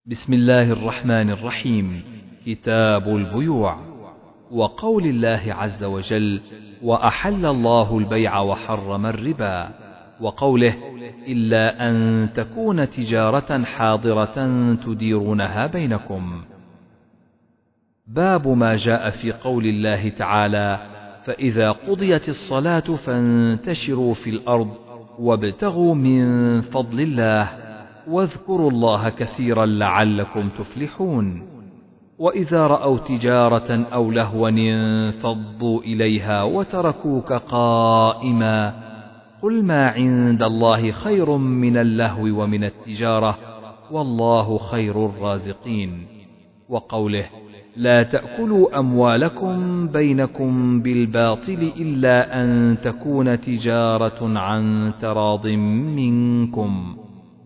بسم الله الرحمن الرحيم. كتاب البيوع. وقول الله عز وجل: وأحل الله البيع وحرم الربا. وقوله: إلا أن تكون تجارة حاضرة تديرونها بينكم. باب ما جاء في قول الله تعالى: فإذا قضيت الصلاة فانتشروا في الأرض وابتغوا من فضل الله واذكروا الله كثيرا لعلكم تفلحون. وإذا رأوا تجارة أو لهوا انفضوا إليها وتركوك قائما قل ما عند الله خير من اللهو ومن التجارة والله خير الرازقين. وقوله: لا تأكلوا أموالكم بينكم بالباطل إلا أن تكون تجارة عن تراض منكم.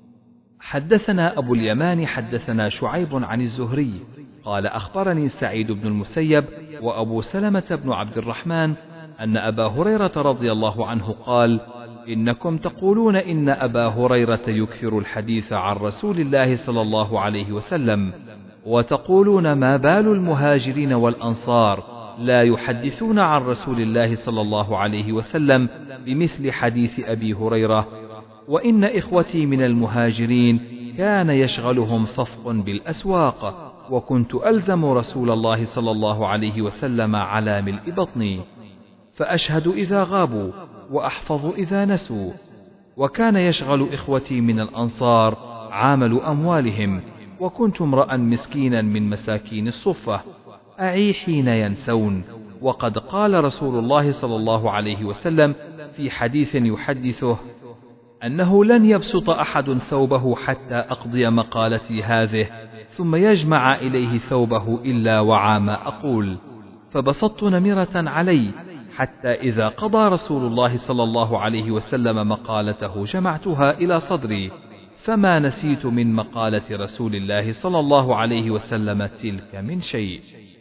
حدثنا أبو اليمان حدثنا شعيب عن الزهري قال: أخبرني سعيد بن المسيب وأبو سلمة بن عبد الرحمن أن أبا هريرة رضي الله عنه قال: إنكم تقولون إن أبا هريرة يكثر الحديث عن رسول الله صلى الله عليه وسلم، وتقولون ما بال المهاجرين والأنصار لا يحدثون عن رسول الله صلى الله عليه وسلم بمثل حديث أبي هريرة. وإن إخوتي من المهاجرين كان يشغلهم صفق بالأسواق، وكنت ألزم رسول الله صلى الله عليه وسلم على ملء بطني، فأشهد إذا غابوا وأحفظ إذا نسوا. وكان يشغل إخوتي من الأنصار عامل أموالهم، وكنت امرأ مسكينا من مساكين الصفة أعي حين ينسون. وقد قال رسول الله صلى الله عليه وسلم في حديث يحدثه أنه لن يبسط أحد ثوبه حتى أقضي مقالتي هذه ثم يجمع إليه ثوبه إلا وعى ما أقول. فبسطت نمرة علي حتى إذا قضى رسول الله صلى الله عليه وسلم مقالته جمعتها إلى صدري، فما نسيت من مقالة رسول الله صلى الله عليه وسلم تلك من شيء.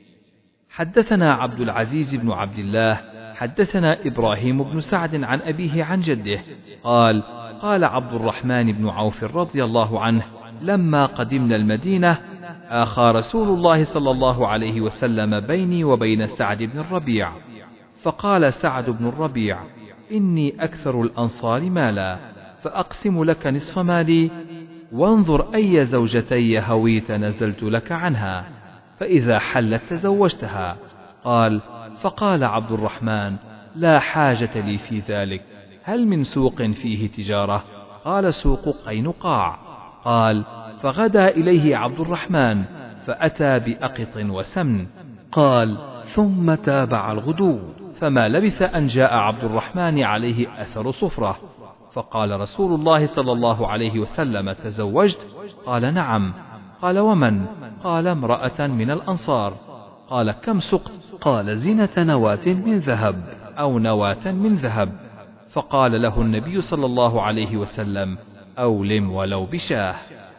حدثنا عبد العزيز بن عبد الله حدثنا إبراهيم بن سعد عن أبيه عن جده قال: قال عبد الرحمن بن عوف رضي الله عنه: لما قدمنا المدينة آخى رسول الله صلى الله عليه وسلم بيني وبين سعد بن الربيع، فقال سعد بن الربيع: إني أكثر الأنصار مالا، فأقسم لك نصف مالي، وانظر أي زوجتي هويت نزلت لك عنها، فإذا حلت تزوجتها. قال: فقال عبد الرحمن: لا حاجة لي في ذلك، هل من سوق فيه تجارة؟ قال: سوق قينقاع. قال: فغدا إليه عبد الرحمن فأتى بأقط وسمن. قال: ثم تابع الغدو، فما لبث أن جاء عبد الرحمن عليه أثر صفرة، فقال رسول الله صلى الله عليه وسلم: تزوجت؟ قال: نعم. قال: ومن؟ قال: امرأة من الأنصار. قال: كم سقت؟ قال: زنة نواة من ذهب أو نواة من ذهب. فقال له النبي صلى الله عليه وسلم: أولم ولو بشاه.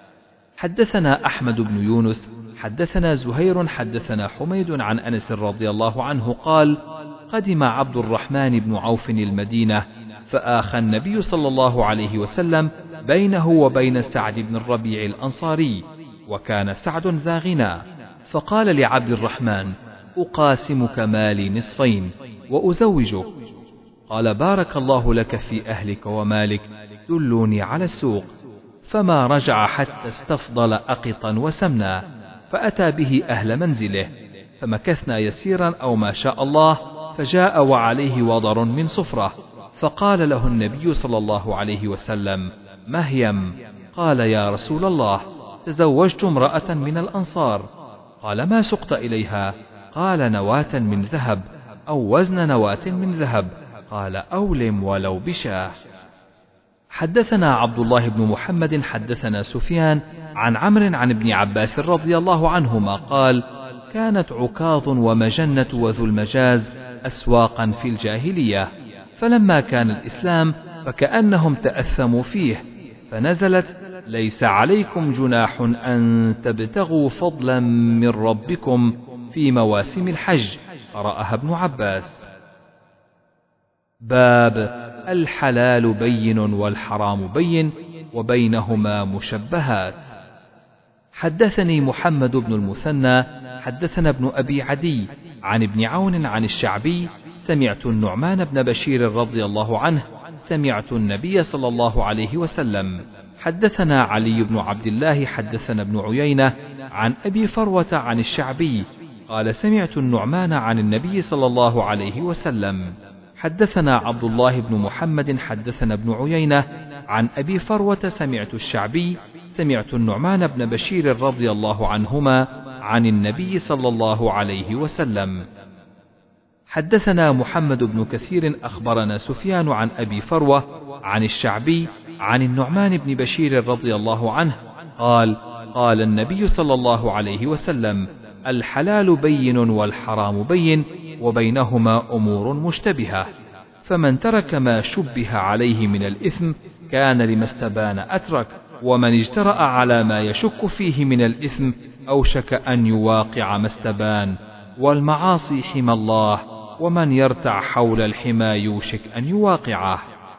حدثنا أحمد بن يونس حدثنا زهير حدثنا حميد عن أنس رضي الله عنه قال: قدم عبد الرحمن بن عوف المدينة، فآخى النبي صلى الله عليه وسلم بينه وبين سعد بن الربيع الأنصاري، وكان سعد ذا غنى، فقال لعبد الرحمن: أقاسمك مالي نصفين وأزوجك. قال: بارك الله لك في أهلك ومالك، دلوني على السوق. فما رجع حتى استفضل أقطا وسمنا، فأتى به أهل منزله، فمكثنا يسيرا أو ما شاء الله، فجاء وعليه وضر من صفرة، فقال له النبي صلى الله عليه وسلم: مهيم. قال: يا رسول الله، تزوجت امرأة من الأنصار. قال: ما سقت إليها؟ قال: نواة من ذهب أو وزن نواة من ذهب. قال: أولم ولو بشاه. حدثنا عبد الله بن محمد حدثنا سفيان عن عمرو عن ابن عباس رضي الله عنهما قال: كانت عكاظ ومجنة وذو المجاز أسواقا في الجاهلية، فلما كان الإسلام فكأنهم تأثموا فيه، فنزلت: ليس عليكم جناح أن تبتغوا فضلا من ربكم في مواسم الحج، قرأها ابن عباس. باب الحلال بين والحرام بين وبينهما مشبهات. حدثني محمد بن المثنى حدثنا ابن أبي عدي عن ابن عون عن الشعبي سمعت النعمان بن بشير رضي الله عنه سمعت النبي صلى الله عليه وسلم. حدثنا علي بن عبد الله حدثنا ابن عيينة عن أبي فروة عن الشعبي قال سمعت النعمان عن النبي صلى الله عليه وسلم. حدثنا عبد الله بن محمد حدثنا ابن عيينة عن أبي فروة سمعت الشعبي سمعت النعمان بن بشير رضي الله عنهما عن النبي صلى الله عليه وسلم. حدثنا محمد بن كثير أخبرنا سفيان عن أبي فروة عن الشعبي عن النعمان بن بشير رضي الله عنه قال قال النبي صلى الله عليه وسلم الحلال بين والحرام بين وبينهما أمور مشتبهة، فمن ترك ما شبه عليه من الإثم كان لما استبان أترك، ومن اجترأ على ما يشك فيه من الإثم أوشك أن يواقع ما استبان. والمعاصي حمى الله، ومن يرتع حول الحمى يوشك أن يواقعه.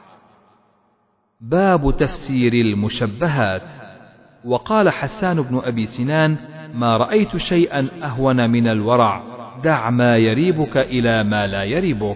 باب تفسير المشبهات. وقال حسان بن أبي سنان ما رأيت شيئا أهون من الورع، دع ما يريبك إلى ما لا يريبك.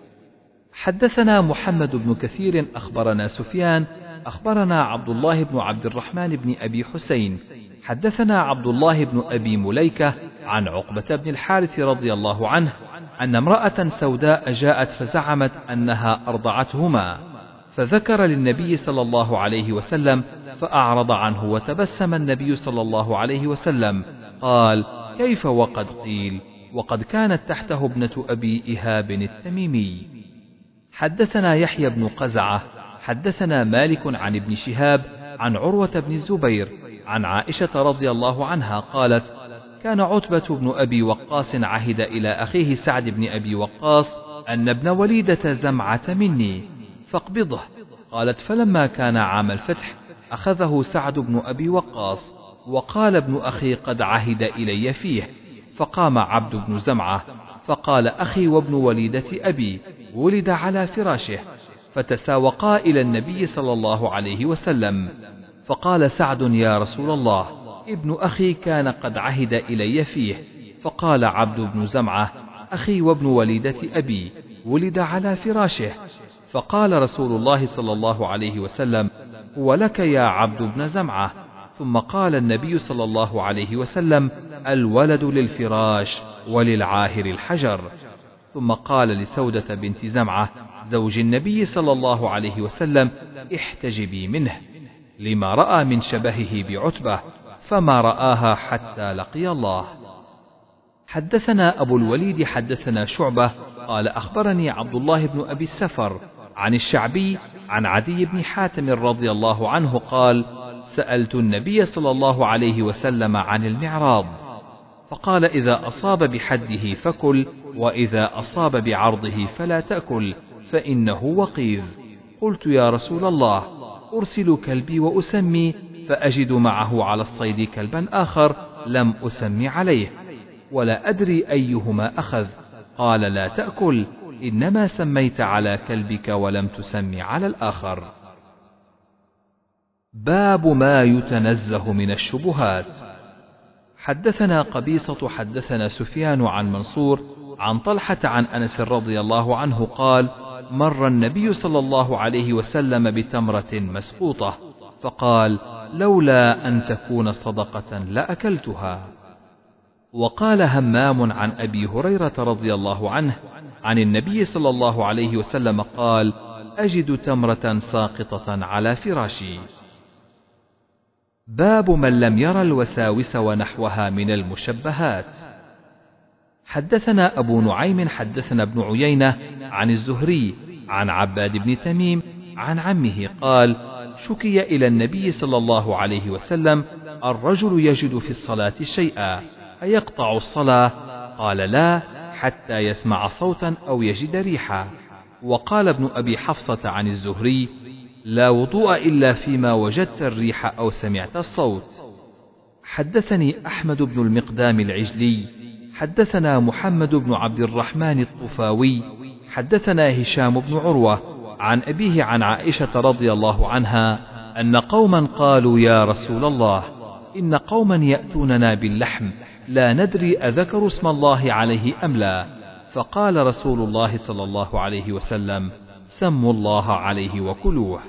حدثنا محمد بن كثير أخبرنا سفيان أخبرنا عبد الله بن عبد الرحمن بن أبي حسين حدثنا عبد الله بن أبي مليكة عن عقبة بن الحارث رضي الله عنه أن امرأة سوداء جاءت فزعمت أنها أرضعتهما، فذكر للنبي صلى الله عليه وسلم فأعرض عنه، وتبسم النبي صلى الله عليه وسلم قال كيف وقد قيل، وقد كانت تحته ابنة أبي إهاب التميمي. حدثنا يحيى بن قزعة حدثنا مالك عن ابن شهاب عن عروة بن الزبير عن عائشة رضي الله عنها قالت كان عتبة بن أبي وقاص عهد إلى أخيه سعد بن أبي وقاص أن ابن وليدة زمعة مني فاقبضه. قالت فلما كان عام الفتح أخذه سعد بن أبي وقاص، وقال ابن أخي قد عهد إلي فيه، فقام عبد بن زمعة فقال أخي وابن وليدة أبي ولد على فراشه، فتساوقا إلى النبي صلى الله عليه وسلم، فقال سعد يا رسول الله ابن أخي كان قد عهد إلي فيه، فقال عبد بن زمعة أخي وابن وليدة أبي ولد على فراشه، فقال رسول الله صلى الله عليه وسلم هو لك يا عبد بن زمعة. ثم قال النبي صلى الله عليه وسلم الولد للفراش وللعاهر الحجر. ثم قال لسودة بنت زمعة زوج النبي صلى الله عليه وسلم احتجبي منه، لما رأى من شبهه بعتبة، فما رآها حتى لقي الله. حدثنا أبو الوليد حدثنا شعبة قال أخبرني عبد الله بن أبي السفر عن الشعبي عن عدي بن حاتم رضي الله عنه قال سألت النبي صلى الله عليه وسلم عن المعراض، فقال إذا أصاب بحده فكل، وإذا أصاب بعرضه فلا تأكل، فإنه وقيذ. قلت يا رسول الله أرسل كلبي وأسمي، فأجد معه على الصيد كلبا آخر لم أسمي عليه، ولا أدري أيهما أخذ. قال لا تأكل، إنما سميت على كلبك ولم تسمي على الآخر. باب ما يتنزه من الشبهات. حدثنا قبيصة حدثنا سفيان عن منصور عن طلحة عن أنس رضي الله عنه قال مر النبي صلى الله عليه وسلم بتمرة مسقوطة، فقال لولا أن تكون صدقة لأكلتها. وقال همام عن أبي هريرة رضي الله عنه عن النبي صلى الله عليه وسلم قال أجد تمرة ساقطة على فراشي. باب من لم ير الوساوس ونحوها من المشبهات. حدثنا أبو نعيم حدثنا ابن عيينة عن الزهري عن عباد بن تميم عن عمه قال شكي إلى النبي صلى الله عليه وسلم الرجل يجد في الصلاة شيئا أيقطع الصلاة؟ قال لا، حتى يسمع صوتا أو يجد ريحا. وقال ابن أبي حفصة عن الزهري لا وضوء إلا فيما وجدت الريح أو سمعت الصوت. حدثني أحمد بن المقدام العجلي حدثنا محمد بن عبد الرحمن الطفاوي حدثنا هشام بن عروة عن أبيه عن عائشة رضي الله عنها أن قوما قالوا يا رسول الله إن قوما يأتوننا باللحم لا ندري أذكروا اسم الله عليه أم لا، فقال رسول الله صلى الله عليه وسلم: سموا الله عليه وكلوه.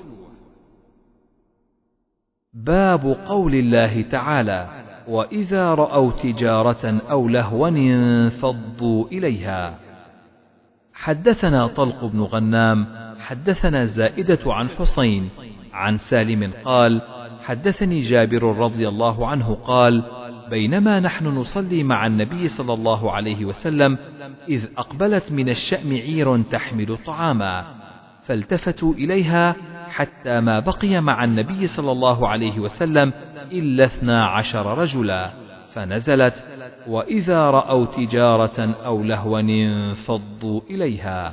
باب قول الله تعالى: وإذا رأوا تجارة أو لهوا انفضوا إليها. حدثنا طلق بن غنام حدثنا زائدة عن حسين عن سالم قال: حدثني جابر رضي الله عنه قال: بينما نحن نصلي مع النبي صلى الله عليه وسلم إذ أقبلت من الشأم عير تحمل طعاما، فالتفتوا إليها حتى ما بقي مع النبي صلى الله عليه وسلم إلا 12 رجلا، فنزلت: وإذا رأوا تجارة أو لهوا انفضوا إليها.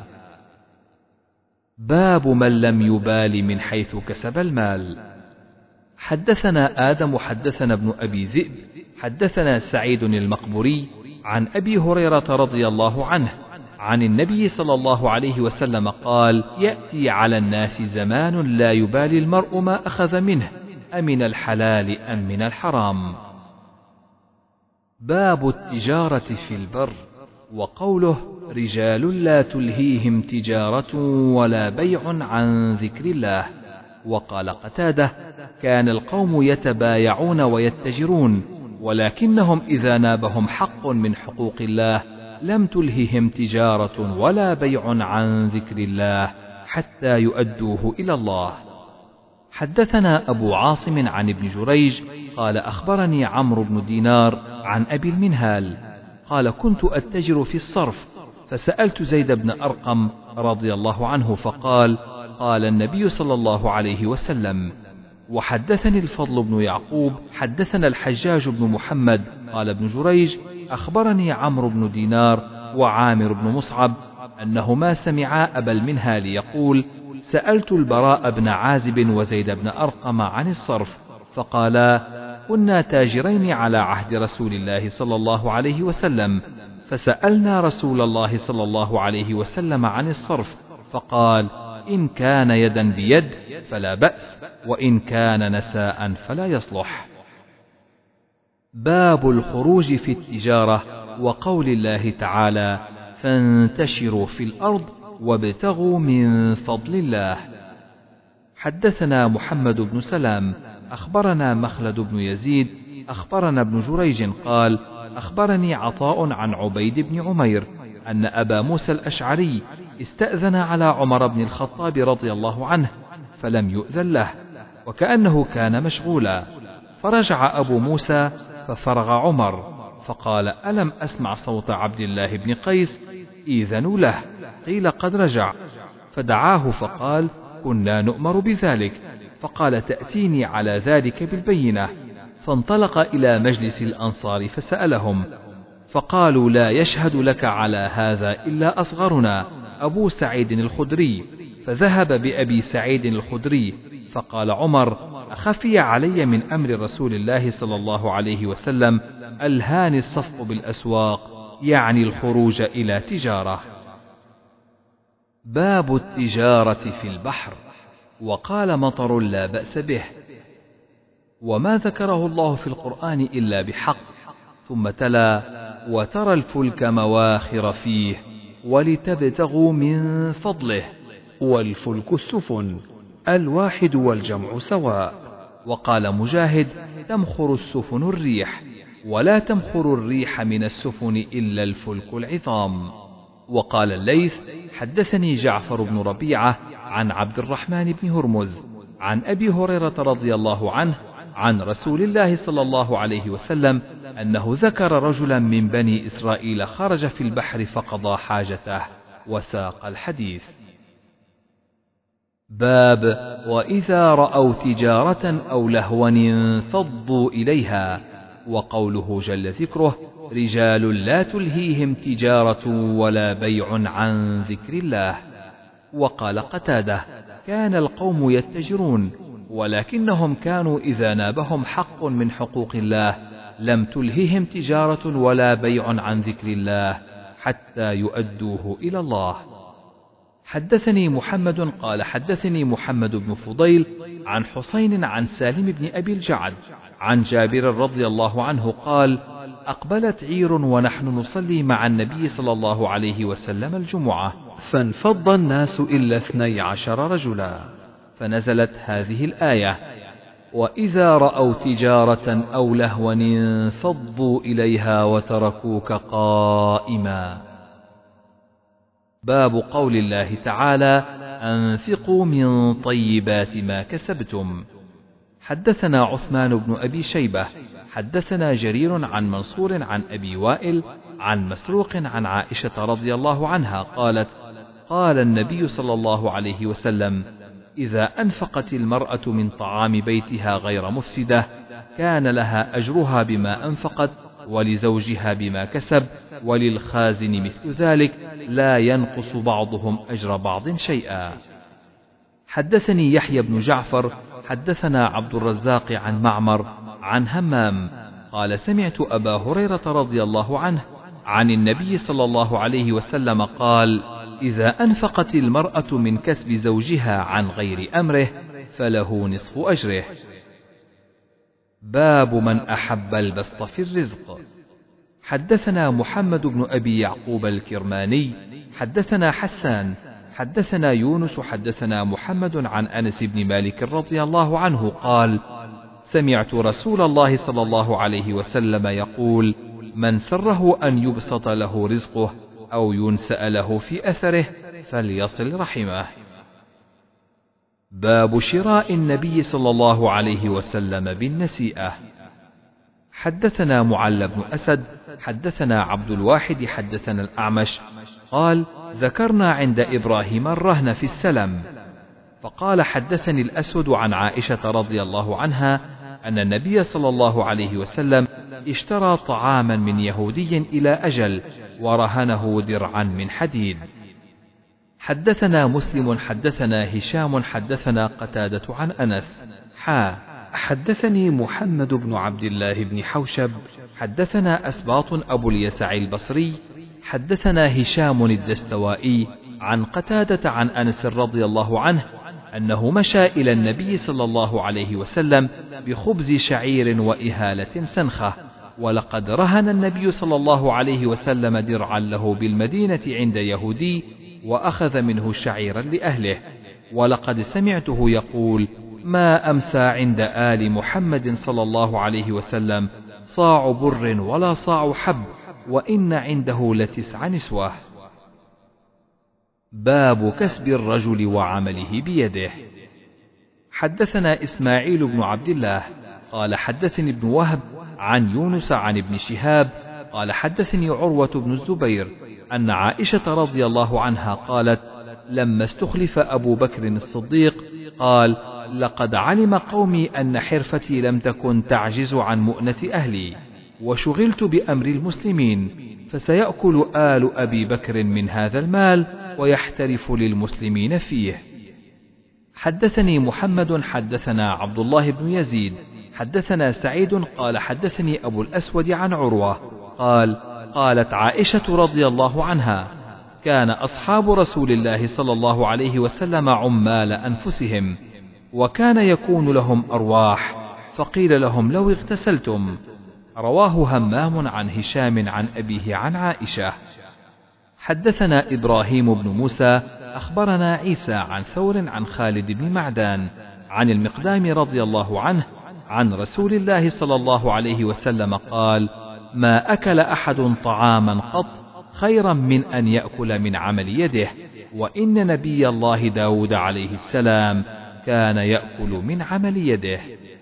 باب من لم يبال من حيث كسب المال. حدثنا آدم حدثنا ابن أبي ذئب حدثنا سعيد المقبري عن أبي هريرة رضي الله عنه عن النبي صلى الله عليه وسلم قال: يأتي على الناس زمان لا يبالي المرء ما أخذ منه أمن الحلال أم من الحرام. باب التجارة في البر. وقوله: رجال لا تلهيهم تجارة ولا بيع عن ذكر الله. وقال قتادة: كان القوم يتبايعون ويتجرون، ولكنهم إذا نابهم حق من حقوق الله لم تلههم تجارة ولا بيع عن ذكر الله حتى يؤدوه إلى الله. حدثنا أبو عاصم عن ابن جريج قال: أخبرني عمرو بن دينار عن أبي المنهال قال: كنت أتجر في الصرف، فسألت زيد بن أرقم رضي الله عنه فقال: قال النبي صلى الله عليه وسلم. وحدثني الفضل بن يعقوب حدثنا الحجاج بن محمد قال ابن جريج: أخبرني عمرو بن دينار وعامر بن مصعب أنهما سمعا أبا المنهال يقول: سألت البراء بن عازب وزيد بن أرقم عن الصرف، فقالا: كنا تاجرين على عهد رسول الله صلى الله عليه وسلم، فسألنا رسول الله صلى الله عليه وسلم عن الصرف، فقال: إن كان يدا بيد فلا بأس، وإن كان نساء فلا يصلح. باب الخروج في التجارة. وقول الله تعالى: فانتشروا في الأرض وابتغوا من فضل الله. حدثنا محمد بن سلام أخبرنا مخلد بن يزيد أخبرنا ابن جريج قال: أخبرني عطاء عن عبيد بن عمير أن أبا موسى الأشعري استأذن على عمر بن الخطاب رضي الله عنه فلم يؤذن له، وكأنه كان مشغولا، فرجع أبو موسى ففرغ عمر فقال: ألم أسمع صوت عبد الله بن قيس؟ إذنوا له. قيل: قد رجع. فدعاه فقال: كنا نؤمر بذلك. فقال: تأتيني على ذلك بالبينة. فانطلق إلى مجلس الأنصار فسألهم، فقالوا: لا يشهد لك على هذا إلا أصغرنا أبو سعيد الخدري. فذهب بأبي سعيد الخدري. فقال عمر: أخفي علي من أمر رسول الله صلى الله عليه وسلم ألهاني الصفق بالأسواق، يعني الخروج إلى تجارة. باب التجارة في البحر. وقال مطر: لا بأس به. وما ذكره الله في القرآن إلا بحق. ثم تلا: وترى الفلك مواخر فيه ولتبتغوا من فضله. والفلك السفن، الواحد والجمع سواء. وقال مجاهد: تمخر السفن الريح، ولا تمخر الريح من السفن إلا الفلك العظام. وقال الليث: حدثني جعفر بن ربيعة عن عبد الرحمن بن هرمز عن أبي هريرة رضي الله عنه عن رسول الله صلى الله عليه وسلم أنه ذكر رجلا من بني إسرائيل خرج في البحر فقضى حاجته، وساق الحديث. باب وإذا رأوا تجارة أو لهوا انفضوا إليها. وقوله جل ذكره: رجال لا تلهيهم تجارة ولا بيع عن ذكر الله. وقال قتادة: كان القوم يتجرون، ولكنهم كانوا إذا نابهم حق من حقوق الله لم تلههم تجارة ولا بيع عن ذكر الله حتى يؤدوه إلى الله. حدثني محمد قال حدثني محمد بن فضيل عن حسين عن سالم بن أبي الجعد عن جابر رضي الله عنه قال: أقبلت عير ونحن نصلي مع النبي صلى الله عليه وسلم الجمعة، فانفض الناس إلا 12 رجلا، فنزلت هذه الآية: وإذا رأوا تجارة أو لهوا انفضوا إليها وتركوك قائما. باب قول الله تعالى: أنفقوا من طيبات ما كسبتم. حدثنا عثمان بن أبي شيبة حدثنا جرير عن منصور عن أبي وائل عن مسروق عن عائشة رضي الله عنها قالت: قال النبي صلى الله عليه وسلم: إذا أنفقت المرأة من طعام بيتها غير مفسدة كان لها أجرها بما أنفقت، ولزوجها بما كسب، وللخازن مثل ذلك، لا ينقص بعضهم أجر بعض شيئا. حدثني يحيى بن جعفر حدثنا عبد الرزاق عن معمر عن همام قال: سمعت أبا هريرة رضي الله عنه عن النبي صلى الله عليه وسلم قال: إذا أنفقت المرأة من كسب زوجها عن غير أمره فله نصف أجره. باب من أحب البسط في الرزق. حدثنا محمد بن أبي يعقوب الكرماني حدثنا حسان حدثنا يونس حدثنا محمد عن أنس بن مالك رضي الله عنه قال: سمعت رسول الله صلى الله عليه وسلم يقول: من سره أن يبسط له رزقه أو ينسأ له في أثره فليصل رحمه. باب شراء النبي صلى الله عليه وسلم بالنسيئة. حدثنا معل بن أسد حدثنا عبد الواحد حدثنا الأعمش قال: ذكرنا عند إبراهيم الرهن في السلم، فقال: حدثني الأسود عن عائشة رضي الله عنها أن النبي صلى الله عليه وسلم اشترى طعاما من يهودي إلى أجل ورهنه درعا من حديد. حدثنا مسلم حدثنا هشام حدثنا قتادة عن أنس حدثني محمد بن عبد الله بن حوشب حدثنا أسباط أبو اليسع البصري حدثنا هشام الدستوائي عن قتادة عن أنس رضي الله عنه أنه مشى إلى النبي صلى الله عليه وسلم بخبز شعير وإهالة سنخة، ولقد رهن النبي صلى الله عليه وسلم درعا له بالمدينة عند يهودي وأخذ منه شعيرا لأهله، ولقد سمعته يقول: ما أمسى عند آل محمد صلى الله عليه وسلم صاع بر ولا صاع حب، وإن عنده ل9 نسوة. باب كسب الرجل وعمله بيده. حدثنا إسماعيل بن عبد الله قال حدثني ابن وهب عن يونس عن ابن شهاب قال حدثني عروة بن الزبير أن عائشة رضي الله عنها قالت: لما استخلف أبو بكر الصديق قال: لقد علم قومي أن حرفتي لم تكن تعجز عن مؤنة أهلي، وشغلت بأمر المسلمين، فسيأكل آل أبي بكر من هذا المال ويحترف للمسلمين فيه. حدثني محمد حدثنا عبد الله بن يزيد حدثنا سعيد قال حدثني أبو الأسود عن عروة قال: قالت عائشة رضي الله عنها: كان أصحاب رسول الله صلى الله عليه وسلم عمال أنفسهم، وكان يكون لهم أرواح، فقيل لهم: لو اغتسلتم. رواه همام عن هشام عن أبيه عن عائشة. حدثنا إبراهيم بن موسى أخبرنا عيسى عن ثور عن خالد بن معدان عن المقدام رضي الله عنه عن رسول الله صلى الله عليه وسلم قال: ما أكل أحد طعاما قط خيرا من أن يأكل من عمل يده، وإن نبي الله داود عليه السلام كان يأكل من عمل يده.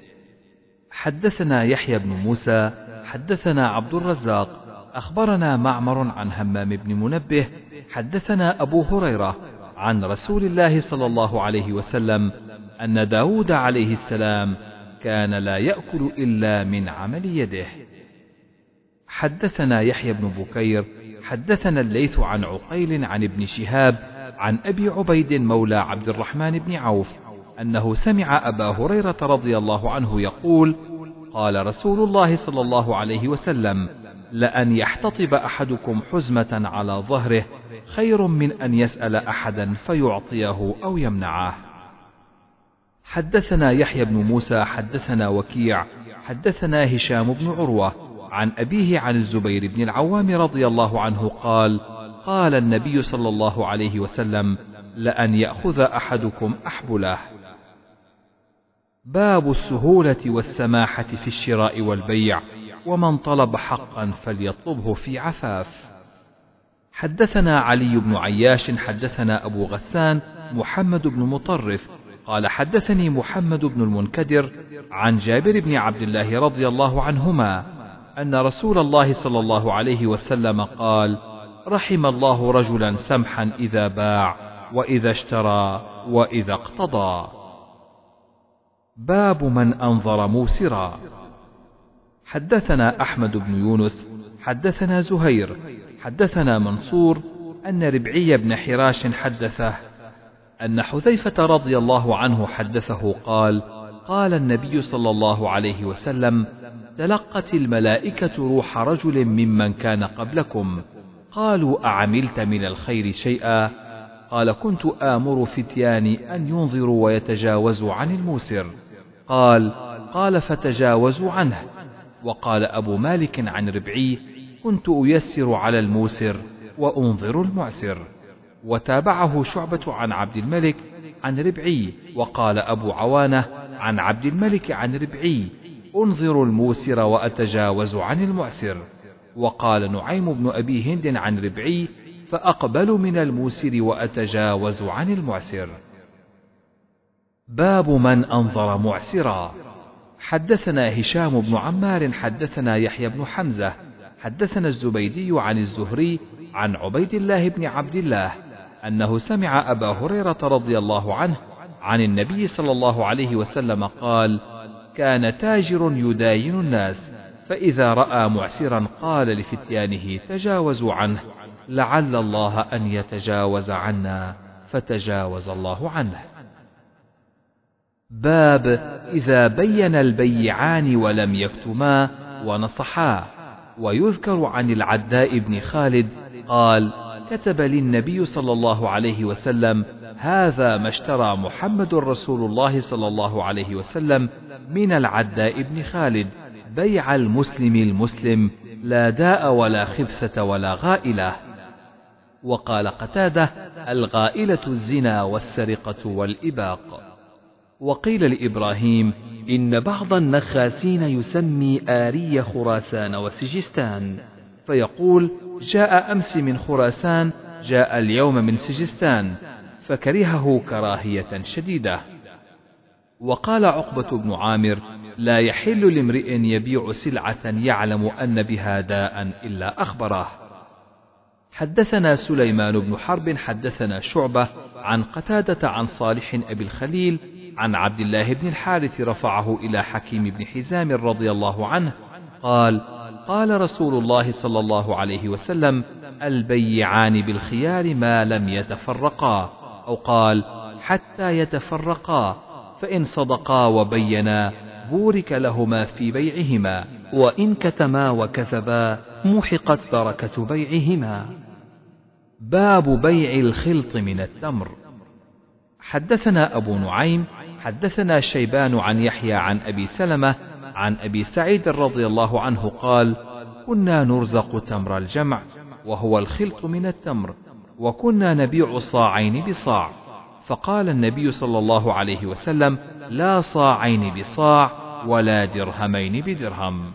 حدثنا يحيى بن موسى حدثنا عبد الرزاق أخبرنا معمر عن همام بن منبه حدثنا أبو هريرة عن رسول الله صلى الله عليه وسلم أن داود عليه السلام كان لا يأكل إلا من عمل يده. حدثنا يحيى بن بكير حدثنا الليث عن عقيل عن ابن شهاب عن أبي عبيد مولى عبد الرحمن بن عوف أنه سمع أبا هريرة رضي الله عنه يقول: قال رسول الله صلى الله عليه وسلم: لأن يحتطب أحدكم حزمة على ظهره خير من أن يسأل أحدا فيعطيه أو يمنعه. حدثنا يحيى بن موسى حدثنا وكيع حدثنا هشام بن عروة عن أبيه عن الزبير بن العوام رضي الله عنه قال: قال النبي صلى الله عليه وسلم: لأن يأخذ أحدكم أحبله. باب السهولة والسماحة في الشراء والبيع، ومن طلب حقا فليطلبه في عفاف. حدثنا علي بن عياش حدثنا أبو غسان محمد بن مطرف قال حدثني محمد بن المنكدر عن جابر بن عبد الله رضي الله عنهما أن رسول الله صلى الله عليه وسلم قال: رحم الله رجلا سمحا إذا باع وإذا اشترى وإذا اقتضى. باب من أنظر موسرا. حدثنا أحمد بن يونس حدثنا زهير حدثنا منصور أن ربعي بن حراش حدثه أن حذيفة رضي الله عنه حدثه قال: قال النبي صلى الله عليه وسلم: تلقت الملائكة روح رجل ممن كان قبلكم، قالوا: أعملت من الخير شيئا؟ قال: كنت آمر فتياني أن ينظروا ويتجاوزوا عن الموسر. قال فتجاوزوا عنه. وقال أبو مالك عن ربعي: كنت أيسر على الموسر وأنظر المعسر. وتابعه شعبة عن عبد الملك عن ربعي. وقال أبو عوانة عن عبد الملك عن ربعي: أنظر الموسر وأتجاوز عن المعسر. وقال نعيم بن أبي هند عن ربعي: فأقبل من الموسر وأتجاوز عن المعسر. باب من أنظر معسرا. حدثنا هشام بن عمار حدثنا يحيى بن حمزة حدثنا الزبيدي عن الزهري عن عبيد الله بن عبد الله أنه سمع أبا هريرة رضي الله عنه عن النبي صلى الله عليه وسلم قال: كان تاجر يداين الناس، فإذا رأى معسرا قال لفتيانه: تجاوزوا عنه، لعل الله أن يتجاوز عنا، فتجاوز الله عنه. باب إذا بين البيعان ولم يكتما ونصحا. ويذكر عن العداء بن خالد قال: كتب لي النبي صلى الله عليه وسلم: هذا ما اشترى محمد رسول الله صلى الله عليه وسلم من العداء بن خالد، بيع المسلم المسلم، لا داء ولا خبثة ولا غائلة. وقال قتادة: الغائلة الزنا والسرقة والإباق. وقيل لإبراهيم: إن بعض النخاسين يسمي آري خراسان وسجستان، فيقول: جاء أمس من خراسان، جاء اليوم من سجستان، فكرهه كراهية شديدة. وقال عقبة بن عامر: لا يحل لامرئ يبيع سلعة يعلم أن بها داء إلا أخبره. حدثنا سليمان بن حرب حدثنا شعبة عن قتادة عن صالح أبي الخليل عن عبد الله بن الحارث رفعه إلى حكيم بن حزام رضي الله عنه قال: قال رسول الله صلى الله عليه وسلم: البيعان بالخيار ما لم يتفرقا، أو قال: حتى يتفرقا، فإن صدقا وبينا بورك لهما في بيعهما، وإن كتما وكذبا محقت بركة بيعهما. باب بيع الخلط من التمر. حدثنا أبو نعيم حدثنا شيبان عن يحيى عن أبي سلمة عن أبي سعيد رضي الله عنه قال: كنا نرزق تمر الجمع، وهو الخلط من التمر، وكنا نبيع صاعين بصاع، فقال النبي صلى الله عليه وسلم: لا صاعين بصاع ولا درهمين بدرهم.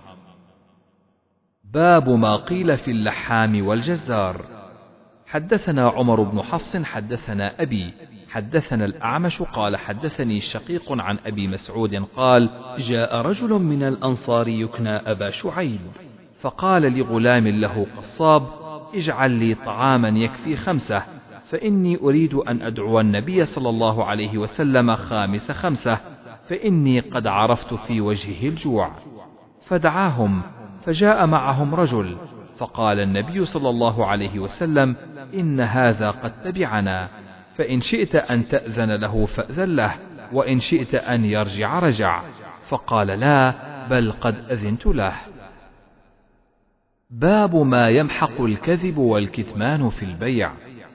باب ما قيل في اللحام والجزار. حدثنا عمر بن حفص حدثنا أبي حدثنا الأعمش قال: حدثني شقيق عن أبي مسعود قال: جاء رجل من الأنصار يكنى أبا شعيب، فقال لغلام له قصاب: اجعل لي طعاما يكفي 5، فإني أريد أن أدعو النبي صلى الله عليه وسلم 5، فإني قد عرفت في وجهه الجوع. فدعاهم، فجاء معهم رجل، فقال النبي صلى الله عليه وسلم: إن هذا قد تبعنا، فإن شئت أن تأذن له فأذن له، وإن شئت أن يرجع رجع. فقال: لا، بل قد أذنت له. باب ما يمحق الكذب والكتمان في البيع.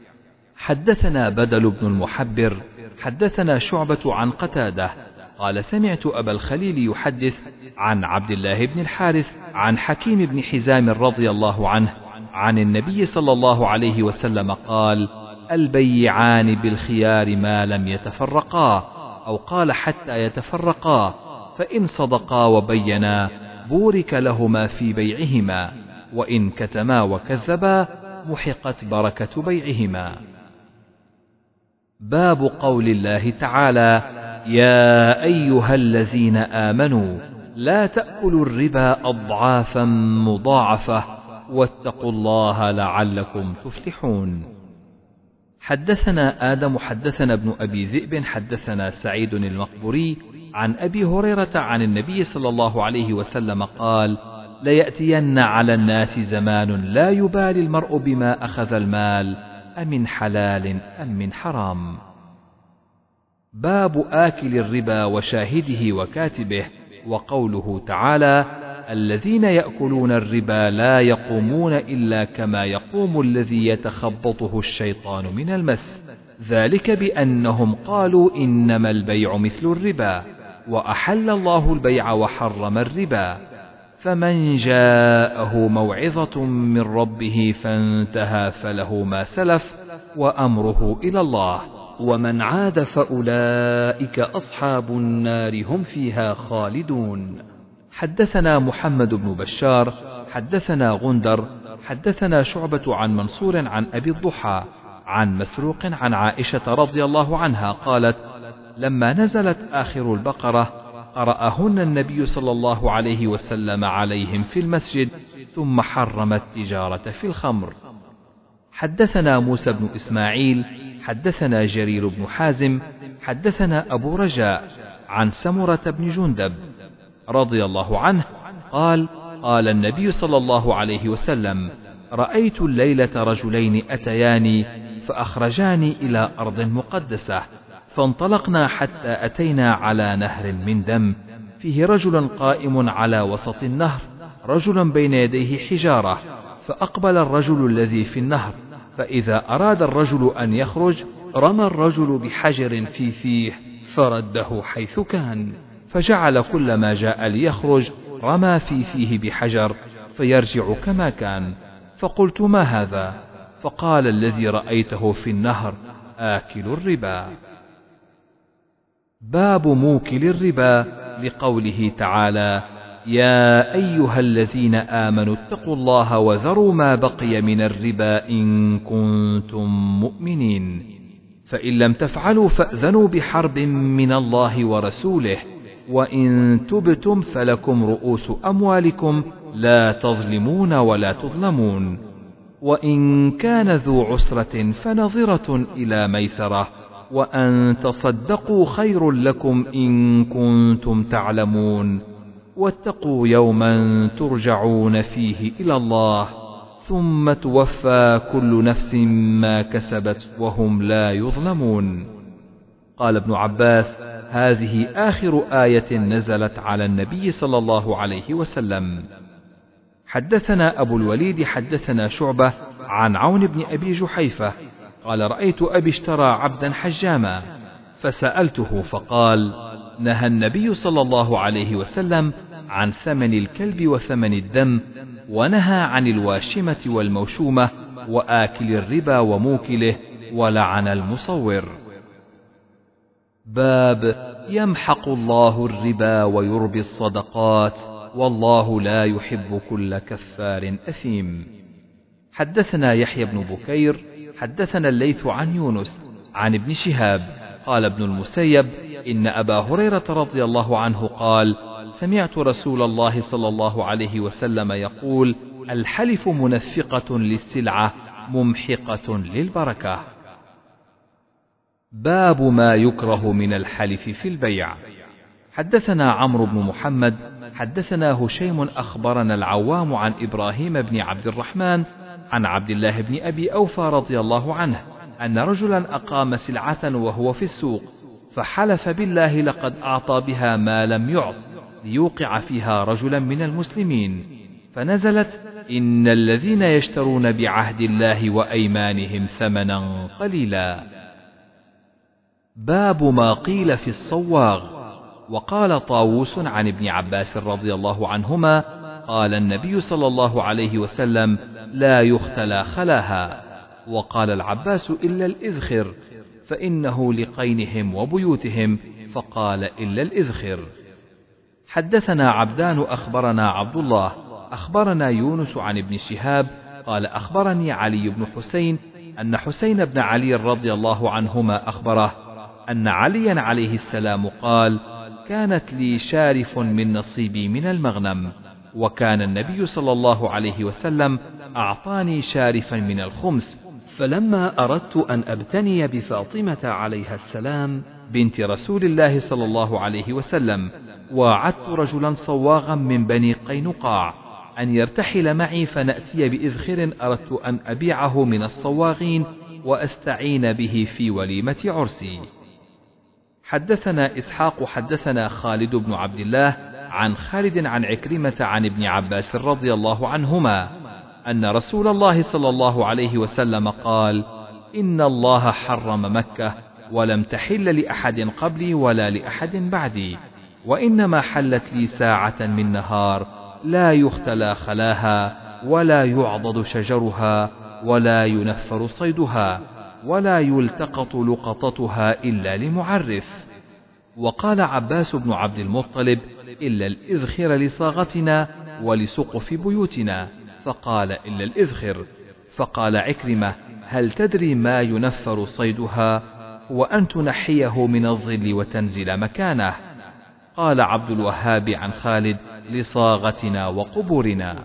حدثنا بدل بن المحبر حدثنا شعبة عن قتادة قال سمعت أبا الخليل يحدث عن عبد الله بن الحارث عن حكيم بن حزام رضي الله عنه عن النبي صلى الله عليه وسلم قال: البيعان بالخيار ما لم يتفرقا، أو قال حتى يتفرقا، فإن صدقا وبينا بورك لهما في بيعهما، وإن كتما وكذبا محقت بركة بيعهما. باب قول الله تعالى: يا أيها الذين آمنوا لا تأكلوا الربا أضعافا مضاعفة واتقوا الله لعلكم تفلحون. حدثنا آدم حدثنا ابن أبي ذئب حدثنا سعيد المقبوري عن أبي هريرة عن النبي صلى الله عليه وسلم قال: ليأتين على الناس زمان لا يبالي المرء بما أخذ المال أمن حلال أم من حرام. باب آكل الربا وشاهده وكاتبه، وقوله تعالى: الذين يأكلون الربا لا يقومون إلا كما يقوم الذي يتخبطه الشيطان من المس، ذلك بأنهم قالوا إنما البيع مثل الربا، وأحل الله البيع وحرم الربا، فمن جاءه موعظة من ربه فانتهى فله ما سلف وأمره إلى الله، ومن عاد فأولئك أصحاب النار هم فيها خالدون. حدثنا محمد بن بشار حدثنا غندر حدثنا شعبة عن منصور عن أبي الضحى عن مسروق عن عائشة رضي الله عنها قالت: لما نزلت آخر البقرة قرأهن النبي صلى الله عليه وسلم عليهم في المسجد، ثم حرم التجارة في الخمر. حدثنا موسى بن إسماعيل حدثنا جرير بن حازم حدثنا أبو رجاء عن سمرة بن جندب رضي الله عنه قال: قال النبي صلى الله عليه وسلم: رأيت الليلة رجلين أتياني فأخرجاني إلى أرض مقدسة، فانطلقنا حتى أتينا على نهر من دم فيه رجل قائم على وسط النهر، رجل بين يديه حجارة، فأقبل الرجل الذي في النهر، فإذا أراد الرجل أن يخرج رمى الرجل بحجر في فيه فرده حيث كان، فجعل كل ما جاء ليخرج رمى في فيه بحجر فيرجع كما كان. فقلت: ما هذا؟ فقال: الذي رأيته في النهر آكل الربا. باب موكل الربا، لقوله تعالى: يا أيها الذين آمنوا اتقوا الله وذروا ما بقي من الربا إن كنتم مؤمنين، فإن لم تفعلوا فأذنوا بحرب من الله ورسوله، وإن تبتم فلكم رؤوس أموالكم لا تظلمون ولا تظلمون، وإن كان ذو عسرة فنظرة إلى ميسرة، وأن تصدقوا خير لكم إن كنتم تعلمون، واتقوا يوما ترجعون فيه إلى الله ثم توفى كل نفس ما كسبت وهم لا يظلمون. قال ابن عباس: هذه آخر آية نزلت على النبي صلى الله عليه وسلم. حدثنا أبو الوليد حدثنا شعبة عن عون بن أبي جحيفة قال: رأيت أبي اشترى عبدا حجاما، فسألته فقال: نهى النبي صلى الله عليه وسلم عن ثمن الكلب وثمن الدم، ونهى عن الواشمة والموشومة وآكل الربا وموكله، ولعن المصور. باب يمحق الله الربا ويربي الصدقات، والله لا يحب كل كفار أثيم. حدثنا يحيى بن بكير حدثنا الليث عن يونس عن ابن شهاب قال ابن المسيب: إن أبا هريرة رضي الله عنه قال: سمعت رسول الله صلى الله عليه وسلم يقول: الحلف منفقة للسلعة ممحقة للبركة. باب ما يكره من الحلف في البيع. حدثنا عمرو بن محمد حدثنا هشيم أخبرنا العوام عن إبراهيم بن عبد الرحمن عن عبد الله بن أبي أوفى رضي الله عنه أن رجلا أقام سلعة وهو في السوق، فحلف بالله لقد أعطى بها ما لم يعط ليوقع فيها رجلا من المسلمين، فنزلت: إن الذين يشترون بعهد الله وأيمانهم ثمنا قليلا. باب ما قيل في الصواغ. وقال طاووس عن ابن عباس رضي الله عنهما: قال النبي صلى الله عليه وسلم: لا يختلى خلاها. وقال العباس: إلا الإذخر، فإنه لقينهم وبيوتهم، فقال: إلا الإذخر. حدثنا عبدان أخبرنا عبد الله أخبرنا يونس عن ابن شهاب قال: أخبرني علي بن حسين أن حسين بن علي رضي الله عنهما أخبره أن عليا عليه السلام قال: كانت لي شارف من نصيبي من المغنم، وكان النبي صلى الله عليه وسلم أعطاني شارفا من الخمس، فلما أردت أن أبتني بفاطمة عليها السلام بنت رسول الله صلى الله عليه وسلم، وعدت رجلا صواغا من بني قينقاع أن يرتحل معي فنأتي بإذخر أردت أن أبيعه من الصواغين وأستعين به في وليمة عرسي. حدثنا إسحاق حدثنا خالد بن عبد الله عن خالد عن عكرمة عن ابن عباس رضي الله عنهما أن رسول الله صلى الله عليه وسلم قال: إن الله حرم مكة ولم تحل لأحد قبلي ولا لأحد بعدي، وإنما حلت لي ساعة من نهار لا يختلى خلاها ولا يعضد شجرها ولا ينفر صيدها ولا يلتقط لقطتها إلا لمعرف. وقال عباس بن عبد المطلب: إلا الإذخر لصاغتنا ولسقف بيوتنا، فقال: إلا الإذخر. فقال عكرمة: هل تدري ما ينفر صيدها؟ وأن تنحيه من الظل وتنزل مكانه. قال عبد الوهاب عن خالد: لصاغتنا وقبورنا.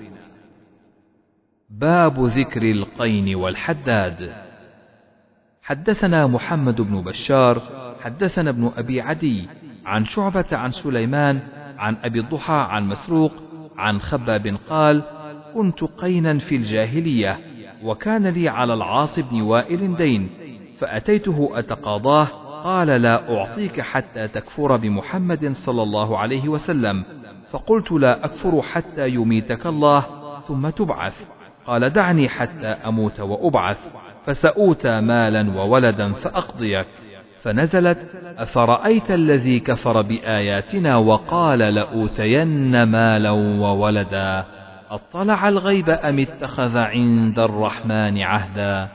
باب ذكر القين والحداد. حدثنا محمد بن بشار حدثنا ابن أبي عدي عن شعبة عن سليمان عن أبي الضحى عن مسروق عن خباب قال: كنت قينا في الجاهلية، وكان لي على العاص بن وائل دين، فأتيته أتقاضاه، قال: لا أعطيك حتى تكفر بمحمد صلى الله عليه وسلم. فقلت: لا أكفر حتى يميتك الله ثم تبعث. قال: دعني حتى أموت وأبعث، فسأوتى مالا وولدا فأقضيك. فنزلت: أفرأيت الذي كفر بآياتنا وقال لأوتين مالا وولدا أطلع الغيب أم اتخذ عند الرحمن عهدا.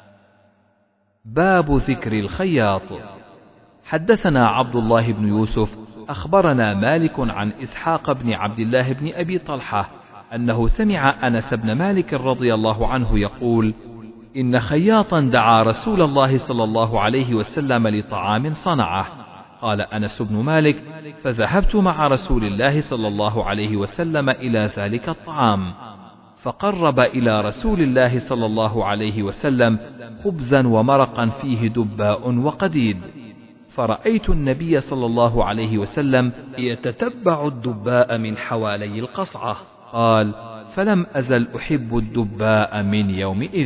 باب ذكر الخياط. حدثنا عبد الله بن يوسف أخبرنا مالك عن إسحاق بن عبد الله بن أبي طلحة أنه سمع أنس بن مالك رضي الله عنه يقول: إن خياطا دعا رسول الله صلى الله عليه وسلم لطعام صنعه. قال أنس بن مالك: فذهبت مع رسول الله صلى الله عليه وسلم إلى ذلك الطعام، فقرب إلى رسول الله صلى الله عليه وسلم خبزا ومرقا فيه دباء وقديد، فرأيت النبي صلى الله عليه وسلم يتتبع الدباء من حوالي القصعة. قال: فلم أزل أحب الدباء من يومئذ.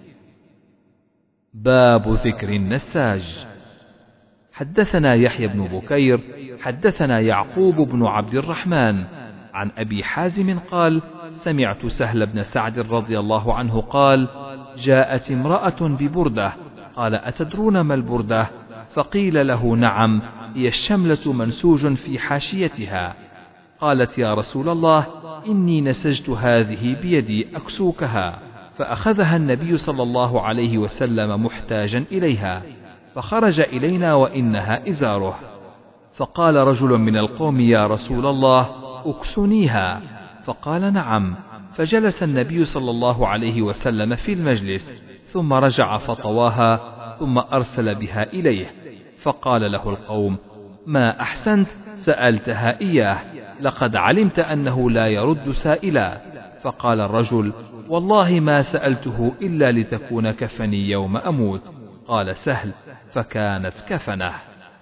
باب ذكر النساج. حدثنا يحيى بن بكير حدثنا يعقوب بن عبد الرحمن عن أبي حازم قال: سمعت سهل بن سعد رضي الله عنه قال: جاءت امرأة ببردة، قال: أتدرون ما البردة؟ فقيل له: نعم، هي الشملة منسوج في حاشيتها. قالت: يا رسول الله، إني نسجت هذه بيدي أكسوكها. فأخذها النبي صلى الله عليه وسلم محتاجا إليها، فخرج إلينا وإنها إزاره. فقال رجل من القوم: يا رسول الله، أكسنيها. فقال: نعم. فجلس النبي صلى الله عليه وسلم في المجلس، ثم رجع فطواها، ثم أرسل بها إليه. فقال له القوم: ما أحسنت، سألتها إياه، لقد علمت أنه لا يرد سائلا. فقال الرجل: والله ما سألته إلا لتكون كفني يوم أموت. قال سهل: فكانت كفنه.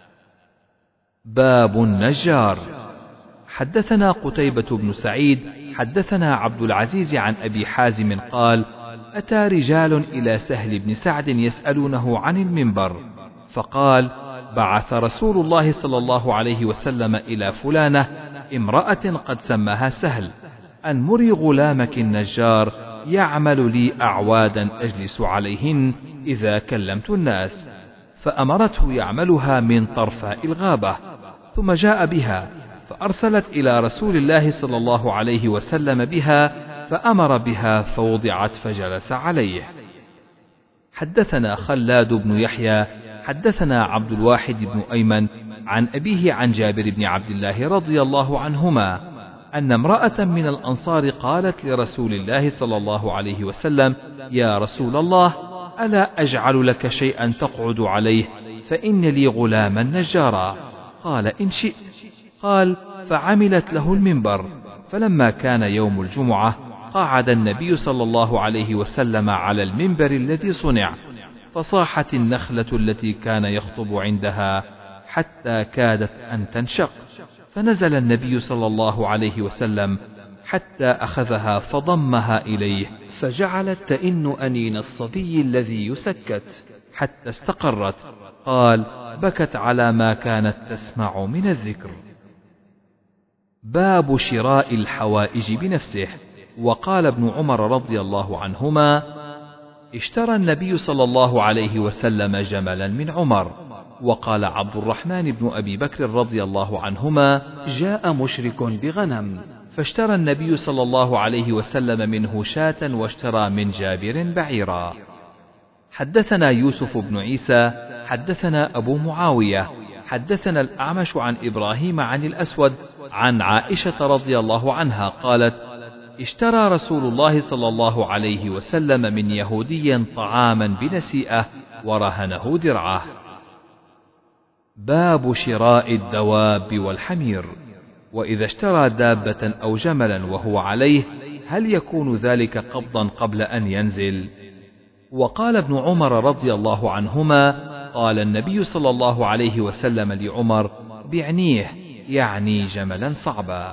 باب النجار. حدثنا قتيبة بن سعيد حدثنا عبد العزيز عن أبي حازم قال: أتى رجال إلى سهل بن سعد يسألونه عن المنبر، فقال: بعث رسول الله صلى الله عليه وسلم إلى فلانة امرأة قد سماها سهل، أن مري غلامك النجار يعمل لي أعوادا أجلس عليهن إذا كلمت الناس، فأمرته يعملها من طرفاء الغابة، ثم جاء بها فأرسلت إلى رسول الله صلى الله عليه وسلم بها، فأمر بها فوضعت فجلس عليه. حدثنا خلاد بن يحيى حدثنا عبد الواحد بن أيمن عن أبيه عن جابر بن عبد الله رضي الله عنهما أن امرأة من الأنصار قالت لرسول الله صلى الله عليه وسلم: يا رسول الله، ألا أجعل لك شيئا تقعد عليه، فإن لي غلاما نجارا. قال: إن شئت. قال: فعملت له المنبر، فلما كان يوم الجمعة قعد النبي صلى الله عليه وسلم على المنبر الذي صنع، فصاحت النخلة التي كان يخطب عندها حتى كادت أن تنشق، فنزل النبي صلى الله عليه وسلم حتى أخذها فضمها إليه، فجعلت تئن أنين الصبي الذي يسكت حتى استقرت. قال: بكت على ما كانت تسمع من الذكر. باب شراء الحوائج بنفسه. وقال ابن عمر رضي الله عنهما: اشترى النبي صلى الله عليه وسلم جملا من عمر. وقال عبد الرحمن بن أبي بكر رضي الله عنهما: جاء مشرك بغنم، فاشترى النبي صلى الله عليه وسلم منه شاة، واشترى من جابر بعيرا. حدثنا يوسف بن عيسى حدثنا أبو معاوية حدثنا الأعمش عن إبراهيم عن الأسود عن عائشة رضي الله عنها قالت: اشترى رسول الله صلى الله عليه وسلم من يهودي طعاما بنسيئة ورهنه درعه. باب شراء الدواب والحمير. وإذا اشترى دابة أو جملا وهو عليه، هل يكون ذلك قبضا قبل أن ينزل؟ وقال ابن عمر رضي الله عنهما: قال النبي صلى الله عليه وسلم لعمر: بعنيه، يعني جملا صعبا.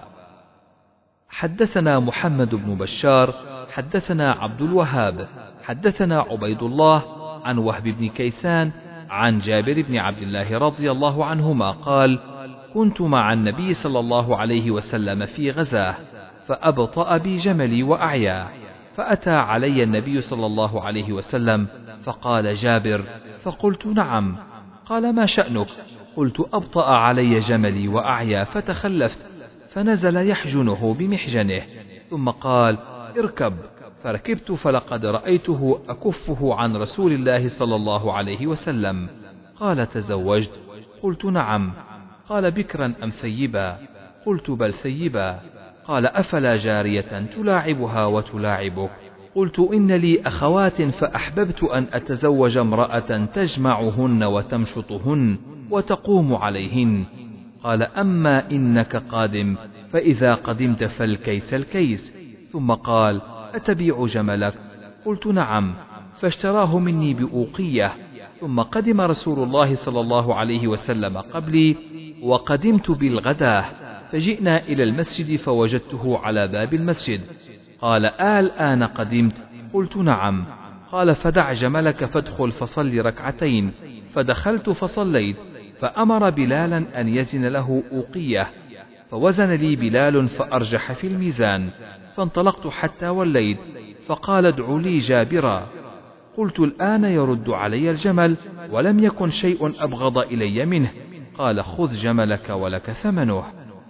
حدثنا محمد بن بشار حدثنا عبد الوهاب حدثنا عبيد الله عن وهب بن كيسان عن جابر بن عبد الله رضي الله عنهما قال: كنت مع النبي صلى الله عليه وسلم في غزاه، فأبطأ بي جملي وأعيا، فأتى علي النبي صلى الله عليه وسلم فقال: جابر؟ فقلت: نعم. قال: ما شأنك؟ قلت: أبطأ علي جملي وأعيا فتخلفت، فنزل يحجنه بمحجنه، ثم قال: اركب، فركبت، فلقد رأيته أكفه عن رسول الله صلى الله عليه وسلم. قال: تزوجت؟ قلت: نعم. قال: بكرا أم ثيبا؟ قلت: بل ثيبا. قال: أفلا جارية تلاعبها وتلاعبك؟ قلت: إن لي أخوات، فأحببت أن أتزوج امرأة تجمعهن وتمشطهن وتقوم عليهن. قال: أما إنك قادم، فإذا قدمت فالكيس الكيس. ثم قال: أتبيع جملك؟ قلت: نعم. فاشتراه مني بأوقية. ثم قدم رسول الله صلى الله عليه وسلم قبلي، وقدمت بالغداه، فجئنا إلى المسجد فوجدته على باب المسجد. قال: الآن قدمت؟ قلت: نعم. قال: فدع جملك فادخل فصل ركعتين. فدخلت فصليت، فأمر بلالا أن يزن له أوقية، فوزن لي بلال فأرجح في الميزان، فانطلقت حتى وليت، فقال: ادعوا لي جابرا. قلت: الآن يرد علي الجمل، ولم يكن شيء أبغض إلي منه. قال: خذ جملك ولك ثمنه.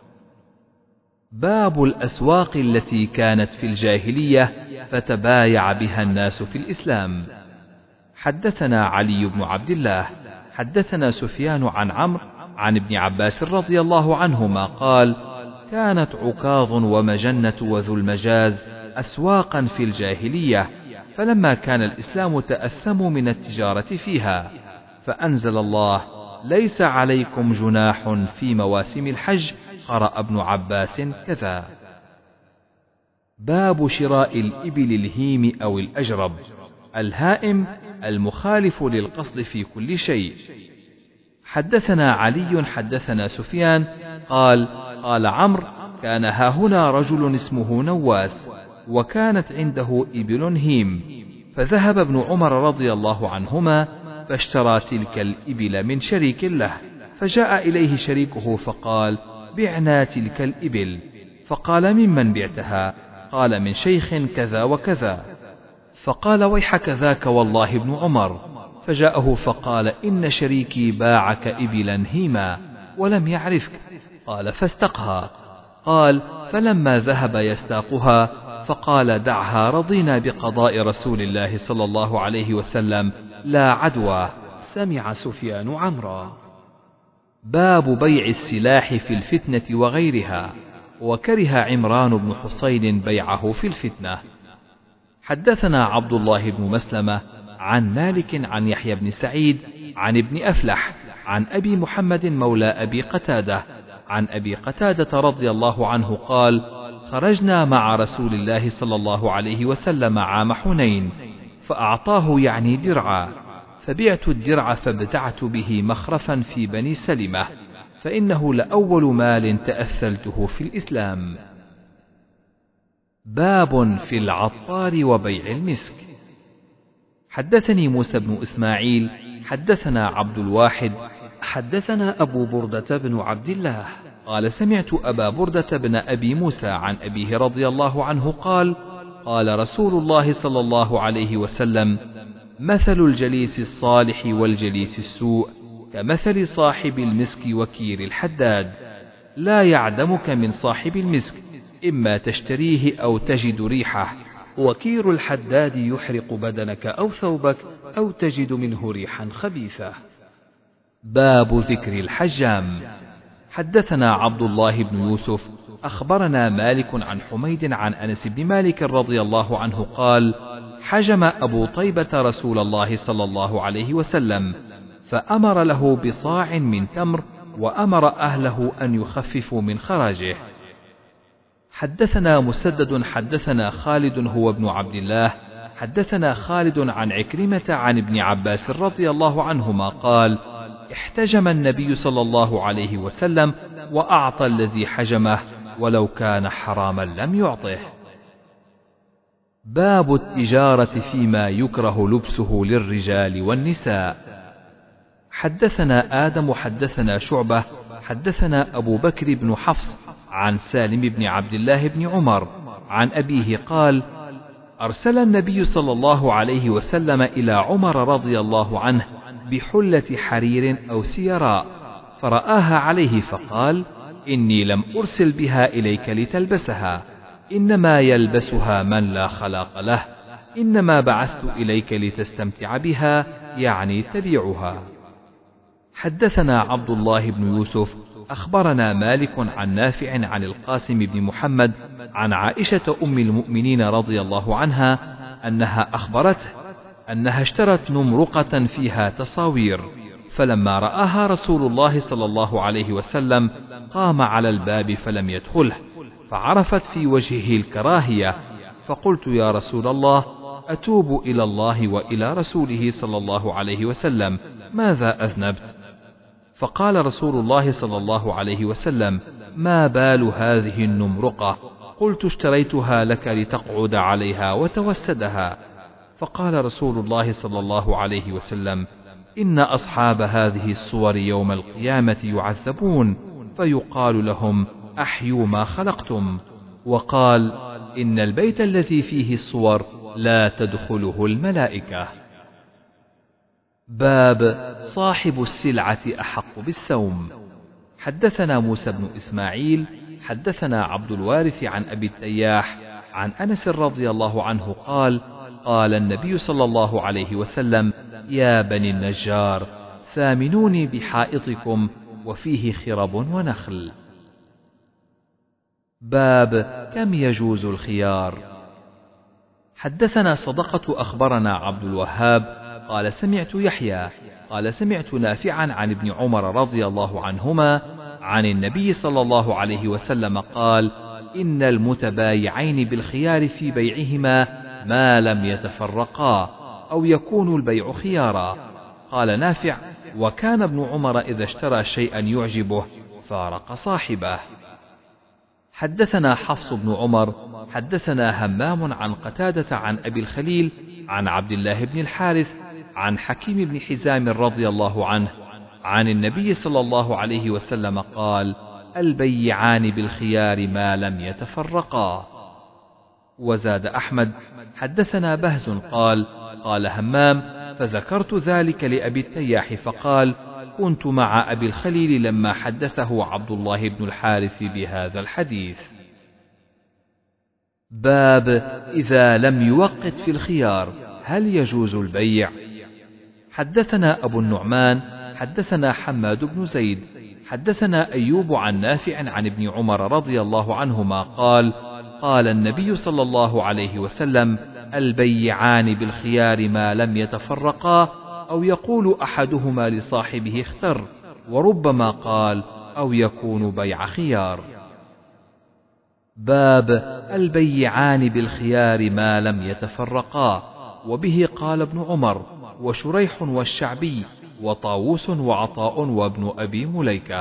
باب الأسواق التي كانت في الجاهلية فتبايع بها الناس في الإسلام. حدثنا علي بن عبد الله حدثنا سفيان عن عمرو عن ابن عباس رضي الله عنهما قال: كانت عكاظ ومجنة وذو المجاز أسواقا في الجاهلية، فلما كان الإسلام تأثموا من التجارة فيها، فأنزل الله: ليس عليكم جناح في مواسم الحج. قرأ ابن عباس كذا. باب شراء الإبل الهيم أو الأجرب. الهائم المخالف للقصد في كل شيء. حدثنا علي حدثنا سفيان قال: قال عمرو: كان هاهنا رجل اسمه نواس، وكانت عنده إبل هيم، فذهب ابن عمر رضي الله عنهما فاشترى تلك الإبل من شريك له، فجاء إليه شريكه فقال: بعنا تلك الإبل. فقال: ممن بعتها؟ قال من شيخ كذا وكذا، فقال ويحك ذاك والله ابن عمر، فجاءه فقال إن شريكي باعك إبلا هيما ولم يعرفك، قال فاستقها. قال فلما ذهب يستاقها فقال دعها رضينا بقضاء رسول الله صلى الله عليه وسلم لا عدوى. سمع سفيان عمرا. باب بيع السلاح في الفتنة وغيرها، وكره عمران بن حسين بيعه في الفتنة. حدثنا عبد الله بن مسلمة عن مالك عن يحيى بن سعيد عن ابن أفلح عن أبي محمد مولى أبي قتادة عن أبي قتادة رضي الله عنه قال خرجنا مع رسول الله صلى الله عليه وسلم عام حنين، فأعطاه يعني درعا، فبعت الدرع فابتعت به مخرفا في بني سلمة، فإنه لأول مال تأثلته في الإسلام. باب في العطار وبيع المسك. حدثني موسى بن إسماعيل حدثنا عبد الواحد حدثنا أبو بردة بن عبد الله قال سمعت أبا بردة بن أبي موسى عن أبيه رضي الله عنه قال قال رسول الله صلى الله عليه وسلم مثل الجليس الصالح والجليس السوء كمثل صاحب المسك وكير الحداد، لا يعدمك من صاحب المسك، إما تشتريه أو تجد ريحه، وكير الحداد يحرق بدنك أو ثوبك أو تجد منه ريحا خبيثة. باب ذكر الحجام. حدثنا عبد الله بن يوسف أخبرنا مالك عن حميد عن أنس بن مالك رضي الله عنه قال حجم أبو طيبة رسول الله صلى الله عليه وسلم، فأمر له بصاع من تمر، وأمر أهله أن يخففوا من خراجه. حدثنا مسدد حدثنا خالد هو ابن عبد الله حدثنا خالد عن عكرمة عن ابن عباس رضي الله عنهما قال احتجم النبي صلى الله عليه وسلم وأعطى الذي حجمه، ولو كان حراما لم يعطه. باب التجارة فيما يكره لبسه للرجال والنساء. حدثنا آدم حدثنا شعبة حدثنا أبو بكر بن حفص عن سالم بن عبد الله بن عمر عن أبيه قال أرسل النبي صلى الله عليه وسلم إلى عمر رضي الله عنه بحلة حرير أو سيراء، فرآها عليه فقال إني لم أرسل بها إليك لتلبسها، إنما يلبسها من لا خلاق له، إنما بعثت إليك لتستمتع بها، يعني تبيعها. حدثنا عبد الله بن يوسف أخبرنا مالك عن نافع عن القاسم بن محمد عن عائشة أم المؤمنين رضي الله عنها أنها أخبرته أنها اشترت نمرقة فيها تصاوير، فلما رآها رسول الله صلى الله عليه وسلم قام على الباب فلم يدخله، فعرفت في وجهه الكراهية، فقلت يا رسول الله أتوب إلى الله وإلى رسوله صلى الله عليه وسلم، ماذا أذنبت؟ فقال رسول الله صلى الله عليه وسلم ما بال هذه النمرقة؟ قلت اشتريتها لك لتقعد عليها وتوسدها. فقال رسول الله صلى الله عليه وسلم إن أصحاب هذه الصور يوم القيامة يعذبون، فيقال لهم أحيوا ما خلقتم. وقال إن البيت الذي فيه الصور لا تدخله الملائكة. باب صاحب السلعة أحق بالسوم. حدثنا موسى بن إسماعيل حدثنا عبد الوارث عن أبي التياح عن أنس رضي الله عنه قال قال النبي صلى الله عليه وسلم يا بني النجار ثامنوني بحائطكم وفيه خرب ونخل. باب كم يجوز الخيار. حدثنا صدقة أخبرنا عبد الوهاب قال سمعت يحيى قال سمعت نافعا عن ابن عمر رضي الله عنهما عن النبي صلى الله عليه وسلم قال إن المتبايعين بالخيار في بيعهما ما لم يتفرقا أو يكون البيع خيارا. قال نافع وكان ابن عمر إذا اشترى شيئا يعجبه فارق صاحبه. حدثنا حفص بن عمر حدثنا همام عن قتادة عن أبي الخليل عن عبد الله بن الحارث عن حكيم بن حزام رضي الله عنه عن النبي صلى الله عليه وسلم قال البيعان بالخيار ما لم يتفرقا. وزاد أحمد: حدثنا بهز قال: قال همام: فذكرت ذلك لأبي التياح فقال: كنت مع أبي الخليل لما حدثه عبد الله بن الحارث بهذا الحديث. باب إذا لم يوقت في الخيار هل يجوز البيع؟ حدثنا أبو النعمان حدثنا حماد بن زيد حدثنا أيوب عن نافع عن ابن عمر رضي الله عنهما قال: قال النبي صلى الله عليه وسلم: البيعان بالخيار ما لم يتفرقا، أو يقول أحدهما لصاحبه اختر، وربما قال: أو يكون بيع خيار. باب البيعان بالخيار ما لم يتفرقا، وبه قال ابن عمر وشريح والشعبي وطاووس وعطاء وابن أبي مليكة.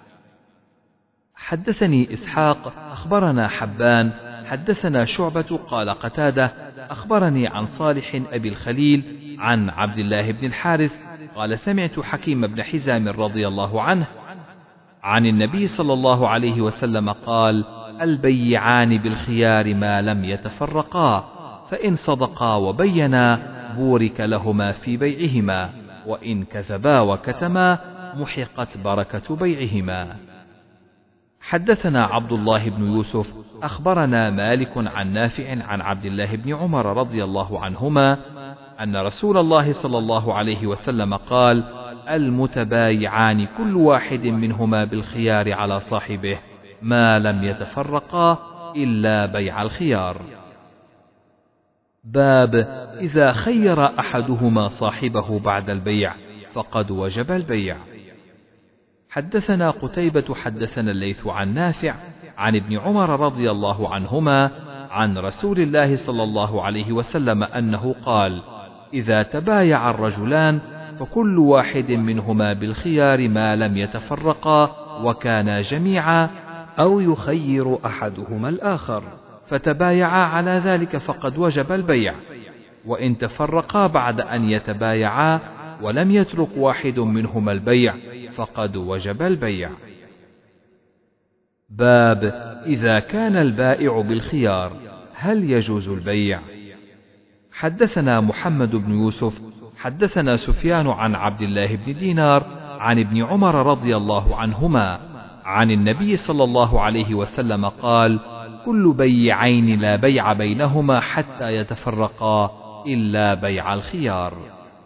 حدثني إسحاق أخبرنا حبان حدثنا شعبة قال قتادة أخبرني عن صالح أبي الخليل عن عبد الله بن الحارث قال: سمعت حكيم بن حزام رضي الله عنه عن النبي صلى الله عليه وسلم قال: البيعان بالخيار ما لم يتفرقا، فإن صدقا وبينا بورك لهما في بيعهما، وإن كذبا وكتما محقت بركة بيعهما. حدثنا عبد الله بن يوسف أخبرنا مالك عن نافع عن عبد الله بن عمر رضي الله عنهما أن رسول الله صلى الله عليه وسلم قال: المتبايعان كل واحد منهما بالخيار على صاحبه ما لم يتفرقا إلا بيع الخيار. باب إذا خير أحدهما صاحبه بعد البيع فقد وجب البيع. حدثنا قتيبة حدثنا الليث عن نافع عن ابن عمر رضي الله عنهما عن رسول الله صلى الله عليه وسلم أنه قال: إذا تبايع الرجلان فكل واحد منهما بالخيار ما لم يتفرقا وكانا جميعا، أو يخير أحدهما الآخر، فتبايعا على ذلك فقد وجب البيع، وإن تفرقا بعد أن يتبايعا ولم يترك واحد منهما البيع فقد وجب البيع. باب إذا كان البائع بالخيار هل يجوز البيع؟ حدثنا محمد بن يوسف حدثنا سفيان عن عبد الله بن دينار عن ابن عمر رضي الله عنهما عن النبي صلى الله عليه وسلم قال: كل بيعين لا بيع بينهما حتى يتفرقا إلا بيع الخيار.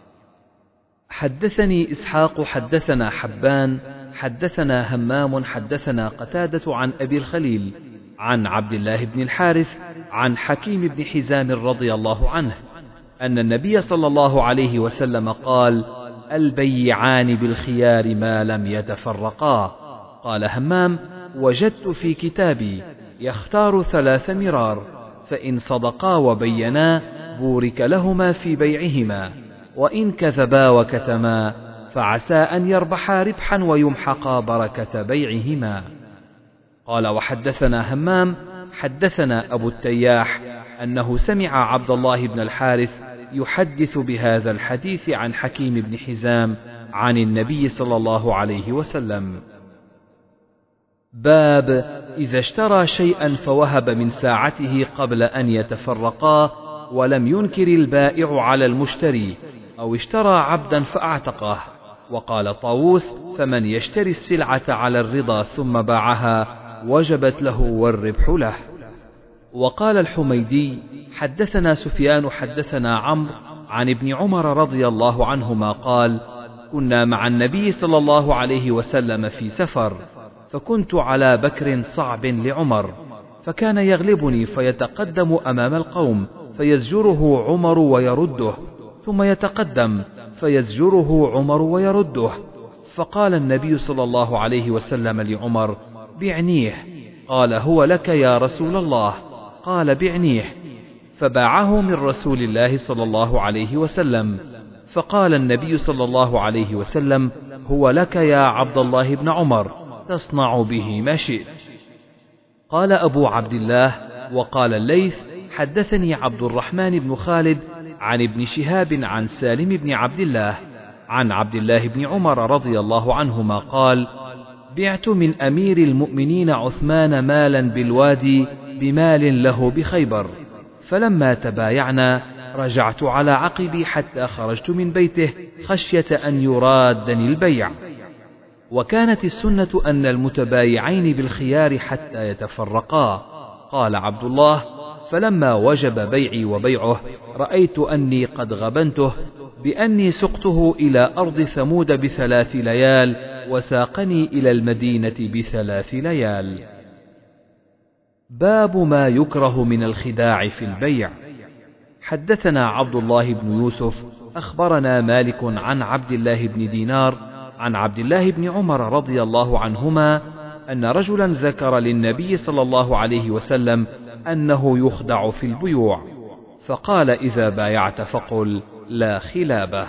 حدثني إسحاق حدثنا حبان حدثنا همام حدثنا قتادة عن أبي الخليل عن عبد الله بن الحارث عن حكيم بن حزام رضي الله عنه أن النبي صلى الله عليه وسلم قال: البيعان بالخيار ما لم يتفرقا. قال همام: وجدت في كتابي يختار 3 مرار، فإن صدقا وبينا بورك لهما في بيعهما، وإن كذبا وكتما فعسى أن يربحا ربحا ويمحقا بركة بيعهما. قال: وحدثنا همام حدثنا أبو التياح أنه سمع عبد الله بن الحارث يحدث بهذا الحديث عن حكيم بن حزام عن النبي صلى الله عليه وسلم. باب إذا اشترى شيئا فوهب من ساعته قبل أن يتفرقا ولم ينكر البائع على المشتري، أو اشترى عبدا فأعتقه. وقال طاووس: فمن يشتري السلعة على الرضا ثم باعها وجبت له والربح له. وقال الحميدي: حدثنا سفيان حدثنا عمرو عن ابن عمر رضي الله عنهما قال: كنا مع النبي صلى الله عليه وسلم في سفر، فكنت على بكر صعب لعمر، فكان يغلبني فيتقدم أمام القوم فيزجره عمر ويرده، ثم يتقدم فيزجره عمر ويرده. فقال النبي صلى الله عليه وسلم لعمر: بعنيه. قال: هو لك يا رسول الله. قال: بعنيه. فباعه من رسول الله صلى الله عليه وسلم. فقال النبي صلى الله عليه وسلم: هو لك يا عبد الله بن عمر، تصنع به ما شئت. قال أبو عبد الله: وقال الليث: حدثني عبد الرحمن بن خالد عن ابن شهاب عن سالم بن عبد الله عن عبد الله بن عمر رضي الله عنهما قال: بعت من أمير المؤمنين عثمان مالا بالوادي بمال له بخيبر، فلما تبايعنا رجعت على عقبي حتى خرجت من بيته خشية أن يرادني البيع. وكانت السنة أن المتبايعين بالخيار حتى يتفرقا. قال عبد الله: فلما وجب بيعي وبيعه رأيت أني قد غبنته بأني سقته إلى أرض ثمود ب3 ليال وساقني إلى المدينة ب3 ليال. باب ما يكره من الخداع في البيع. حدثنا عبد الله بن يوسف أخبرنا مالك عن عبد الله بن دينار عن عبد الله بن عمر رضي الله عنهما أن رجلا ذكر للنبي صلى الله عليه وسلم أنه يخدع في البيوع، فقال: إذا بايعت فقل لا خلابه.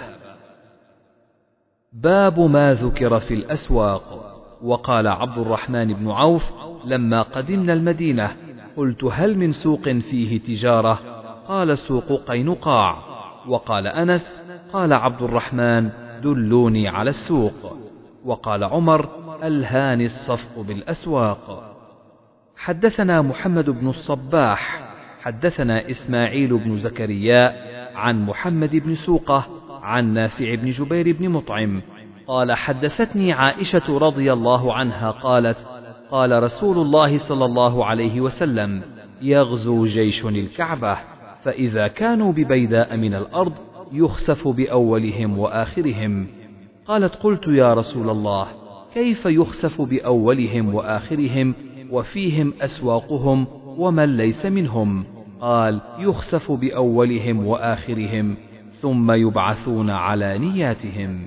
باب ما ذكر في الأسواق. وقال عبد الرحمن بن عوف: لما قدمنا المدينة قلت: هل من سوق فيه تجارة؟ قال: سوق قينقاع. وقال أنس: قال عبد الرحمن: دلوني على السوق. وقال عمر: ألهاني الصفق بالأسواق. حدثنا محمد بن الصباح حدثنا إسماعيل بن زكريا عن محمد بن سوقة عن نافع بن جبير بن مطعم قال: حدثتني عائشة رضي الله عنها قالت: قال رسول الله صلى الله عليه وسلم: يغزو جيش الكعبة، فإذا كانوا ببيداء من الأرض يخسف بأولهم وآخرهم. قالت: قلت يا رسول الله، كيف يخسف بأولهم وآخرهم وفيهم أسواقهم ومن ليس منهم؟ قال: يخسف بأولهم وآخرهم ثم يبعثون على نياتهم.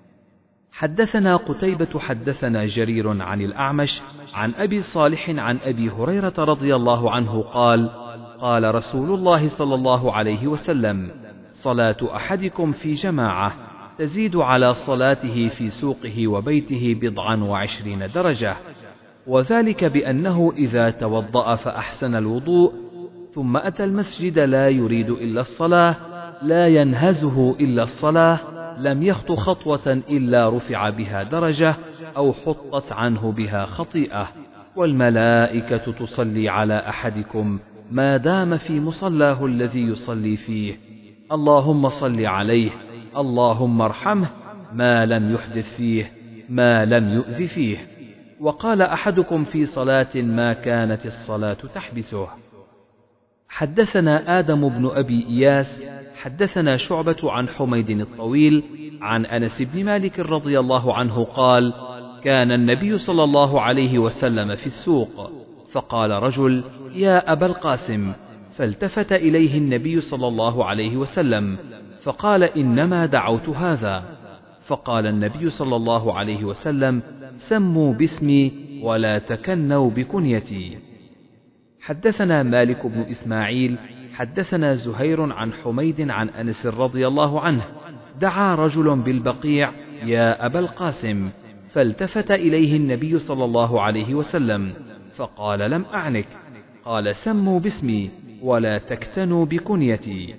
حدثنا قتيبة حدثنا جرير عن الأعمش عن أبي صالح عن أبي هريرة رضي الله عنه قال: قال رسول الله صلى الله عليه وسلم: صلاة أحدكم في جماعة تزيد على صلاته في سوقه وبيته 20 درجة، وذلك بأنه إذا توضأ فأحسن الوضوء ثم أتى المسجد لا يريد إلا الصلاة، لا ينهزه إلا الصلاة، لم يخط خطوة إلا رفع بها درجة أو حطت عنه بها خطيئة، والملائكة تصلي على أحدكم ما دام في مصلاه الذي يصلي فيه، اللهم صل عليه، اللهم ارحمه، ما لم يحدث فيه، ما لم يؤذ فيه. وقال أحدكم في صلاة ما كانت الصلاة تحبسه. حدثنا آدم بن أبي إياس حدثنا شعبة عن حميد الطويل عن أنس بن مالك رضي الله عنه قال: كان النبي صلى الله عليه وسلم في السوق، فقال رجل: يا أبا القاسم، فالتفت إليه النبي صلى الله عليه وسلم فقال: إنما دعوت هذا. فقال النبي صلى الله عليه وسلم: سموا باسمي ولا تكنوا بكنيتي. حدثنا مالك بن إسماعيل حدثنا زهير عن حميد عن أنس رضي الله عنه: دعا رجل بالبقيع: يا أبا القاسم، فالتفت إليه النبي صلى الله عليه وسلم فقال: لم أعنك. قال: سموا باسمي ولا تكتنوا بكنيتي.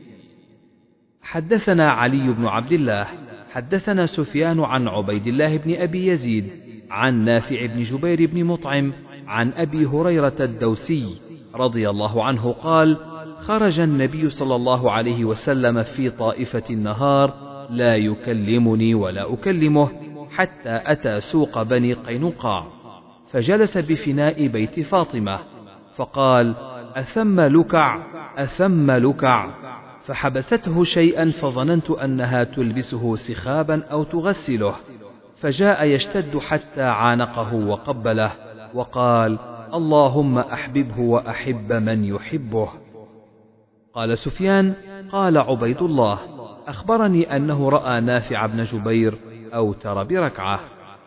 حدثنا علي بن عبد الله حدثنا سفيان عن عبيد الله بن أبي يزيد عن نافع بن جبير بن مطعم عن أبي هريرة الدوسي رضي الله عنه قال: خرج النبي صلى الله عليه وسلم في طائفة النهار لا يكلمني ولا أكلمه حتى أتى سوق بني قينقاع، فجلس بفناء بيت فاطمة فقال: أثم لكع أثم لكع، فحبسته شيئا فظننت أنها تلبسه سخابا أو تغسله، فجاء يشتد حتى عانقه وقبله وقال: اللهم أحببه وأحب من يحبه. قال سفيان: قال عبيد الله: أخبرني أنه رأى نافع بن جبير أوتر بركعة.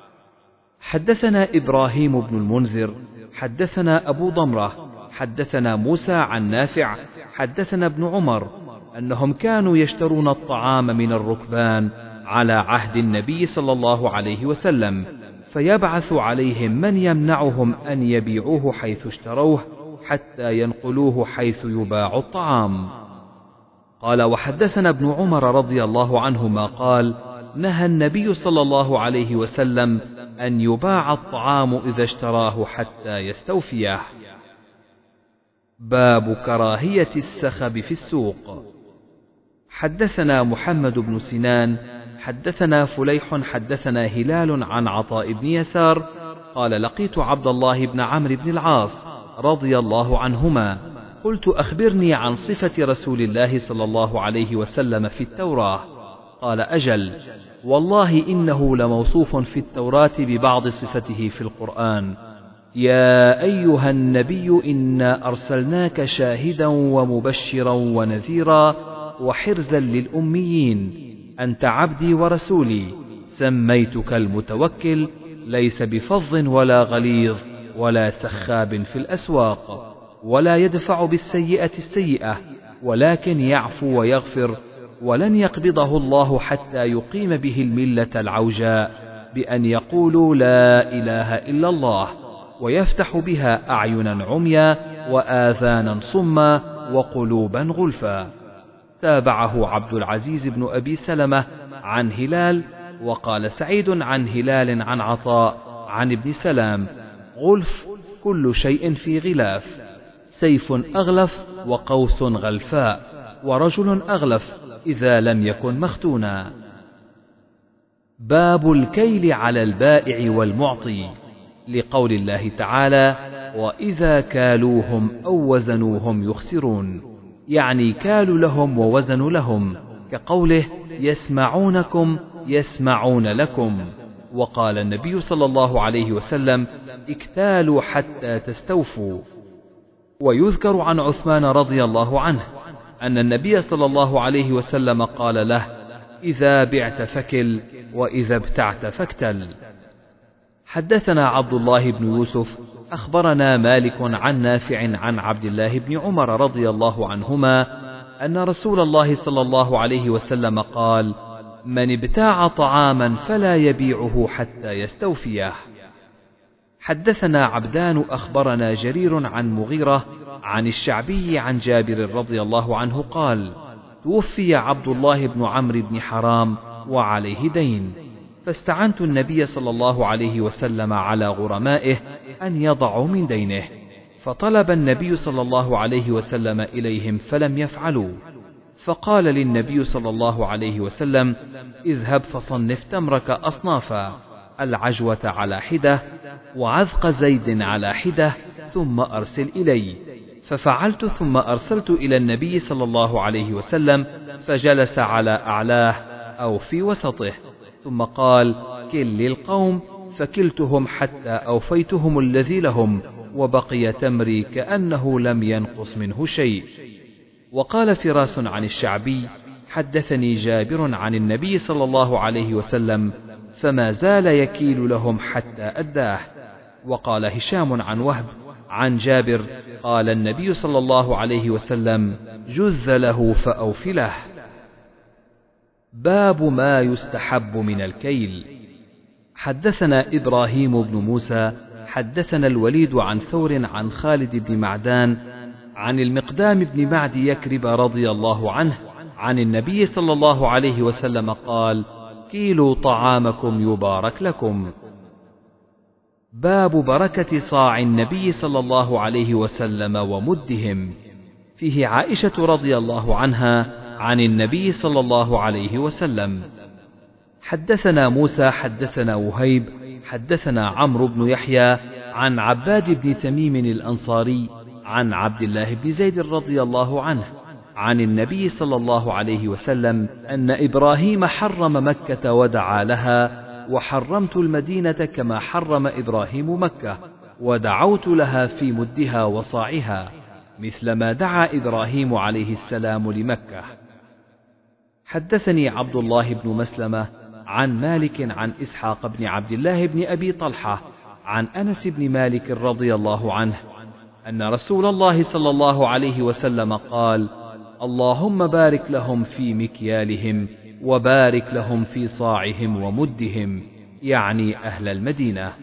حدثنا إبراهيم بن المنذر حدثنا أبو ضمرة حدثنا موسى عن نافع حدثنا ابن عمر أنهم كانوا يشترون الطعام من الركبان على عهد النبي صلى الله عليه وسلم، فيبعث عليهم من يمنعهم أن يبيعوه حيث اشتروه حتى ينقلوه حيث يباع الطعام. قال: وحدثنا ابن عمر رضي الله عنهما قال: نهى النبي صلى الله عليه وسلم أن يباع الطعام إذا اشتراه حتى يستوفيه. باب كراهية السخب في السوق. حدثنا محمد بن سنان حدثنا فليح حدثنا هلال عن عطاء بن يسار قال لقيت عبد الله بن عمرو بن العاص رضي الله عنهما قلت أخبرني عن صفة رسول الله صلى الله عليه وسلم في التوراة. قال أجل، والله إنه لموصوف في التوراة ببعض صفته في القرآن. يا أيها النبي إنا أرسلناك شاهدا ومبشرا ونذيرا وحرزا للأميين أنت عبدي ورسولي سميتك المتوكل ليس بفظ ولا غليظ ولا سخاب في الأسواق ولا يدفع بالسيئة السيئة ولكن يعفو ويغفر ولن يقبضه الله حتى يقيم به الملة العوجاء بأن يقولوا لا إله إلا الله ويفتح بها أعينا عميا وآذانا صما وقلوبا غلفا. تابعه عبد العزيز بن أبي سلمة عن هلال وقال سعيد عن هلال عن عطاء عن ابن سلام غلف كل شيء في غلاف، سيف أغلف وقوس غلفاء ورجل أغلف إذا لم يكن مختونا. باب الكيل على البائع والمعطي، لقول الله تعالى وإذا كالوهم أو وزنوهم يخسرون، يعني كالوا لهم ووزنوا لهم، كقوله يسمعونكم يسمعون لكم. وقال النبي صلى الله عليه وسلم اكتالوا حتى تستوفوا. ويذكر عن عثمان رضي الله عنه أن النبي صلى الله عليه وسلم قال له إذا بعت فكل وإذا ابتعت فاكتل. حدثنا عبد الله بن يوسف أخبرنا مالك عن نافع عن عبد الله بن عمر رضي الله عنهما أن رسول الله صلى الله عليه وسلم قال من ابتاع طعاما فلا يبيعه حتى يستوفيه. حدثنا عبدان أخبرنا جرير عن مغيرة عن الشعبي عن جابر رضي الله عنه قال توفي عبد الله بن عمرو بن حرام وعليه دين، فاستعنت النبي صلى الله عليه وسلم على غرمائه أن يضعوا من دينه، فطلب النبي صلى الله عليه وسلم إليهم فلم يفعلوا، فقال للنبي صلى الله عليه وسلم اذهب فصنف تمرك أصنافا، العجوة على حدة وعذق زيد على حدة ثم أرسل إلي، ففعلت ثم أرسلت إلى النبي صلى الله عليه وسلم فجلس على أعلاه أو في وسطه، ثم قال كل للقوم، فكلتهم حتى أوفيتهم الذي لهم وبقي تمري كأنه لم ينقص منه شيء. وقال فراس عن الشعبي حدثني جابر عن النبي صلى الله عليه وسلم فما زال يكيل لهم حتى أداه. وقال هشام عن وهب عن جابر قال النبي صلى الله عليه وسلم جز له فأوف له. باب ما يستحب من الكيل. حدثنا إبراهيم بن موسى حدثنا الوليد عن ثور عن خالد بن معدان عن المقدام بن معد يكرب رضي الله عنه عن النبي صلى الله عليه وسلم قال كيلوا طعامكم يبارك لكم. باب بركة صاع النبي صلى الله عليه وسلم ومدهم، فيه عائشة رضي الله عنها عن النبي صلى الله عليه وسلم. حدثنا موسى حدثنا وهيب حدثنا عمرو بن يحيى عن عباد بن تميم الأنصاري عن عبد الله بن زيد رضي الله عنه عن النبي صلى الله عليه وسلم أن إبراهيم حرم مكة ودعا لها، وحرمت المدينة كما حرم إبراهيم مكة، ودعوت لها في مدها وصاعها مثل ما دعا إبراهيم عليه السلام لمكة. حدثني عبد الله بن مسلمة عن مالك عن إسحاق بن عبد الله بن أبي طلحة عن أنس بن مالك رضي الله عنه أن رسول الله صلى الله عليه وسلم قال اللهم بارك لهم في مكيالهم وبارك لهم في صاعهم ومدهم، يعني أهل المدينة.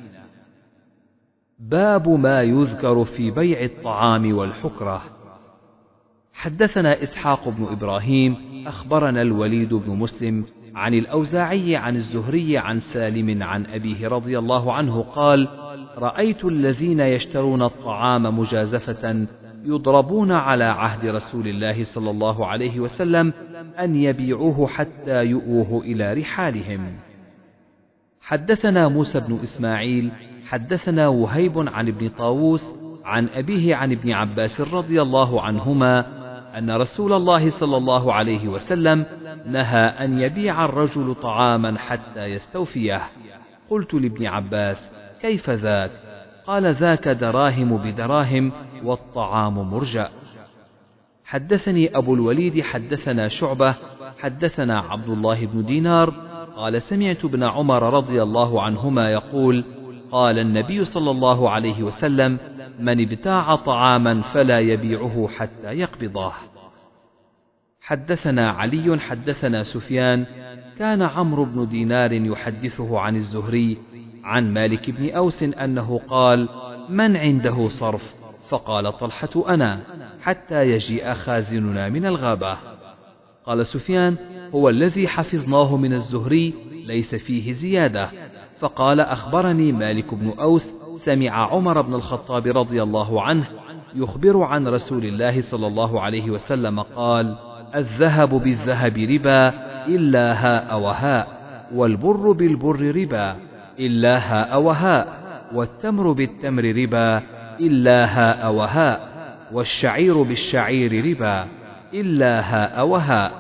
باب ما يذكر في بيع الطعام والحكرة. حدثنا إسحاق بن إبراهيم أخبرنا الوليد بن مسلم عن الأوزاعي عن الزهري عن سالم عن أبيه رضي الله عنه قال رأيت الذين يشترون الطعام مجازفة يضربون على عهد رسول الله صلى الله عليه وسلم أن يبيعوه حتى يؤوه إلى رحالهم. حدثنا موسى بن إسماعيل حدثنا وهيب عن ابن طاووس عن أبيه عن ابن عباس رضي الله عنهما أن رسول الله صلى الله عليه وسلم نهى أن يبيع الرجل طعاما حتى يستوفيه. قلت لابن عباس: كيف ذاك؟ قال: ذاك دراهم بدراهم والطعام مرجأ. حدثني أبو الوليد حدثنا شعبة حدثنا عبد الله بن دينار قال: سمعت ابن عمر رضي الله عنهما يقول: قال النبي صلى الله عليه وسلم: من ابتاع طعاما فلا يبيعه حتى يقبضه. حدثنا علي حدثنا سفيان كان عمرو بن دينار يحدثه عن الزهري عن مالك بن أوس أنه قال: من عنده صرف؟ فقال طلحة: أنا، حتى يجيء خازننا من الغابة. قال سفيان: هو الذي حفظناه من الزهري ليس فيه زيادة. فقال: أخبرني مالك بن أوس سمع عمر بن الخطاب رضي الله عنه يخبر عن رسول الله صلى الله عليه وسلم قال: الذهب بالذهب ربا إلا هاء وهاء، والبر بالبر ربا إلا هاء وهاء، والتمر بالتمر ربا إلا هاء وهاء، والشعير بالشعير ربا إلا هاء وهاء.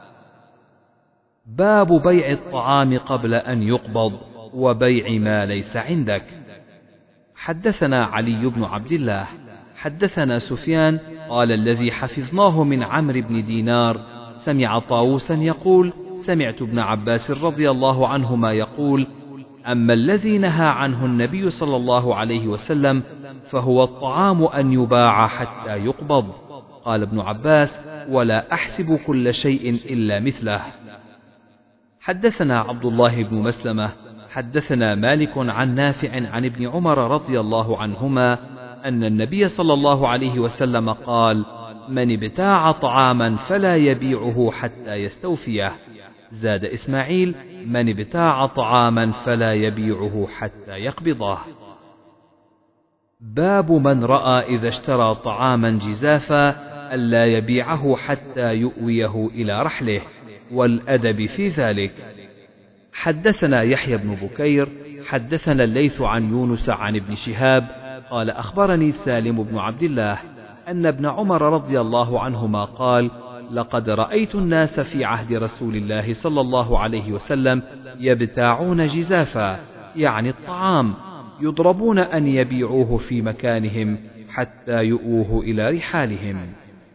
باب بيع الطعام قبل أن يقبض وبيع ما ليس عندك. حدثنا علي بن عبد الله حدثنا سفيان قال: الذي حفظناه من عمرو بن دينار سمع طاووسا يقول: سمعت ابن عباس رضي الله عنهما يقول: أما الذي نهى عنه النبي صلى الله عليه وسلم فهو الطعام أن يباع حتى يقبض. قال ابن عباس: ولا أحسب كل شيء إلا مثله. حدثنا عبد الله بن مسلمة حدثنا مالك عن نافع عن ابن عمر رضي الله عنهما أن النبي صلى الله عليه وسلم قال: من ابتاع طعاما فلا يبيعه حتى يستوفيه. زاد إسماعيل: من ابتاع طعاما فلا يبيعه حتى يقبضه. باب من رأى إذا اشترى طعاما جزافا ألا يبيعه حتى يؤويه إلى رحله، والأدب في ذلك. حدثنا يحيى بن بكير حدثنا الليث عن يونس عن ابن شهاب قال: أخبرني سالم بن عبد الله أن ابن عمر رضي الله عنهما قال: لقد رأيت الناس في عهد رسول الله صلى الله عليه وسلم يبتاعون جزافا، يعني الطعام، يضربون أن يبيعوه في مكانهم حتى يؤوه إلى رحالهم.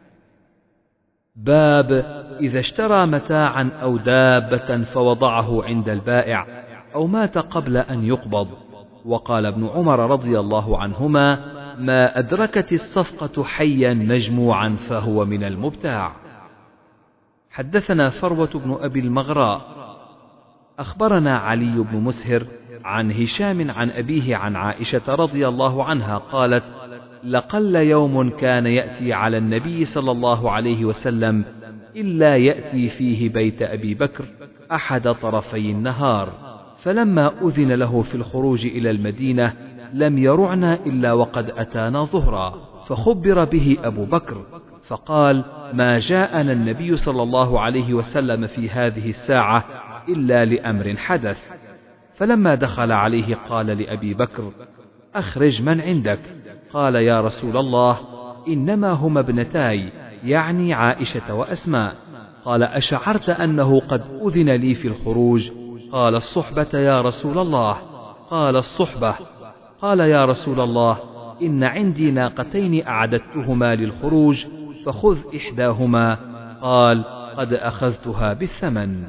باب إذا اشترى متاعا أو دابة فوضعه عند البائع أو مات قبل أن يقبض. وقال ابن عمر رضي الله عنهما: ما أدركت الصفقة حيا مجموعا فهو من المبتاع. حدثنا فروة بن أبي المغراء أخبرنا علي بن مسهر عن هشام عن أبيه عن عائشة رضي الله عنها قالت: لقل يوم كان يأتي على النبي صلى الله عليه وسلم إلا يأتي فيه بيت أبي بكر أحد طرفي النهار، فلما أذن له في الخروج إلى المدينة لم يرعنا إلا وقد أتانا ظهرا، فخبر به أبو بكر فقال: ما جاءنا النبي صلى الله عليه وسلم في هذه الساعة إلا لأمر حدث. فلما دخل عليه قال لأبي بكر: أخرج من عندك. قال: يا رسول الله، إنما هما ابنتاي، يعني عائشة وأسماء. قال: أشعرت أنه قد أذن لي في الخروج؟ قال: الصحبة يا رسول الله. قال: الصحبة. قال: يا رسول الله، إن عندي ناقتين أعددتهما للخروج، فخذ إحداهما. قال: قد أخذتها بالثمن.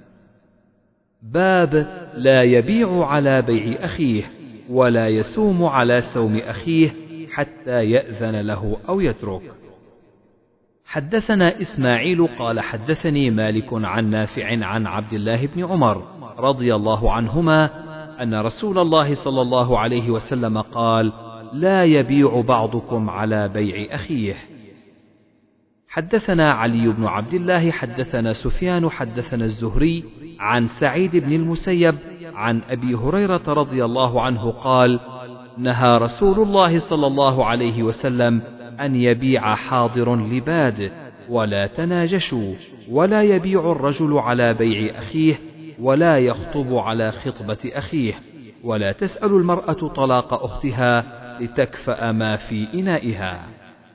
باب لا يبيع على بيع أخيه ولا يسوم على سوم أخيه حتى يأذن له أو يترك. حدثنا إسماعيل قال: حدثني مالك عن نافع عن عبد الله بن عمر رضي الله عنهما أن رسول الله صلى الله عليه وسلم قال: لا يبيع بعضكم على بيع أخيه. حدثنا علي بن عبد الله حدثنا سفيان حدثنا الزهري عن سعيد بن المسيب عن أبي هريرة رضي الله عنه قال: نهى رسول الله صلى الله عليه وسلم أن يبيع حاضر لباد، ولا تناجشوا، ولا يبيع الرجل على بيع أخيه، ولا يخطب على خطبة أخيه، ولا تسأل المرأة طلاق أختها لتكفأ ما في إنائها.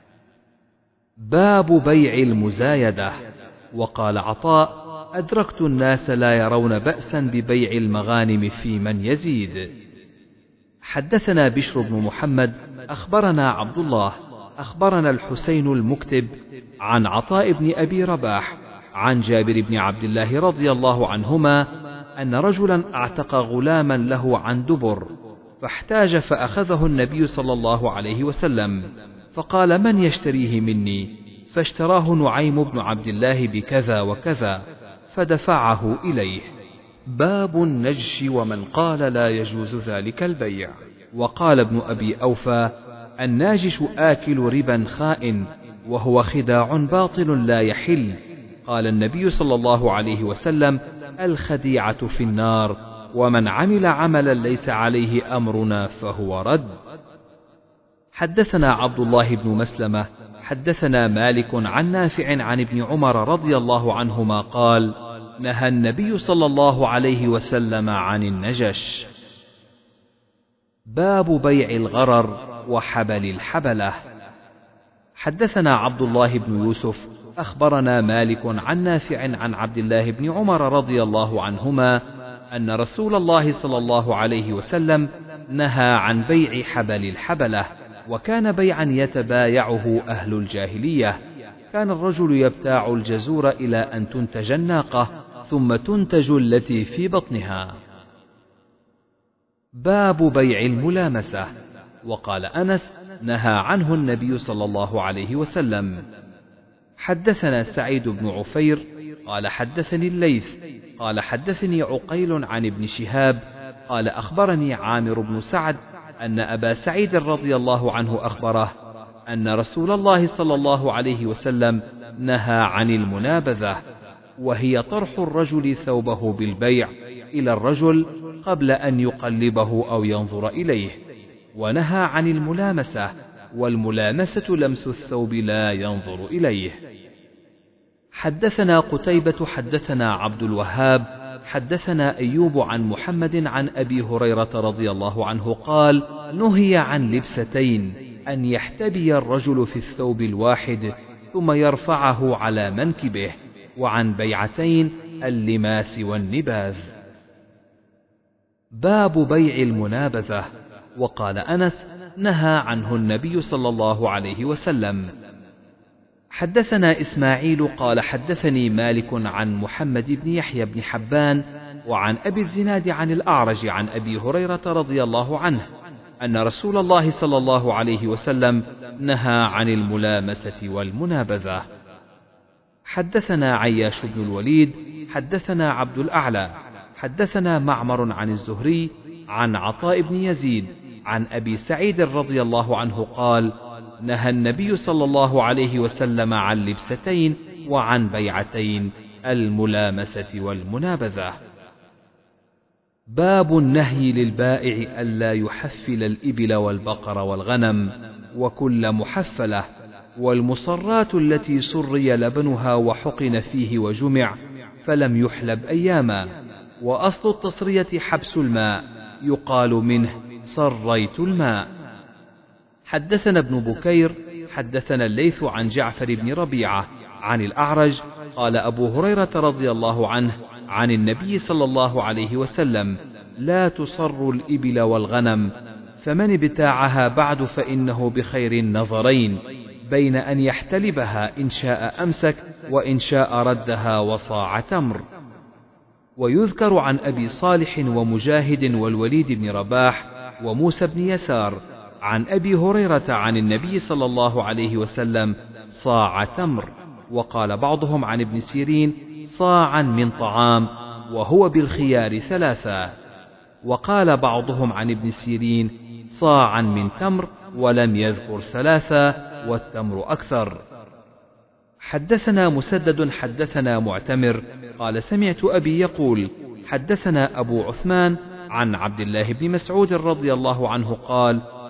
باب بيع المزايدة. وقال عطاء: أدركت الناس لا يرون بأسا ببيع المغانم في من يزيد. حدثنا بشر بن محمد أخبرنا عبد الله أخبرنا الحسين المكتب عن عطاء بن أبي رباح عن جابر بن عبد الله رضي الله عنهما أن رجلا اعتق غلاما له عن دبر، فاحتاج فأخذه النبي صلى الله عليه وسلم، فقال: من يشتريه مني؟ فاشتراه نعيم بن عبد الله بكذا وكذا، فدفعه إليه. باب النجش ومن قال لا يجوز ذلك البيع. وقال ابن أبي أوفى: الناجش آكل ربا خائن، وهو خداع باطل لا يحل. قال النبي صلى الله عليه وسلم: الخديعة في النار، ومن عمل عملا ليس عليه أمرنا فهو رد. حدثنا عبد الله بن مسلمة حدثنا مالك عن نافع عن ابن عمر رضي الله عنهما قال: نهى النبي صلى الله عليه وسلم عن النجش. باب بيع الغرر وحبل الحبلة. حدثنا عبد الله بن يوسف أخبرنا مالك عن نافع عن عبد الله بن عمر رضي الله عنهما أن رسول الله صلى الله عليه وسلم نهى عن بيع حبل الحبلة، وكان بيعا يتبايعه أهل الجاهلية. كان الرجل يبتاع الجزور إلى أن تنتج الناقة، ثم تنتج التي في بطنها. باب بيع الملامسة. وقال أنس: نهى عنه النبي صلى الله عليه وسلم. حدثنا سعيد بن عفير قال حدثني الليث قال حدثني عقيل عن ابن شهاب قال أخبرني عامر بن سعد أن أبا سعيد رضي الله عنه أخبره أن رسول الله صلى الله عليه وسلم نهى عن المنابذة، وهي طرح الرجل ثوبه بالبيع إلى الرجل قبل أن يقلبه أو ينظر إليه، ونهى عن الملامسة، والملامسة لمس الثوب لا ينظر إليه. حدثنا قتيبة حدثنا عبد الوهاب حدثنا أيوب عن محمد عن أبي هريرة رضي الله عنه قال: نهي عن لبستين، أن يحتبي الرجل في الثوب الواحد ثم يرفعه على منكبه، وعن بيعتين، اللماس والنباذ. باب بيع المنابذة. وقال أنس: نهى عنه النبي صلى الله عليه وسلم. حدثنا إسماعيل قال حدثني مالك عن محمد بن يحيى بن حبان وعن أبي الزناد عن الأعرج عن أبي هريرة رضي الله عنه أن رسول الله صلى الله عليه وسلم نهى عن الملامسة والمنابذة. حدثنا عياش بن الوليد حدثنا عبد الأعلى حدثنا معمر عن الزهري عن عطاء بن يزيد عن أبي سعيد رضي الله عنه قال: نهى النبي صلى الله عليه وسلم عن لبستين وعن بيعتين، الملامسة والمنابذة. باب النهي للبائع ألا يحفل الإبل والبقر والغنم وكل محفلة، والمصرات التي سري لبنها وحقن فيه وجمع فلم يحلب أياما. وأصل التصرية حبس الماء، يقال منه صريت الماء. حدثنا ابن بكير حدثنا الليث عن جعفر بن ربيعة عن الأعرج قال أبو هريرة رضي الله عنه عن النبي صلى الله عليه وسلم: لا تصر الإبل والغنم، فمن ابتاعها بعد فإنه بخير النظرين، بين أن يحتلبها إن شاء أمسك وإن شاء ردها وصاع تمر. ويذكر عن أبي صالح ومجاهد والوليد بن رباح وموسى بن يسار عن أبي هريرة عن النبي صلى الله عليه وسلم: صاع تمر. وقال بعضهم عن ابن سيرين: صاعا من طعام، وهو بالخيار ثلاثا. وقال بعضهم عن ابن سيرين: صاعا من تمر، ولم يذكر ثلاثا، والتمر أكثر. حدثنا مسدد حدثنا معتمر قال: سمعت أبي يقول: حدثنا أبو عثمان عن عبد الله بن مسعود رضي الله عنه قال: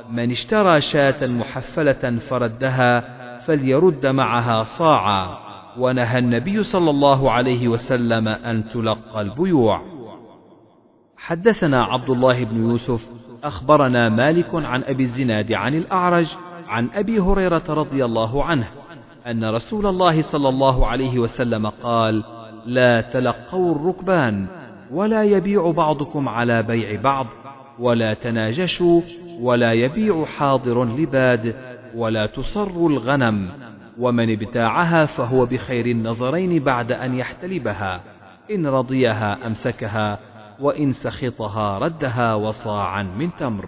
من اشترى شاة محفلة فردها فليرد معها صاعا. ونهى النبي صلى الله عليه وسلم أن تلقى البيوع. حدثنا عبد الله بن يوسف أخبرنا مالك عن أبي الزناد عن الأعرج عن أبي هريرة رضي الله عنه أن رسول الله صلى الله عليه وسلم قال: لا تلقوا الركبان، ولا يبيع بعضكم على بيع بعض، ولا تناجشوا، ولا يبيع حاضر لباد، ولا تصروا الغنم، ومن ابتاعها فهو بخير النظرين بعد أن يحتلبها، إن رضيها أمسكها، وإن سخطها ردها وصاعا من تمر.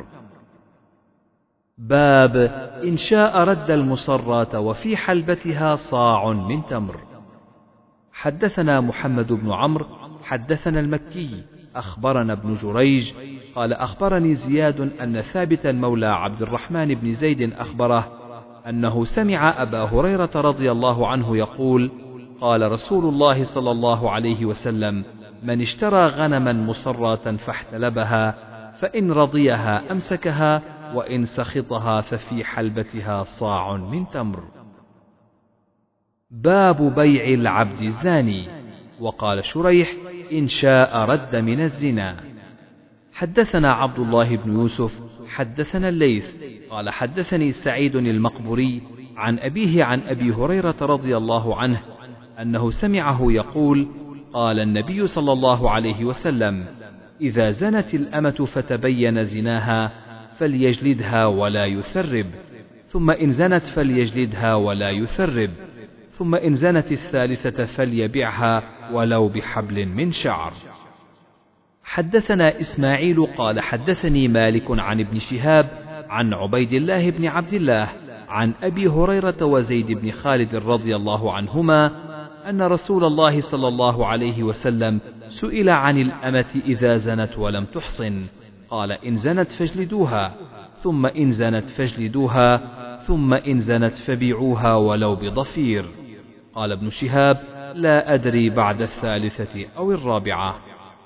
باب إن شاء رد المصرات وفي حلبتها صاع من تمر. حدثنا محمد بن عمرو حدثنا المكي أخبرنا ابن جريج قال أخبرني زياد أن ثابتا مولى عبد الرحمن بن زيد أخبره أنه سمع أبا هريرة رضي الله عنه يقول: قال رسول الله صلى الله عليه وسلم: من اشترى غنما مصرة فاحتلبها فإن رضيها أمسكها، وإن سخطها ففي حلبتها صاع من تمر. باب بيع العبد الزاني. وقال شريح: إن شاء رد من الزنا. حدثنا عبد الله بن يوسف حدثنا الليث قال حدثني سعيد المقبري عن أبيه عن أبي هريرة رضي الله عنه أنه سمعه يقول: قال النبي صلى الله عليه وسلم: إذا زنت الأمة فتبين زناها فليجلدها ولا يثرب، ثم إن زنت فليجلدها ولا يثرب، ثم إن زنت الثالثة فليبعها ولو بحبل من شعر. حدثنا إسماعيل قال حدثني مالك عن ابن شهاب عن عبيد الله بن عبد الله عن أبي هريرة وزيد بن خالد رضي الله عنهما أن رسول الله صلى الله عليه وسلم سئل عن الأمة إذا زنت ولم تحصن، قال: إن زنت فاجلدوها، ثم إن زنت فاجلدوها، ثم إن زنت فبيعوها ولو بضفير. قال ابن شهاب: لا أدري بعد الثالثة أو الرابعة.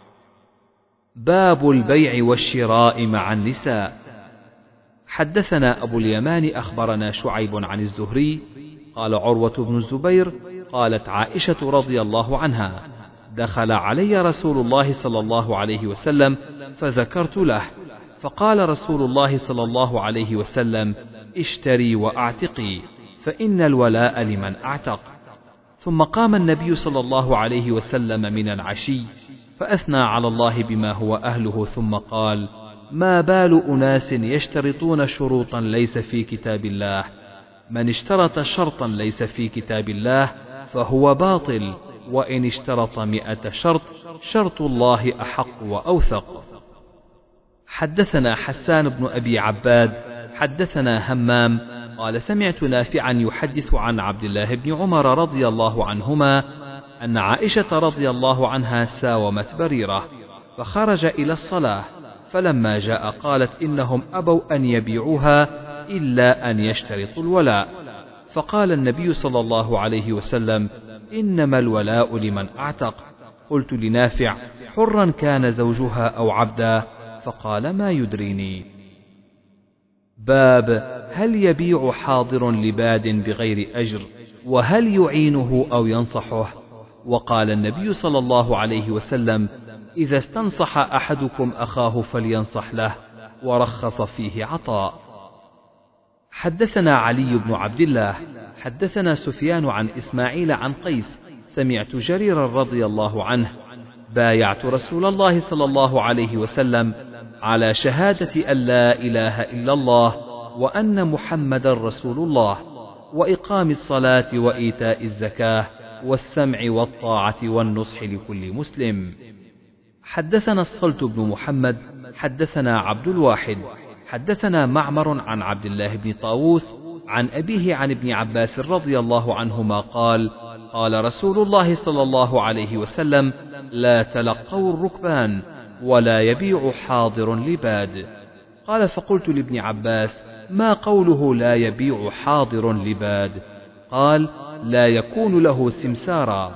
باب البيع والشراء مع النساء. حدثنا أبو اليمان أخبرنا شعيب عن الزهري قال عروة بن الزبير قالت عائشة رضي الله عنها: دخل علي رسول الله صلى الله عليه وسلم فذكرت له، فقال رسول الله صلى الله عليه وسلم: اشتري وأعتقي، فإن الولاء لمن أعتق. ثم قام النبي صلى الله عليه وسلم من العشي فأثنى على الله بما هو أهله، ثم قال: ما بال أناس يشترطون شروطا ليس في كتاب الله، من اشترط شرطا ليس في كتاب الله فهو باطل، وإن اشترط 100 شرط شرط الله أحق وأوثق. حدثنا حسان بن أبي عباد حدثنا همام قال سمعت نافعا يحدث عن عبد الله بن عمر رضي الله عنهما أن عائشة رضي الله عنها ساومت بريرة فخرج إلى الصلاة، فلما جاء قالت: إنهم أبوا أن يبيعوها إلا أن يشترطوا الولاء. فقال النبي صلى الله عليه وسلم: إنما الولاء لمن أعتق. قلت لنافع: حرا كان زوجها أو عبدا؟ فقال: ما يدريني. باب هل يبيع حاضر لباد بغير أجر، وهل يعينه أو ينصحه؟ وقال النبي صلى الله عليه وسلم: إذا استنصح أحدكم أخاه فلينصح له، ورخص فيه عطاء. حدثنا علي بن عبد الله حدثنا سفيان عن إسماعيل عن قيس سمعت جريرا رضي الله عنه: بايعت رسول الله صلى الله عليه وسلم على شهادة أن لا إله إلا الله وأن محمدا رسول الله، وإقام الصلاة وإيتاء الزكاة والسمع والطاعة والنصح لكل مسلم. حدثنا الصلت بن محمد حدثنا عبد الواحد حدثنا معمر عن عبد الله بن طاووس عن أبيه عن ابن عباس رضي الله عنهما قال: قال رسول الله صلى الله عليه وسلم: لا تلقوا الركبان، ولا يبيع حاضر لباد. قال: فقلت لابن عباس: ما قوله لا يبيع حاضر لباد؟ قال: لا يكون له سمسارا.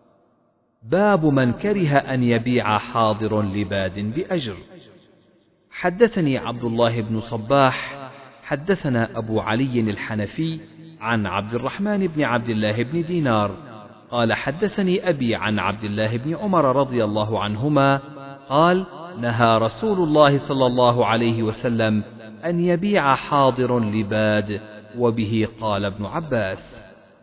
باب من كره أن يبيع حاضر لباد بأجر. حدثني عبد الله بن صباح حدثنا أبو علي الحنفي عن عبد الرحمن بن عبد الله بن دينار قال حدثني أبي عن عبد الله بن عمر رضي الله عنهما قال نهى رسول الله صلى الله عليه وسلم أن يبيع حاضر لباد، وبه قال ابن عباس.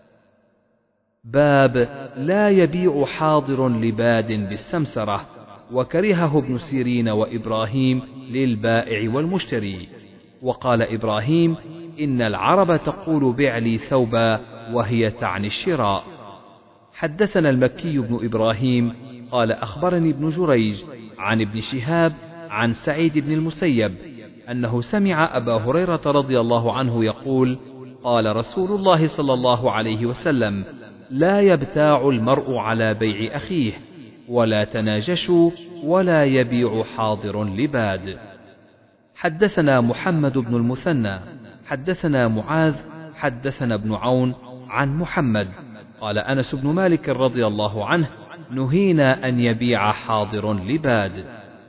باب لا يبيع حاضر لباد بالسمسرة، وكرهه ابن سيرين وإبراهيم للبائع والمشتري. وقال إبراهيم إن العرب تقول بع لي ثوبا وهي تعني الشراء. حدثنا المكي بن إبراهيم قال أخبرني ابن جريج عن ابن شهاب عن سعيد بن المسيب أنه سمع أبا هريرة رضي الله عنه يقول قال رسول الله صلى الله عليه وسلم لا يبتاع المرء على بيع أخيه، ولا تناجشوا، ولا يبيع حاضر لباد. حدثنا محمد بن المثنى حدثنا معاذ حدثنا ابن عون عن محمد قال أنس بن مالك رضي الله عنه نهينا أن يبيع حاضر لباد.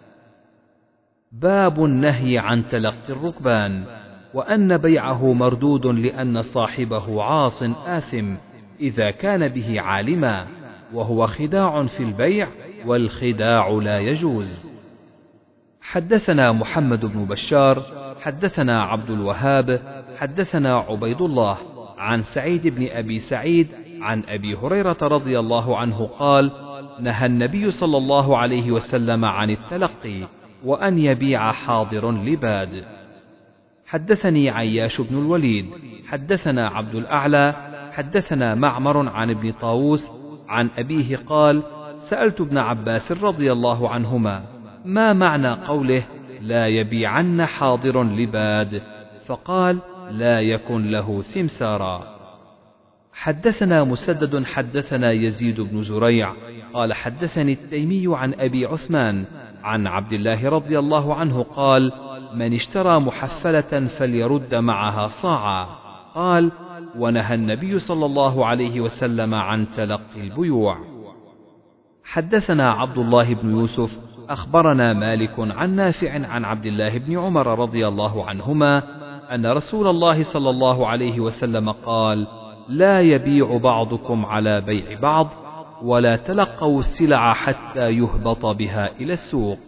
باب النهي عن تلقي الركبان، وأن بيعه مردود لأن صاحبه عاص آثم إذا كان به عالما، وهو خداع في البيع، والخداع لا يجوز. حدثنا محمد بن بشار حدثنا عبد الوهاب حدثنا عبيد الله عن سعيد بن أبي سعيد عن أبي هريرة رضي الله عنه قال نهى النبي صلى الله عليه وسلم عن التلقي، وأن يبيع حاضر لباد. حدثني عياش بن الوليد حدثنا عبد الأعلى حدثنا معمر عن ابن طاووس عن أبيه قال سألت ابن عباس رضي الله عنهما ما معنى قوله لا يبيعن حاضر لباد، فقال لا يكن له سمسارا. حدثنا مسدد حدثنا يزيد بن زريع قال حدثني التيمي عن أبي عثمان عن عبد الله رضي الله عنه قال من اشترى محفلة فليرد معها صاعا. قال ونهى النبي صلى الله عليه وسلم عن تلقي البيوع. حدثنا عبد الله بن يوسف أخبرنا مالك عن نافع عن عبد الله بن عمر رضي الله عنهما أن رسول الله صلى الله عليه وسلم قال لا يبيع بعضكم على بيع بعض، ولا تلقوا السلع حتى يهبط بها إلى السوق.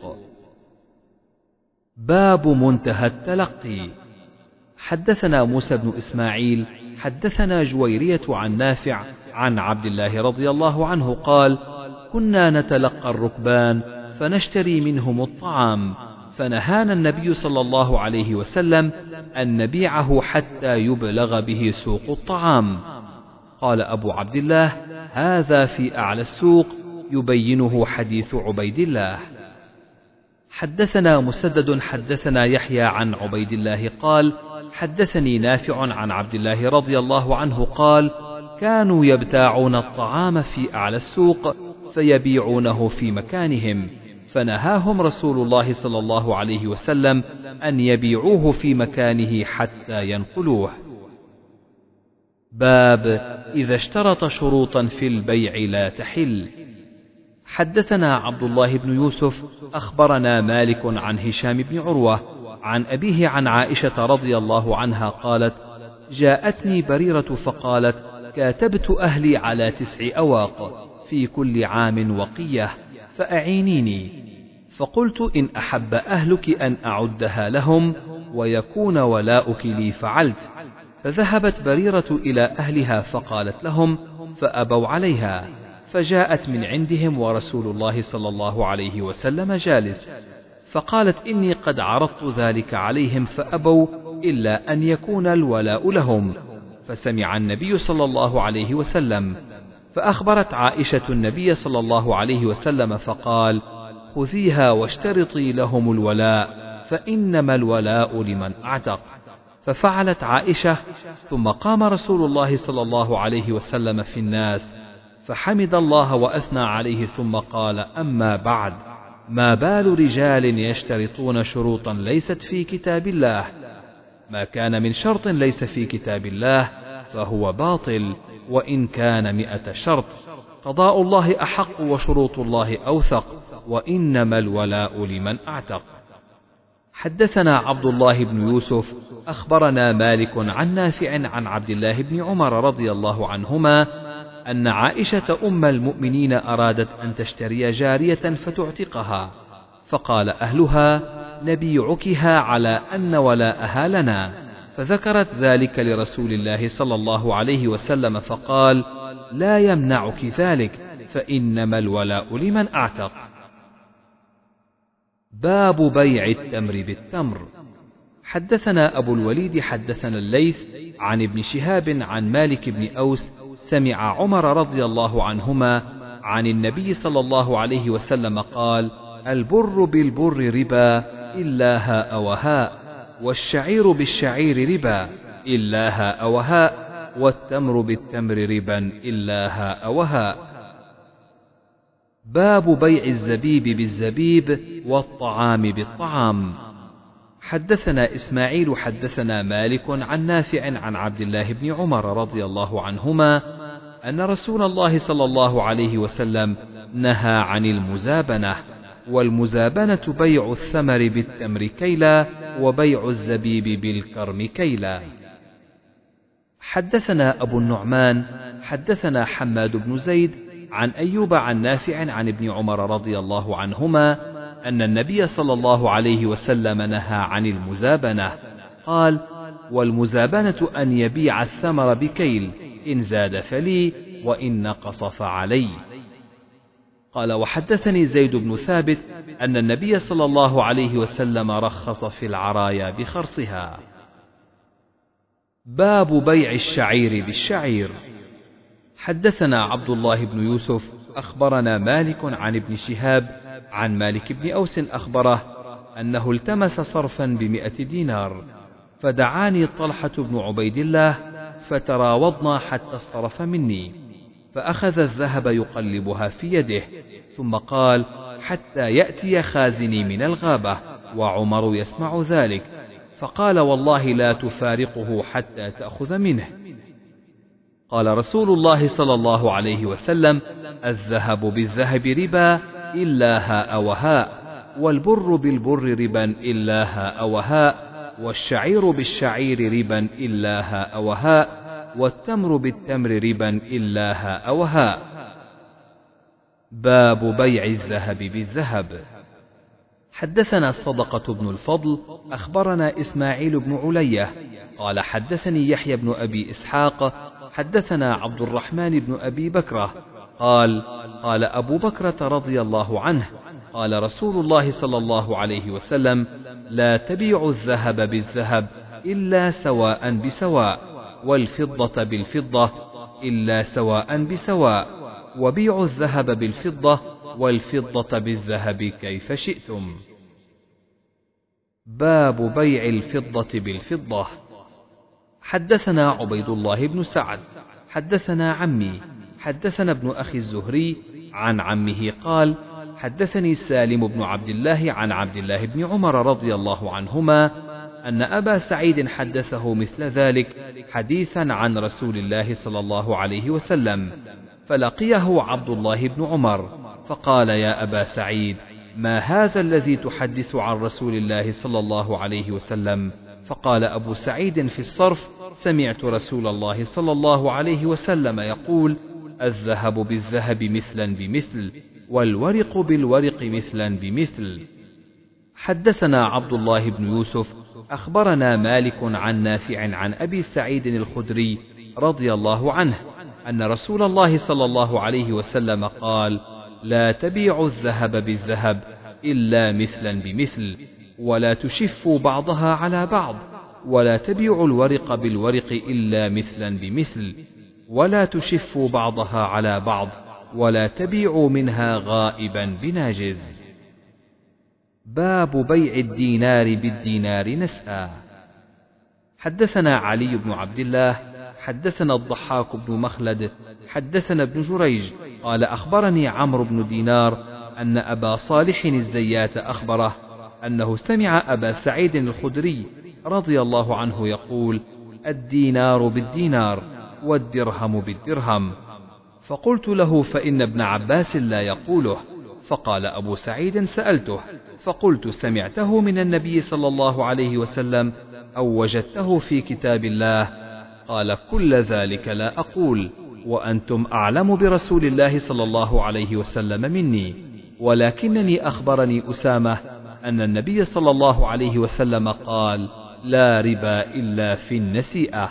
باب منتهى التلقي. حدثنا موسى بن إسماعيل حدثنا جويرية عن نافع عن عبد الله رضي الله عنه قال كنا نتلقى الركبان فنشتري منهم الطعام، فنهانا النبي صلى الله عليه وسلم أن نبيعه حتى يبلغ به سوق الطعام. قال أبو عبد الله هذا في أعلى السوق، يبينه حديث عبيد الله. حدثنا مسدد حدثنا يحيى عن عبيد الله قال حدثني نافع عن عبد الله رضي الله عنه قال كانوا يبتاعون الطعام في أعلى السوق فيبيعونه في مكانهم، فنهاهم رسول الله صلى الله عليه وسلم أن يبيعوه في مكانه حتى ينقلوه. باب إذا اشترط شروطا في البيع لا تحل. حدثنا عبد الله بن يوسف أخبرنا مالك عن هشام بن عروة عن أبيه عن عائشة رضي الله عنها قالت جاءتني بريرة فقالت كاتبت أهلي على 9 أواق في كل عام وقية فأعينيني، فقلت إن أحب أهلك أن أعدها لهم ويكون ولاؤك لي فعلت، فذهبت بريرة إلى أهلها فقالت لهم فأبوا عليها، فجاءت من عندهم ورسول الله صلى الله عليه وسلم جالس، فقالت إني قد عرضت ذلك عليهم فأبوا إلا أن يكون الولاء لهم، فسمع النبي صلى الله عليه وسلم، فأخبرت عائشة النبي صلى الله عليه وسلم فقال خذيها واشترطي لهم الولاء، فإنما الولاء لمن أعتق. ففعلت عائشة، ثم قام رسول الله صلى الله عليه وسلم في الناس فحمد الله وأثنى عليه ثم قال أما بعد، ما بال رجال يشترطون شروطا ليست في كتاب الله، ما كان من شرط ليس في كتاب الله فهو باطل، وإن كان 100 شرط، قضاء الله أحق وشروط الله أوثق، وإنما الولاء لمن أعتق. حدثنا عبد الله بن يوسف أخبرنا مالك عن نافع عن عبد الله بن عمر رضي الله عنهما أن عائشة أم المؤمنين أرادت أن تشتري جارية فتعتقها، فقال أهلها: نبيعكها على أن ولاءها لنا، فذكرت ذلك لرسول الله صلى الله عليه وسلم فقال: لا يمنعك ذلك، فإنما الولاء لمن أعتق. باب بيع التمر بالتمر. حدثنا أبو الوليد حدثنا الليث عن ابن شهاب عن مالك بن أوس سمع عمر رضي الله عنهما عن النبي صلى الله عليه وسلم قال: البر بالبر ربا إلا هاء وهاء، والشعير بالشعير ربا إلا هاء وهاء، والتمر بالتمر ربا إلا هاء وهاء. باب بيع الزبيب بالزبيب والطعام بالطعام. حدثنا إسماعيل حدثنا مالك عن نافع عن عبد الله بن عمر رضي الله عنهما أن رسول الله صلى الله عليه وسلم نهى عن المزابنة، والمزابنة بيع الثمر بالتمر كيلا، وبيع الزبيب بالكرم كيلا. حدثنا أبو النعمان حدثنا حماد بن زيد عن أيوب عن نافع عن ابن عمر رضي الله عنهما أن النبي صلى الله عليه وسلم نهى عن المزابنة، قال: والمزابنة أن يبيع الثمر بكيل، إن زاد فلي، وإن نقص فعلي. قال: وحدثني زيد بن ثابت أن النبي صلى الله عليه وسلم رخص في العرايا بخرصها. باب بيع الشعير بالشعير. حدثنا عبد الله بن يوسف أخبرنا مالك عن ابن شهاب عن مالك بن أوس أخبره أنه التمس صرفا ب100 دينار، فدعاني طلحة بن عبيد الله فتراوضنا حتى اصطرف مني، فأخذ الذهب يقلبها في يده، ثم قال: حتى يأتي خازني من الغابة، وعمر يسمع ذلك، فقال: والله لا تفارقه حتى تأخذ منه. قال رسول الله صلى الله عليه وسلم: الذهب بالذهب ربا إلا هاء وهاء، والبر بالبر ربا إلا هاء وهاء، والشعير بالشعير ربا إلا هاء وهاء، والتمر بالتمر ربا إلا هاء وهاء. باب بيع الذهب بالذهب. حدثنا الصدقة بن الفضل أخبرنا إسماعيل بن علية قال: حدثني يحيى بن أبي إسحاق حدثنا عبد الرحمن بن أبي بكرة قال: قال أبو بكرة رضي الله عنه: قال رسول الله صلى الله عليه وسلم: لا تبيعوا الذهب بالذهب إلا سواء بسواء، والفضة بالفضة إلا سواء بسواء، وبيعوا الذهب بالفضة والفضة بالذهب كيف شئتم. باب بيع الفضة بالفضة. حدثنا عبيد الله بن سعد حدثنا عمي حدثنا ابن أخي الزهري عن عمه قال: حدثني سالم بن عبد الله عن عبد الله بن عمر رضي الله عنهما أن أبا سعيد حدثه مثل ذلك حديثا عن رسول الله صلى الله عليه وسلم، فلقيه عبد الله بن عمر فقال: يا أبا سعيد، ما هذا الذي تحدث عن رسول الله صلى الله عليه وسلم؟ فقال أبو سعيد في الصرف: سمعت رسول الله صلى الله عليه وسلم يقول: الذهب بالذهب مثلا بمثل، والورق بالورق مثلا بمثل. حدثنا عبد الله بن يوسف أخبرنا مالك عن نافع عن أبي سعيد الخدري رضي الله عنه أن رسول الله صلى الله عليه وسلم قال: لا تبيعوا الذهب بالذهب إلا مثلا بمثل، ولا تشفوا بعضها على بعض، ولا تبيعوا الورق بالورق إلا مثلا بمثل، ولا تشفوا بعضها على بعض، ولا تبيعوا منها غائبا بناجز. باب بيع الدينار بالدينار نسأ. حدثنا علي بن عبد الله حدثنا الضحاك بن مخلد حدثنا ابن جريج قال: أخبرني عمرو بن دينار أن أبا صالح الزيات أخبره أنه سمع أبا سعيد الخدري رضي الله عنه يقول: الدينار بالدينار، والدرهم بالدرهم. فقلت له: فإن ابن عباس لا يقوله. فقال أبو سعيد: سألته فقلت: سمعته من النبي صلى الله عليه وسلم أو وجدته في كتاب الله؟ قال: كل ذلك لا أقول، وأنتم أعلم برسول الله صلى الله عليه وسلم مني، ولكنني أخبرني أسامة أن النبي صلى الله عليه وسلم قال: لا ربا إلا في النسيئة.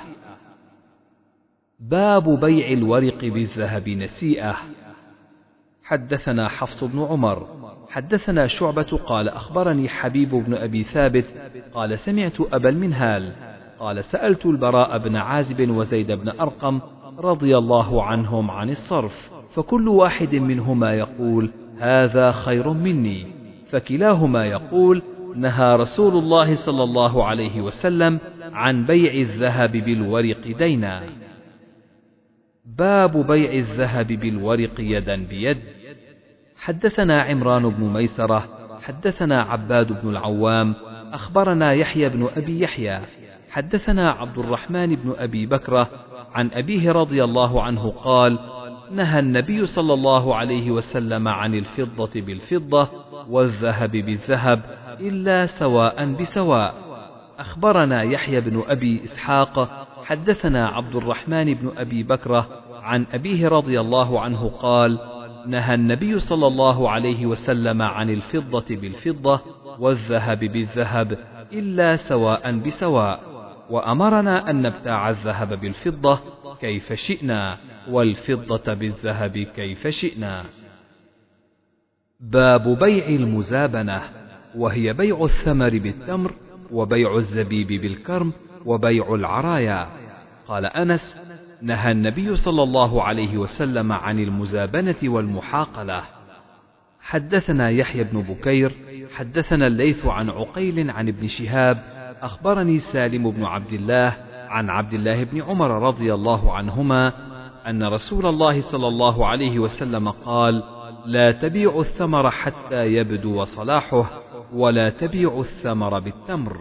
باب بيع الورق بالذهب نسيئة. حدثنا حفص بن عمر حدثنا شعبة قال أخبرني حبيب بن أبي ثابت قال سمعت أبا المنهال قال سألت البراء بن عازب وزيد بن أرقم رضي الله عنهم عن الصرف، فكل واحد منهما يقول: هذا خير مني، فكلاهما يقول: نهى رسول الله صلى الله عليه وسلم عن بيع الذهب بالورق دينا. باب بيع الذهب بالورق يدا بيد. حدثنا عمران بن ميسرة حدثنا عباد بن العوام أخبرنا يحيى بن أبي يحيى حدثنا عبد الرحمن بن أبي بكرة عن أبيه رضي الله عنه قال: نهى النبي صلى الله عليه وسلم عن الفضة بالفضة والذهب بالذهب إلا سواء بسواء. أخبرنا يحيى بن أبي إسحاق حدثنا عبد الرحمن بن أبي بكرة عن أبيه رضي الله عنه قال: نهى النبي صلى الله عليه وسلم عن الفضة بالفضة والذهب بالذهب إلا سواء بسواء، وأمرنا أن نبتاع الذهب بالفضة كيف شئنا والفضة بالذهب كيف شئنا. باب بيع المزابنة، وهي بيع الثمر بالتمر وبيع الزبيب بالكرم وبيع العرايا. قال أنس: نهى النبي صلى الله عليه وسلم عن المزابنة والمحاقلة. حدثنا يحيى بن بكير حدثنا الليث عن عقيل عن ابن شهاب أخبرني سالم بن عبد الله عن عبد الله بن عمر رضي الله عنهما أن رسول الله صلى الله عليه وسلم قال: لا تبيعوا الثمر حتى يبدو صلاحه، ولا تبيعوا الثمر بالتمر.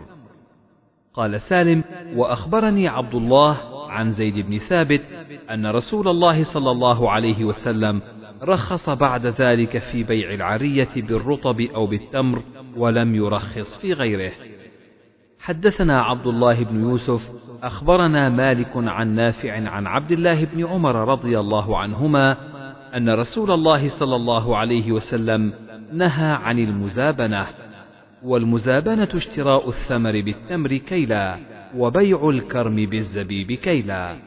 قال سالم: وأخبرني عبد الله عن زيد بن ثابت أن رسول الله صلى الله عليه وسلم رخص بعد ذلك في بيع العرية بالرطب أو بالتمر، ولم يرخص في غيره. حدثنا عبد الله بن يوسف أخبرنا مالك عن نافع عن عبد الله بن عمر رضي الله عنهما أن رسول الله صلى الله عليه وسلم نهى عن المزابنة، والمزابنة اشتراء الثمر بالتمر كيلا، وبيع الكرم بالزبيب كيلا.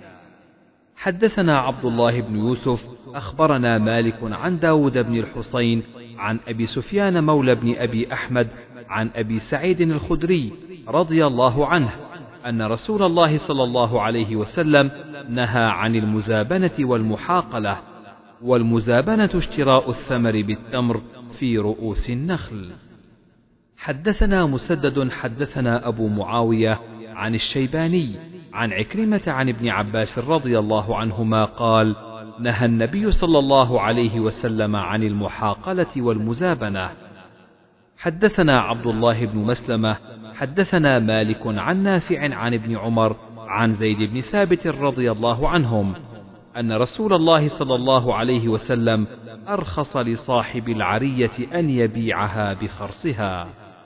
حدثنا عبد الله بن يوسف أخبرنا مالك عن داود بن الحصين عن أبي سفيان مولى بن أبي أحمد عن أبي سعيد الخدري رضي الله عنه أن رسول الله صلى الله عليه وسلم نهى عن المزابنة والمحاقلة، والمزابنة اشتراء الثمر بالتمر في رؤوس النخل. حدثنا مسدد حدثنا أبو معاوية عن الشيباني عن عكرمة عن ابن عباس رضي الله عنهما قال: نهى النبي صلى الله عليه وسلم عن المحاقلة والمزابنة. حدثنا عبد الله بن مسلمة حدثنا مالك عن نافع عن ابن عمر عن زيد بن ثابت رضي الله عنهم أن رسول الله صلى الله عليه وسلم أرخص لصاحب العرية أن يبيعها بخرصها.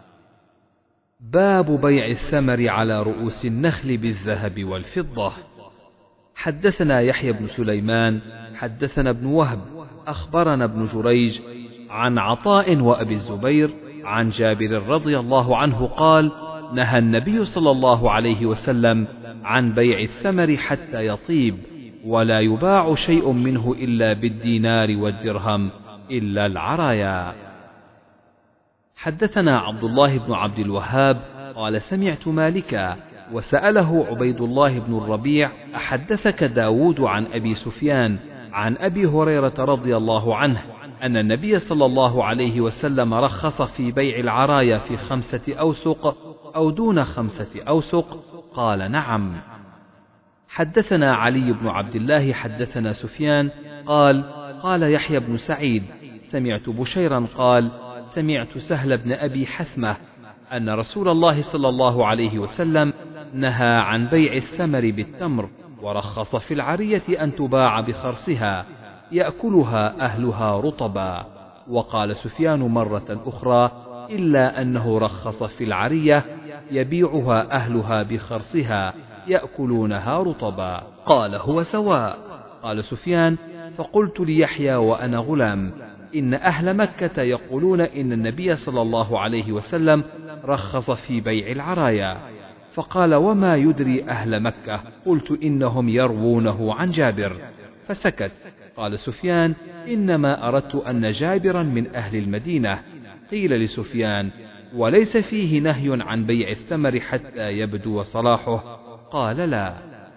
باب بيع الثمر على رؤوس النخل بالذهب والفضة. حدثنا يحيى بن سليمان حدثنا ابن وهب أخبرنا ابن جريج عن عطاء وأبي الزبير عن جابر رضي الله عنه قال: نهى النبي صلى الله عليه وسلم عن بيع الثمر حتى يطيب، ولا يباع شيء منه إلا بالدينار والدرهم إلا العرايا. حدثنا عبد الله بن عبد الوهاب قال: سمعت مالكا وسأله عبيد الله بن الربيع: أحدثك داود عن أبي سفيان عن أبي هريرة رضي الله عنه أن النبي صلى الله عليه وسلم رخص في بيع العرايا في 5 أوسق أو دون 5 أوسق؟ قال: نعم. حدثنا علي بن عبد الله حدثنا سفيان قال: قال يحيى بن سعيد: سمعت بشيرا قال: سمعت سهل بن أبي حثمة أن رسول الله صلى الله عليه وسلم نهى عن بيع الثمر بالتمر، ورخص في العرية أن تباع بخرصها يأكلها أهلها رطبا. وقال سفيان مرة أخرى: إلا أنه رخص في العرية يبيعها أهلها بخرصها يأكلونها رطبا. قال: هو سواء. قال سفيان: فقلت ليحيى وأنا غلام: إن أهل مكة يقولون إن النبي صلى الله عليه وسلم رخص في بيع العرايا. فقال: وما يدري أهل مكة؟ قلت: إنهم يروونه عن جابر. فسكت. قال سفيان: إنما أردت أن جابرا من أهل المدينة. قيل لسفيان: وليس فيه نهي عن بيع الثمر حتى يبدو صلاحه؟ قال: لا.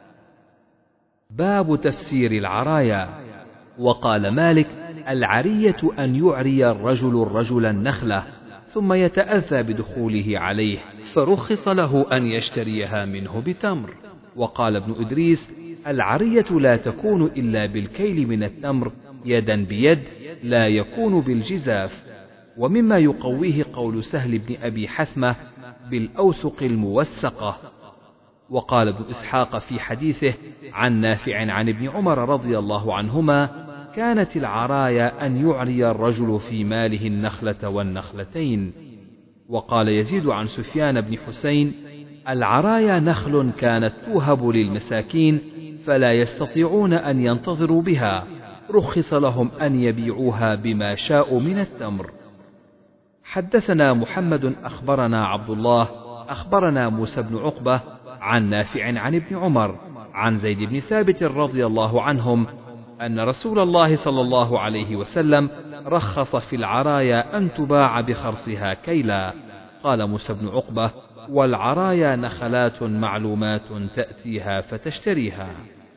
باب تفسير العرايا. وقال مالك: العرية أن يعري الرجل النخلة ثم يتأذى بدخوله عليه، فرخص له أن يشتريها منه بتمر. وقال ابن إدريس: العرية لا تكون إلا بالكيل من التمر يدا بيد، لا يكون بالجزاف. ومما يقويه قول سهل بن أبي حثمة: بالأوسق الموسقة. وقال ابن إسحاق في حديثه عن نافع عن ابن عمر رضي الله عنهما: كانت العرايا أن يعري الرجل في ماله النخلة والنخلتين. وقال يزيد عن سفيان بن حسين: العرايا نخل كانت توهب للمساكين فلا يستطيعون أن ينتظروا بها، رخص لهم أن يبيعوها بما شاءوا من التمر. حدثنا محمد أخبرنا عبد الله أخبرنا موسى بن عقبة عن نافع عن ابن عمر عن زيد بن ثابت رضي الله عنهم أن رسول الله صلى الله عليه وسلم رخص في العرايا أن تباع بخرصها كيلا. قال موسى بن عقبة: والعرايا نخلات معلومات تأتيها فتشتريها.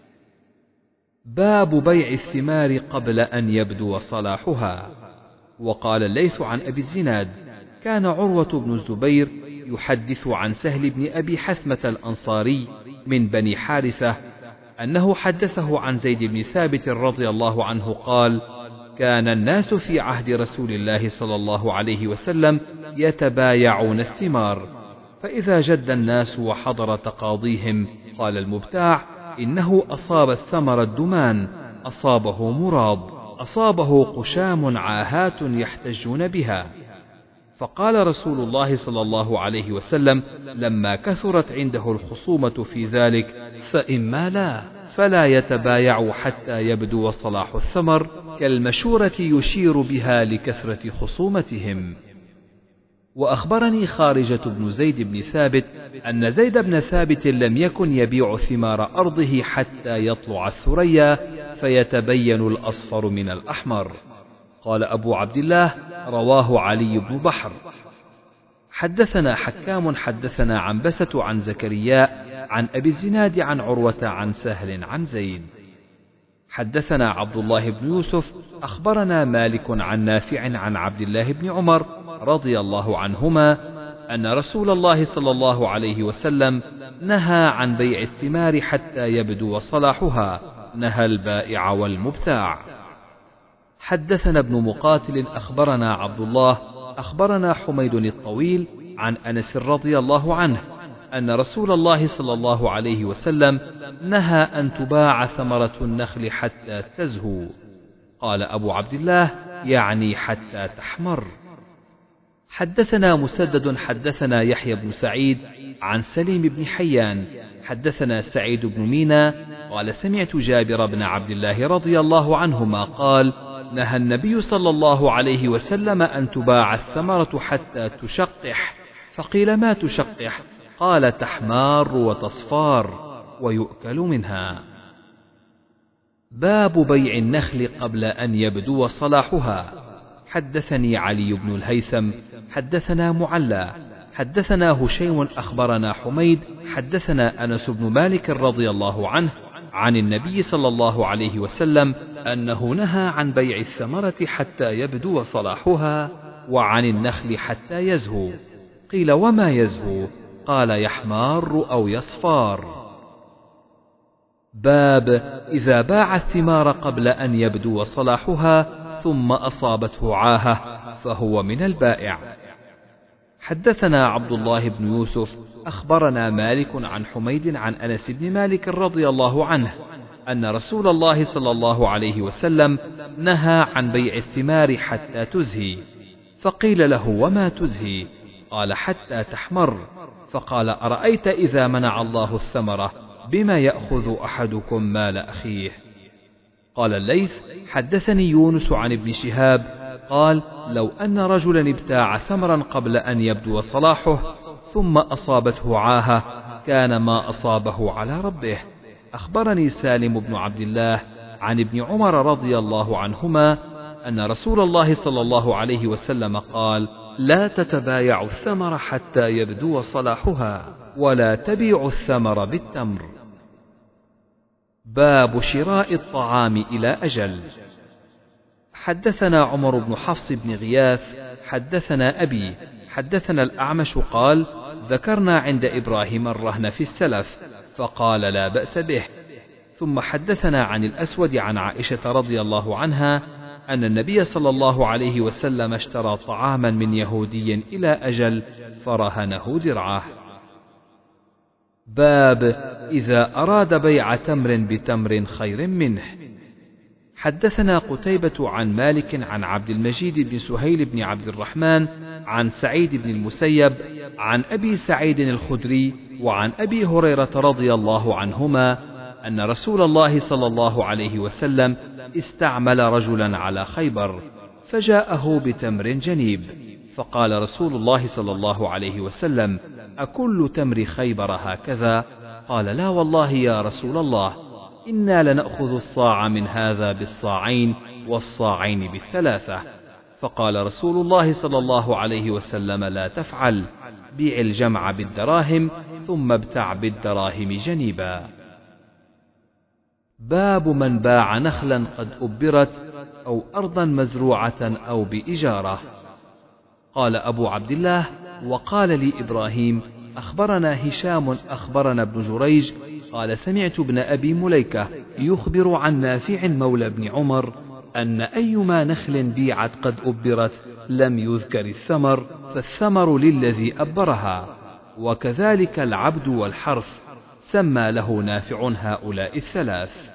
باب بيع الثمار قبل أن يبدو صلاحها. وقال الليث عن أبي الزناد: كان عروة بن الزبير يحدث عن سهل بن أبي حثمة الأنصاري من بني حارثة أنه حدثه عن زيد بن ثابت رضي الله عنه قال: كان الناس في عهد رسول الله صلى الله عليه وسلم يتبايعون الثمار، فإذا جد الناس وحضر تقاضيهم قال المبتاع: إنه أصاب الثمر الدمان، أصابه مراض، أصابه قشام عاهات يحتجون بها. فقال رسول الله صلى الله عليه وسلم لما كثرت عنده الخصومة في ذلك: فإما لا فلا يتبايع حتى يبدو صلاح الثمر، كالمشورة يشير بها لكثرة خصومتهم. وأخبرني خارجة بن زيد بن ثابت أن زيد بن ثابت لم يكن يبيع ثمار أرضه حتى يطلع الثريا فيتبين الأصفر من الأحمر. قال أبو عبد الله: رواه علي بن بحر. حدثنا حكام حدثنا عنبسة عن زكريا عن أبي الزناد عن عروة عن سهل عن زيد. حدثنا عبد الله بن يوسف أخبرنا مالك عن نافع عن عبد الله بن عمر رضي الله عنهما أن رسول الله صلى الله عليه وسلم نهى عن بيع الثمار حتى يبدو صلاحها، نهى البائع والمبتاع. حدثنا ابن مقاتل أخبرنا عبد الله أخبرنا حميد الطويل عن أنس رضي الله عنه أن رسول الله صلى الله عليه وسلم نهى أن تباع ثمرة النخل حتى تزهو. قال أبو عبد الله: يعني حتى تحمر. حدثنا مسدد حدثنا يحيى بن سعيد عن سليم بن حيان حدثنا سعيد بن مينا قال: سمعت جابر بن عبد الله رضي الله عنهما قال: نهى النبي صلى الله عليه وسلم أن تباع الثمرة حتى تشقح. فقيل: ما تشقح؟ قال: تحمار وتصفار ويؤكل منها. باب بيع النخل قبل أن يبدو صلاحها. حدثني علي بن الهيثم حدثنا معلى حدثنا هشيم أخبرنا حميد حدثنا أنس بن مالك رضي الله عنه عن النبي صلى الله عليه وسلم أنه نهى عن بيع الثمرة حتى يبدو صلاحها وعن النخل حتى يزهو. قيل: وما يزهو؟ قال: يحمار أو يصفار. باب إذا باع الثمار قبل أن يبدو صلاحها ثم أصابته عاهة فهو من البائع. حدثنا عبد الله بن يوسف أخبرنا مالك عن حميد عن أنس بن مالك رضي الله عنه أن رسول الله صلى الله عليه وسلم نهى عن بيع الثمار حتى تزهي، فقيل له: وما تزهي؟ قال: حتى تحمر. فقال: أرأيت إذا منع الله الثمرة بما يأخذ أحدكم مال أخيه؟ قال الليث: حدثني يونس عن ابن شهاب قال: لو أن رجلا ابتاع ثمرا قبل أن يبدو صلاحه ثم أصابته عاهة كان ما أصابه على ربه. أخبرني سالم بن عبد الله عن ابن عمر رضي الله عنهما أن رسول الله صلى الله عليه وسلم قال: لا تتبايعوا الثمر حتى يبدو صلاحها، ولا تبيعوا الثمر بالتمر. باب شراء الطعام إلى أجل. حدثنا عمر بن حفص بن غياث حدثنا أبي حدثنا الأعمش قال: ذكرنا عند إبراهيم الرهن في السلف فقال: لا بأس به. ثم حدثنا عن الأسود عن عائشة رضي الله عنها أن النبي صلى الله عليه وسلم اشترى طعاما من يهودي إلى أجل فرهنه درعه. باب إذا أراد بيع تمر بتمر خير منه. حدثنا قتيبة عن مالك عن عبد المجيد بن سهيل بن عبد الرحمن عن سعيد بن المسيب عن أبي سعيد الخدري وعن أبي هريرة رضي الله عنهما أن رسول الله صلى الله عليه وسلم استعمل رجلا على خيبر فجاءه بتمر جنيب، فقال رسول الله صلى الله عليه وسلم: أكل تمر خيبر هكذا؟ قال: لا والله يا رسول الله، إنا لنأخذ الصاع من هذا بالصاعين والصاعين بالثلاثة. فقال رسول الله صلى الله عليه وسلم: لا تفعل، بيع الجمع بالدراهم ثم ابتع بالدراهم جنيبا. باب من باع نخلا قد أبرت أو أرضا مزروعة أو بإجارة. قال أبو عبد الله: وقال لي إبراهيم أخبرنا هشام أخبرنا ابن جريج قال: سمعت ابن أبي مليكة يخبر عن نافع مولى بن عمر أن أيما نخل بيعت قد أبرت لم يذكر الثمر فالثمر للذي أبرها، وكذلك العبد والحرث، سمى له نافع هؤلاء الثلاث.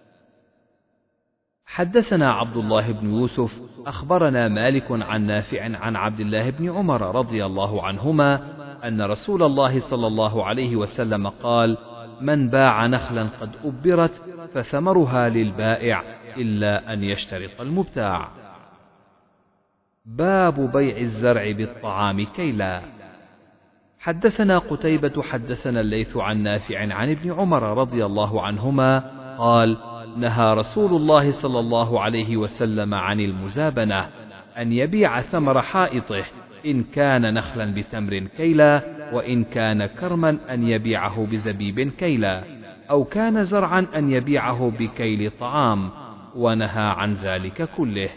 حدثنا عبد الله بن يوسف أخبرنا مالك عن نافع عن عبد الله بن عمر رضي الله عنهما أن رسول الله صلى الله عليه وسلم قال: من باع نخلا قد أبرت فثمرها للبائع إلا أن يشترط المبتاع. باب بيع الزرع بالطعام كيلا. حدثنا قتيبة حدثنا الليث عن نافع عن ابن عمر رضي الله عنهما قال: نهى رسول الله صلى الله عليه وسلم عن المزابنة، أن يبيع ثمر حائطه إن كان نخلا بتمر كيلا، وإن كان كرما أن يبيعه بزبيب كيلا، أو كان زرعا أن يبيعه بكيل طعام، ونهى عن ذلك كله.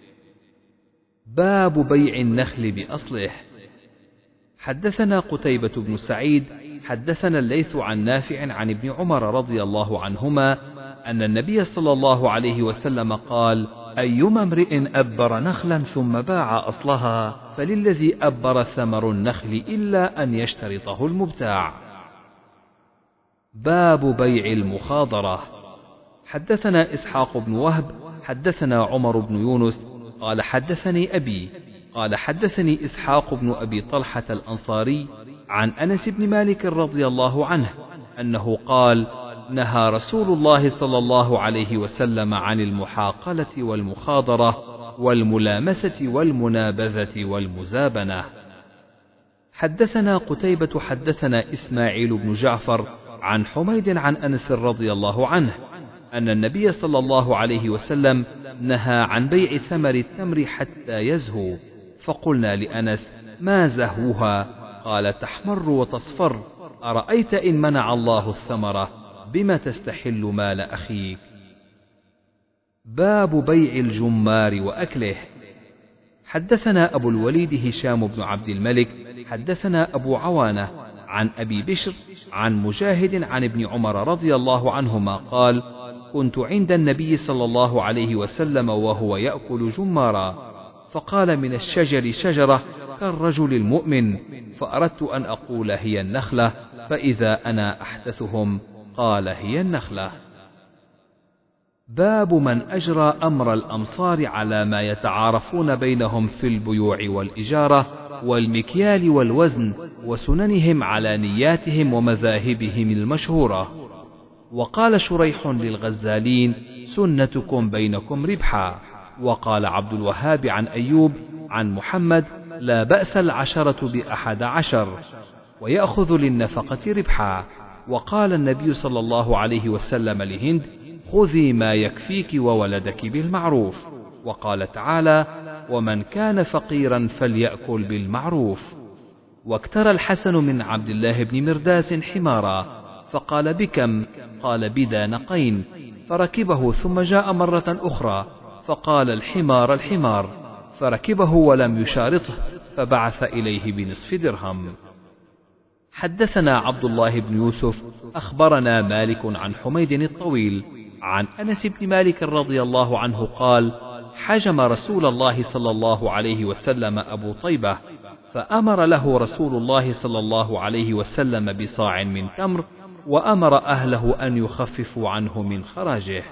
باب بيع النخل بأصله. حدثنا قتيبة بن سعيد حدثنا الليث عن نافع عن ابن عمر رضي الله عنهما أن النبي صلى الله عليه وسلم قال: أيما امرئ أبر نخلا ثم باع أصلها فللذي أبر ثمر النخل إلا أن يشترطه المبتاع. باب بيع المخاضرة. حدثنا إسحاق بن وهب حدثنا عمر بن يونس قال: حدثني أبي قال: حدثني إسحاق بن أبي طلحة الأنصاري عن أنس بن مالك رضي الله عنه أنه قال: نهى رسول الله صلى الله عليه وسلم عن المحاقلة والمخاضرة والملامسة والمنابذة والمزابنة. حدثنا قتيبة حدثنا إسماعيل بن جعفر عن حميد عن أنس رضي الله عنه أن النبي صلى الله عليه وسلم نهى عن بيع ثمر التمر حتى يزهو، فقلنا لأنس: ما زهوها؟ قال: تحمر وتصفر، أرأيت إن منع الله الثمرة بما تستحل مال أخيك. باب بيع الجمار وأكله. حدثنا أبو الوليد هشام بن عبد الملك حدثنا أبو عوانة عن أبي بشر عن مجاهد عن ابن عمر رضي الله عنهما قال: كنت عند النبي صلى الله عليه وسلم وهو يأكل جمارا، فقال: من الشجر شجرة كالرجل المؤمن، فأردت أن أقول هي النخلة، فإذا أنا أحدثهم قال: هي النخلة. باب من أجرى أمر الأمصار على ما يتعارفون بينهم في البيوع والإجارة والمكيال والوزن وسننهم على نياتهم ومذاهبهم المشهورة. وقال شريح للغزالين: سنتكم بينكم ربحا. وقال عبد الوهاب عن أيوب عن محمد: لا بأس 10 ب11 ويأخذ للنفقة ربحا. وقال النبي صلى الله عليه وسلم لهند: خذي ما يكفيك وولدك بالمعروف. وقال تعالى: ومن كان فقيرا فليأكل بالمعروف. واكترى الحسن من عبد الله بن مرداس حمارا فقال: بكم؟ قال: بدانقين. فركبه ثم جاء مرة أخرى فقال: الحمار الحمار. فركبه ولم يشارطه فبعث إليه بنصف درهم. حدثنا عبد الله بن يوسف أخبرنا مالك عن حميد الطويل عن أنس بن مالك رضي الله عنه قال: حجم رسول الله صلى الله عليه وسلم أبو طيبة فأمر له رسول الله صلى الله عليه وسلم بصاع من تمر وأمر أهله أن يخففوا عنه من خراجه.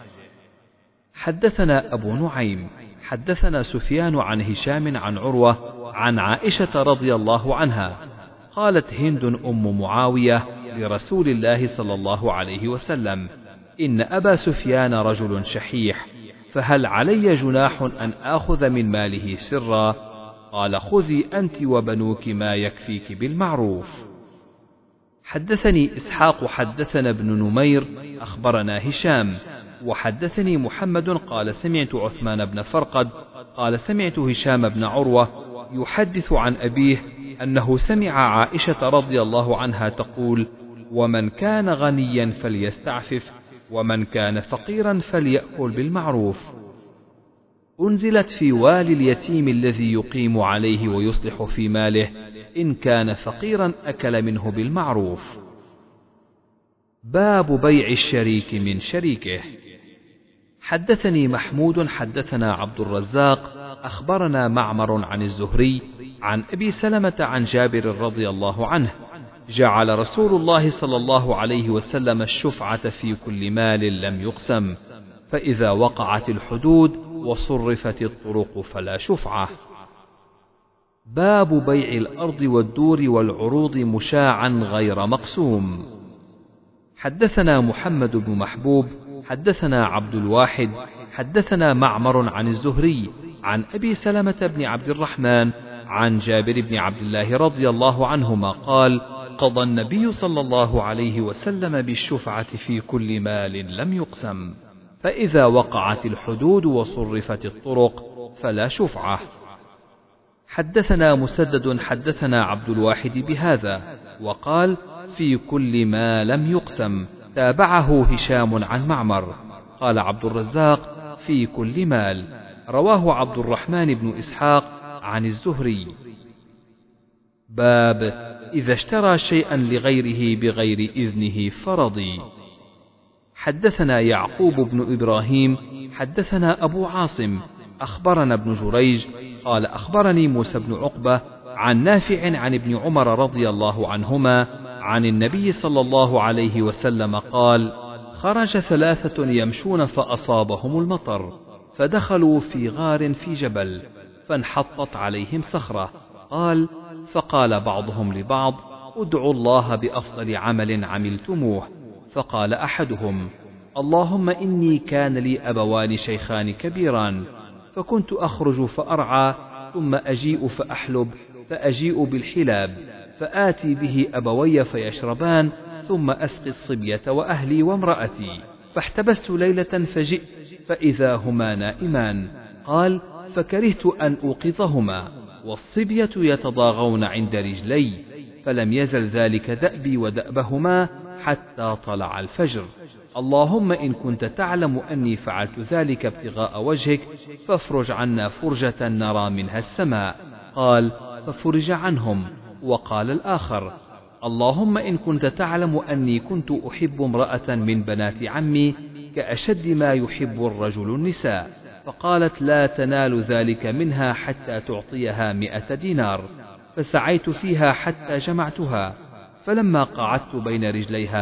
حدثنا أبو نعيم حدثنا سفيان عن هشام عن عروة عن عائشة رضي الله عنها قالت: هند أم معاوية لرسول الله صلى الله عليه وسلم: إن أبا سفيان رجل شحيح، فهل علي جناح أن آخذ من ماله سرا؟ قال: خذي أنت وبنوك ما يكفيك بالمعروف. حدثني إسحاق حدثنا ابن نمير أخبرنا هشام وحدثني محمد قال: سمعت عثمان بن فرقد قال: سمعت هشام بن عروة يحدث عن أبيه أنه سمع عائشة رضي الله عنها تقول: ومن كان غنيا فليستعفف ومن كان فقيرا فليأكل بالمعروف. أنزلت في والي اليتيم الذي يقيم عليه ويصلح في ماله، إن كان فقيرا أكل منه بالمعروف. باب بيع الشريك من شريكه. حدثني محمود حدثنا عبد الرزاق أخبرنا معمر عن الزهري عن أبي سلمة عن جابر رضي الله عنه: جعل رسول الله صلى الله عليه وسلم الشفعة في كل مال لم يقسم، فإذا وقعت الحدود وصرفت الطرق فلا شفعة. باب بيع الأرض والدور والعروض مشاعا غير مقسوم. حدثنا محمد بن محبوب حدثنا عبد الواحد حدثنا معمر عن الزهري عن أبي سلمة بن عبد الرحمن عن جابر بن عبد الله رضي الله عنهما قال: قضى النبي صلى الله عليه وسلم بالشفعة في كل مال لم يقسم، فإذا وقعت الحدود وصرفت الطرق فلا شفعة. حدثنا مسدد حدثنا عبد الواحد بهذا وقال: في كل ما لم يقسم. تابعه هشام عن معمر. قال عبد الرزاق: في كل مال. رواه عبد الرحمن بن إسحاق عن الزهري. باب إذا اشترى شيئا لغيره بغير إذنه فرضي. حدثنا يعقوب بن إبراهيم حدثنا أبو عاصم أخبرنا ابن جريج قال: أخبرني موسى بن عقبة عن نافع عن ابن عمر رضي الله عنهما عن النبي صلى الله عليه وسلم قال: خرج 3 يمشون فأصابهم المطر، فدخلوا في غار في جبل، فانحطت عليهم صخرة. قال: فقال بعضهم لبعض: ادعوا الله بأفضل عمل عملتموه. فقال أحدهم: اللهم إني كان لي أبوان شيخان كبيران، فكنت أخرج فأرعى، ثم أجيء فأحلب، فأجيء بالحلاب، فآتي به أبوي فيشربان، ثم أسقي الصبية وأهلي وامرأتي. فاحتبست ليلة فجئت فإذا هما نائمان. قال: فكرهت أن أوقظهما، والصبية يتضاغون عند رجلي، فلم يزل ذلك دأبي ودأبهما حتى طلع الفجر. اللهم إن كنت تعلم أني فعلت ذلك ابتغاء وجهك فافرج عنا فرجة نرى منها السماء. قال: ففرج عنهم. وقال الآخر: اللهم إن كنت تعلم أني كنت أحب امرأة من بنات عمي كأشد ما يحب الرجل النساء، فقالت: لا تنال ذلك منها حتى تعطيها 100 دينار. فسعيت فيها حتى جمعتها، فلما قعدت بين رجليها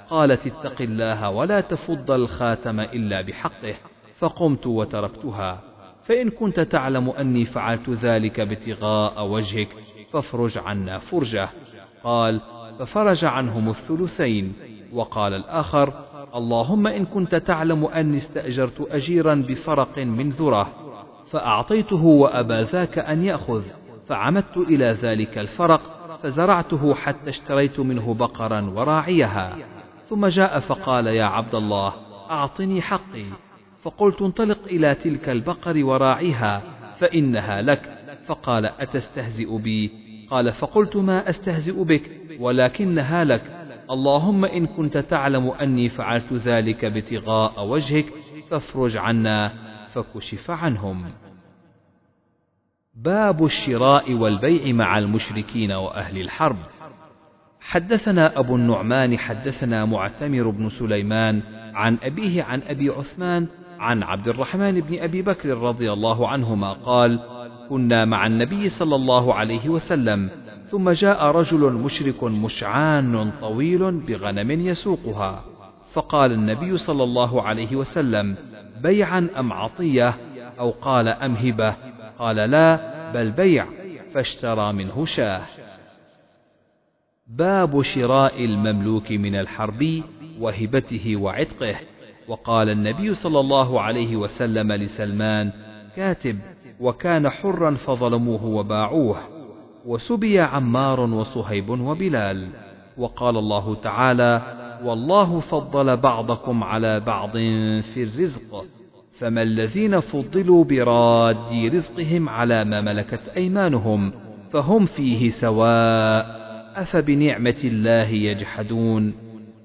قالت اتق الله ولا تفض الخاتم إلا بحقه، فقمت وتركتها. فإن كنت تعلم أني فعلت ذلك ابتغاء وجهك فافرج عنا فرجة. قال: ففرج عنهم الثلثين. وقال الآخر: اللهم إن كنت تعلم أني استأجرت أجيرا بفرق من ذرة فأعطيته وأبى ذاك أن يأخذ، فعمدت إلى ذلك الفرق فزرعته حتى اشتريت منه بقرا وراعيها، ثم جاء فقال: يا عبد الله أعطني حقي. فقلت: انطلق إلى تلك البقر وراعيها فإنها لك. فقال: أتستهزئ بي؟ قال: فقلت: ما أستهزئ بك ولكنها لك، اللهم إن كنت تعلم أني فعلت ذلك ابتغاء وجهك فافرج عنا. فكشف عنهم. باب الشراء والبيع مع المشركين وأهل الحرب. حدثنا أبو النعمان حدثنا معتمر بن سليمان عن أبيه عن أبي عثمان عن عبد الرحمن بن أبي بكر رضي الله عنهما قال: كنا مع النبي صلى الله عليه وسلم، ثم جاء رجل مشرك مشعان طويل بغنم يسوقها، فقال النبي صلى الله عليه وسلم: بيعا أم عطية؟ أو قال: أم هبة؟ قال: لا، بل بيع. فاشترى منه شاه. باب شراء المملوك من الحربي وهبته وعتقه. وقال النبي صلى الله عليه وسلم لسلمان كاتب، وكان حرا فظلموه وباعوه، وسبي عمار وصهيب وبلال. وقال الله تعالى: والله فضل بعضكم على بعض في الرزق، فما الذين فضلوا براد رزقهم على ما ملكت أيمانهم فهم فيه سواء، أفبنعمة الله يجحدون.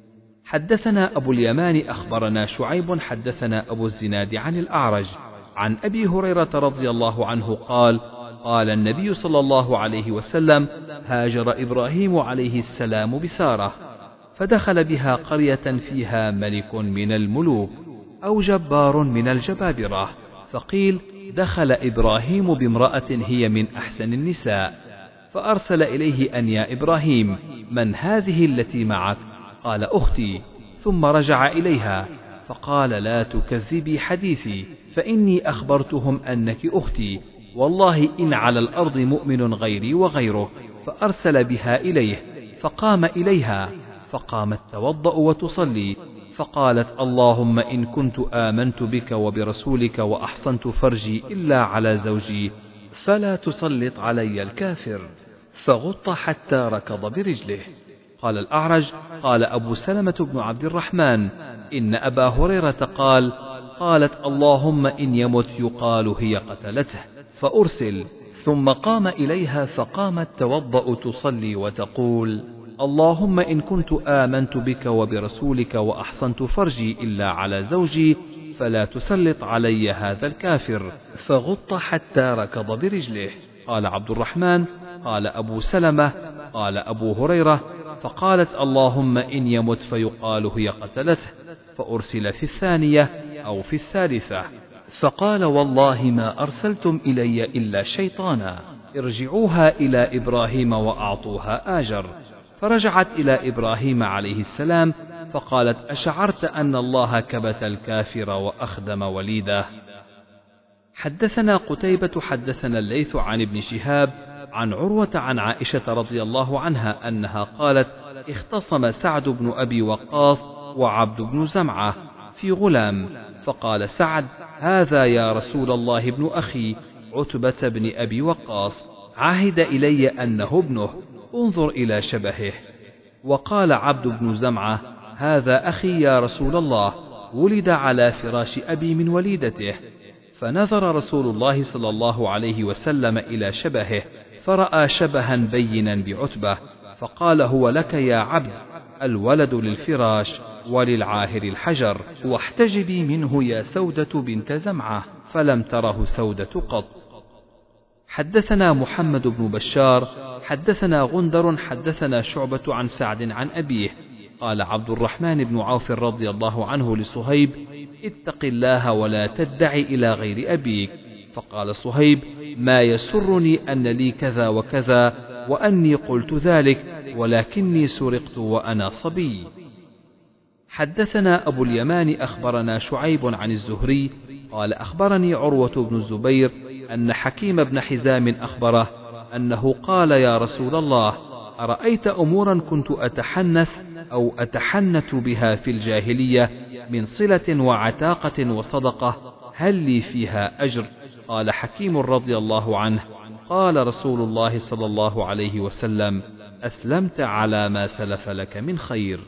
حدثنا أبو اليمان أخبرنا شعيب حدثنا أبو الزناد عن الأعرج عن أبي هريرة رضي الله عنه قال: قال النبي صلى الله عليه وسلم: هاجر إبراهيم عليه السلام بسارة، فدخل بها قرية فيها ملك من الملوك أو جبار من الجبابرة، فقيل: دخل إبراهيم بامرأة هي من أحسن النساء، فأرسل إليه أن: يا إبراهيم، من هذه التي معك؟ قال: أختي. ثم رجع إليها فقال: لا تكذبي حديثي، فإني أخبرتهم أنك أختي، والله إن على الأرض مؤمن غيري وغيره. فأرسل بها إليه، فقام إليها، فقامت توضأ وتصلي، فقالت: اللهم إن كنت آمنت بك وبرسولك وأحصنت فرجي إلا على زوجي فلا تسلط علي الكافر، فغط حتى ركض برجله. قال الأعرج: قال أبو سلمة بن عبد الرحمن: إن أبا هريرة قال: قالت: اللهم إن يمت يقال هي قتلته، فأرسل. ثم قام إليها فقامت توضأ تصلي وتقول: اللهم إن كنت آمنت بك وبرسولك وأحصنت فرجي إلا على زوجي فلا تسلط علي هذا الكافر، فغط حتى ركض برجله. قال عبد الرحمن: قال أبو سلمة: قال أبو هريرة، فقالت: اللهم إن يمت فيقال هي قتلته، فأرسل في الثانية أو في الثالثة، فقال: والله ما أرسلتم إلي إلا شيطانا، ارجعوها إلى إبراهيم وأعطوها آجر. فرجعت إلى إبراهيم عليه السلام فقالت: أشعرت أن الله كبت الكافر وأخدم وليده. حدثنا قتيبة حدثنا الليث عن ابن شهاب عن عروة عن عائشة رضي الله عنها أنها قالت: اختصم سعد بن أبي وقاص وعبد بن زمعة في غلام، فقال سعد: هذا يا رسول الله ابن أخي عتبة بن أبي وقاص، عهد إلي أنه ابنه، انظر إلى شبهه. وقال عبد بن زمعة: هذا أخي يا رسول الله، ولد على فراش أبي من وليدته. فنظر رسول الله صلى الله عليه وسلم إلى شبهه فرأى شبها بينا بعتبة، فقال: هو لك يا عبد، الولد للفراش وللعاهر الحجر، واحتجبي منه يا سودة بنت زمعة. فلم تره سودة قط. حدثنا محمد بن بشار حدثنا غندر حدثنا شعبة عن سعد عن أبيه قال: عبد الرحمن بن عوف رضي الله عنه لصهيب: اتق الله ولا تدع إلى غير أبيك. فقال صهيب: ما يسرني أن لي كذا وكذا، وأني قلت ذلك، ولكني سرقت وأنا صبي. حدثنا أبو اليمان أخبرنا شعيب عن الزهري قال أخبرني عروة بن الزبير أن حكيم بن حزام أخبره أنه قال يا رسول الله أرأيت أمورا كنت أتحنث بها في الجاهلية من صلة وعتاقة وصدقة هل لي فيها أجر؟ قال حكيم رضي الله عنه قال رسول الله صلى الله عليه وسلم أسلمت على ما سلف لك من خير.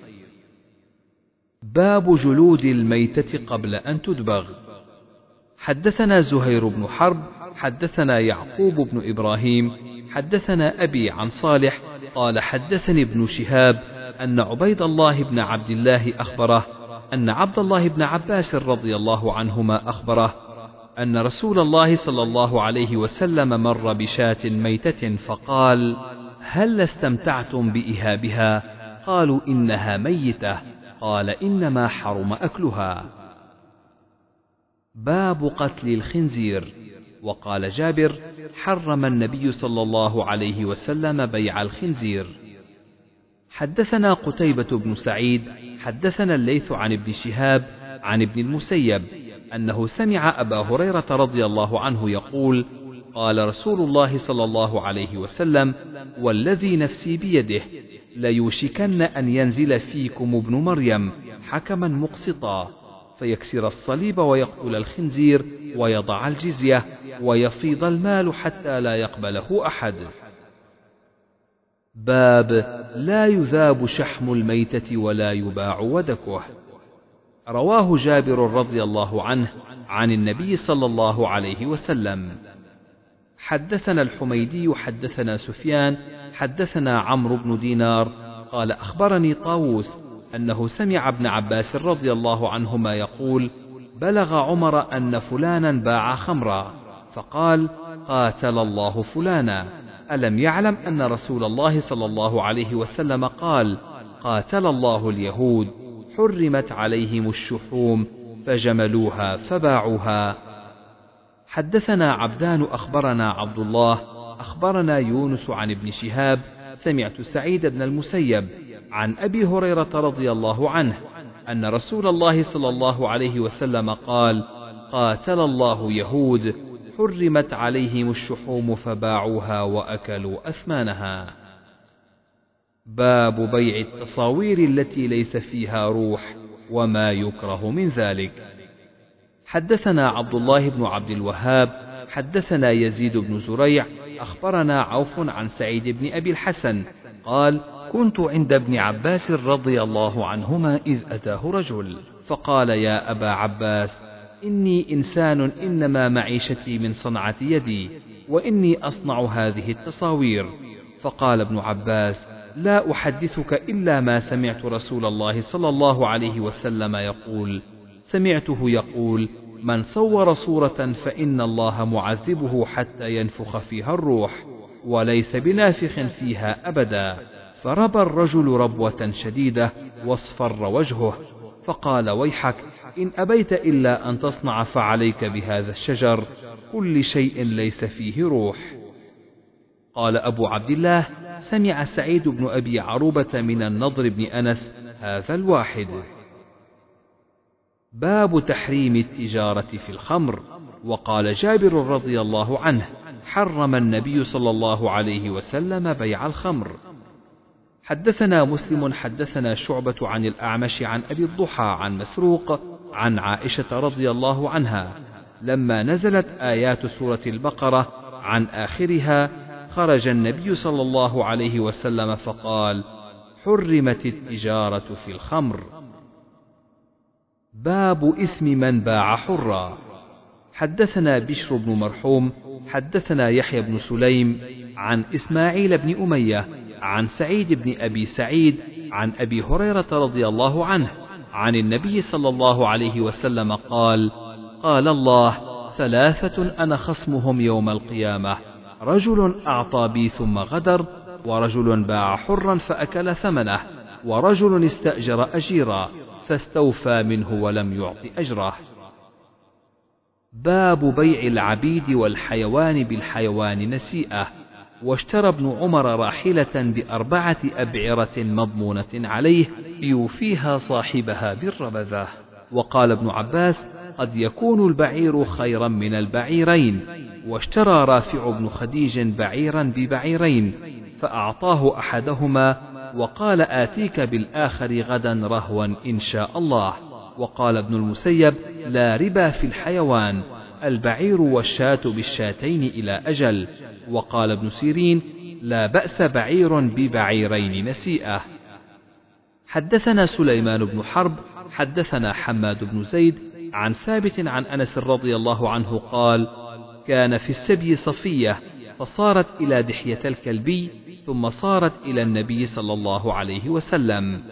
باب جلود الميتة قبل أن تدبغ. حدثنا زهير بن حرب حدثنا يعقوب بن إبراهيم حدثنا أبي عن صالح قال حدثني ابن شهاب أن عبيد الله بن عبد الله أخبره أن عبد الله بن عباس رضي الله عنهما أخبره أن رسول الله صلى الله عليه وسلم مر بشاة ميتة فقال هل استمتعتم بإهابها؟ قالوا إنها ميتة. قال إنما حرم أكلها. باب قتل الخنزير. وقال جابر حرم النبي صلى الله عليه وسلم بيع الخنزير. حدثنا قتيبة بن سعيد حدثنا الليث عن ابن شهاب عن ابن المسيب أنه سمع أبا هريرة رضي الله عنه يقول قال رسول الله صلى الله عليه وسلم والذي نفسي بيده ليوشكن أن ينزل فيكم ابن مريم حكما مقسطا فيكسر الصليب ويقتل الخنزير ويضع الجزية ويفيض المال حتى لا يقبله أحد. باب لا يذاب شحم الميتة ولا يباع ودكه. رواه جابر رضي الله عنه عن النبي صلى الله عليه وسلم. حدثنا الحميدي حدثنا سفيان حدثنا عمرو بن دينار قال أخبرني طاووس أنه سمع ابن عباس رضي الله عنهما يقول بلغ عمر أن فلانا باع خمرا فقال قاتل الله فلانا ألم يعلم أن رسول الله صلى الله عليه وسلم قال قاتل الله اليهود حرمت عليهم الشحوم فجملوها فباعوها. حدثنا عبدان أخبرنا عبد الله أخبرنا يونس عن ابن شهاب سمعت سعيد بن المسيب عن أبي هريرة رضي الله عنه أن رسول الله صلى الله عليه وسلم قال قاتل الله يهود حرمت عليهم الشحوم فباعوها وأكلوا أثمانها. باب بيع التصاوير التي ليس فيها روح وما يكره من ذلك. حدثنا عبد الله بن عبد الوهاب حدثنا يزيد بن زريع أخبرنا عوف عن سعيد بن أبي الحسن قال كنت عند ابن عباس رضي الله عنهما إذ أتاه رجل فقال يا أبا عباس إني إنسان إنما معيشتي من صنعة يدي وإني أصنع هذه التصاوير. فقال ابن عباس لا أحدثك إلا ما سمعت رسول الله صلى الله عليه وسلم يقول سمعته يقول من صور صورة فإن الله معذبه حتى ينفخ فيها الروح وليس بنافخ فيها أبدا. فربى الرجل ربوة شديدة واصفر وجهه فقال ويحك إن أبيت إلا أن تصنع فعليك بهذا الشجر كل شيء ليس فيه روح. قال أبو عبد الله سمع سعيد بن أبي عروبة من النضر بن أنس هذا الواحد. باب تحريم التجارة في الخمر. وقال جابر رضي الله عنه حرم النبي صلى الله عليه وسلم بيع الخمر. حدثنا مسلم حدثنا شعبة عن الأعمش عن أبي الضحى عن مسروق عن عائشة رضي الله عنها لما نزلت آيات سورة البقرة عن آخرها خرج النبي صلى الله عليه وسلم فقال حرمت التجارة في الخمر. باب إثم من باع حرا. حدثنا بشر بن مرحوم حدثنا يحيى بن سليم عن إسماعيل بن أمية عن سعيد بن أبي سعيد عن أبي هريرة رضي الله عنه عن النبي صلى الله عليه وسلم قال قال الله ثلاثة أنا خصمهم يوم القيامة رجل أعطى بي ثم غدر ورجل باع حرا فأكل ثمنه ورجل استأجر أجيرا فاستوفى منه ولم يعط أجره. باب بيع العبيد والحيوان بالحيوان نسيئة. واشترى ابن عمر راحلة ب4 أبعرة مضمونة عليه يوفيها صاحبها بالربذة. وقال ابن عباس: قد يكون البعير خيرا من البعيرين. واشترى رافع بن خديج بعيرا ب2 فأعطاه أحدهما وقال: آتيك بالآخر غدا رهوا إن شاء الله. وقال ابن المسيب: لا ربا في الحيوان، البعير والشاة بالشاتين إلى أجل. وقال ابن سيرين: لا بأس بعير ب2 نسيئة. حدثنا سليمان بن حرب حدثنا حماد بن زيد عن ثابت عن أنس رضي الله عنه قال: كان في السبي صفية فصارت إلى دحية الكلبي ثم صارت إلى النبي صلى الله عليه وسلم.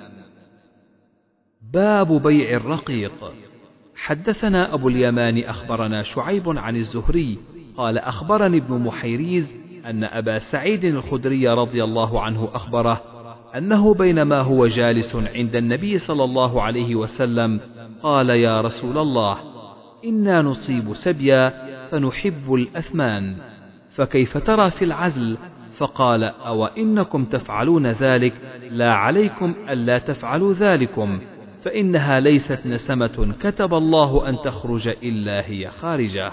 باب بيع الرقيق. حدثنا أبو اليمان أخبرنا شعيب عن الزهري قال: أخبرني ابن محيريز أن أبا سعيد الخدري رضي الله عنه أخبره أنه بينما هو جالس عند النبي صلى الله عليه وسلم قال: يا رسول الله، إنا نصيب سبيا فنحب الأثمان، فكيف ترى في العزل؟ فقال: أو إنكم تفعلون ذلك، لا عليكم ألا تفعلوا ذلكم، فإنها ليست نسمة كتب الله أن تخرج إلا هي خارجة.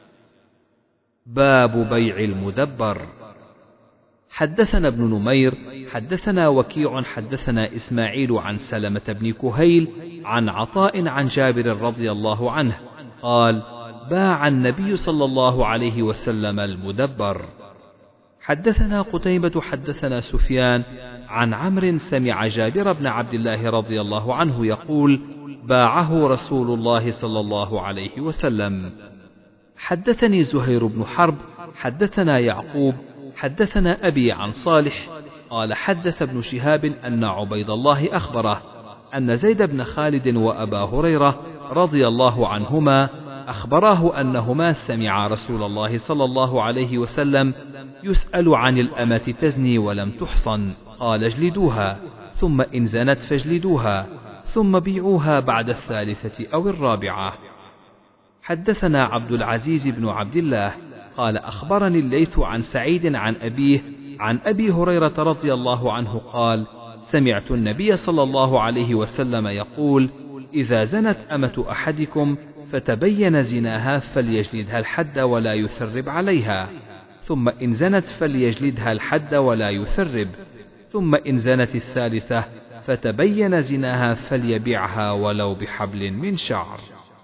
باب بيع المدبر. حدثنا ابن نمير حدثنا وكيع حدثنا إسماعيل عن سلمة بن كهيل عن عطاء عن جابر رضي الله عنه قال: باع النبي صلى الله عليه وسلم المدبر. حدثنا قتيبة حدثنا سفيان عن عمرو سمع جابر بن عبد الله رضي الله عنه يقول: باعه رسول الله صلى الله عليه وسلم. حدثني زهير بن حرب حدثنا يعقوب حدثنا أبي عن صالح قال: حدث ابن شهاب أن عبيد الله أخبره أن زيد بن خالد وأبا هريرة رضي الله عنهما أخبراه أنهما سمع رسول الله صلى الله عليه وسلم يسأل عن الأمة تزني ولم تحصن، قال: اجلدوها، ثم إن زنت فاجلدوها، ثم بيعوها بعد 3 أو 4. حدثنا عبد العزيز بن عبد الله قال: أخبرني الليث عن سعيد عن أبيه عن أبي هريرة رضي الله عنه قال: سمعت النبي صلى الله عليه وسلم يقول: إذا زنت أمة أحدكم فتبين زناها فليجلدها الحد ولا يثرب عليها، ثم إن زنت فليجلدها الحد ولا يثرب، ثم إن زنت 3 فتبين زناها فليبيعها ولو بحبل من شعر.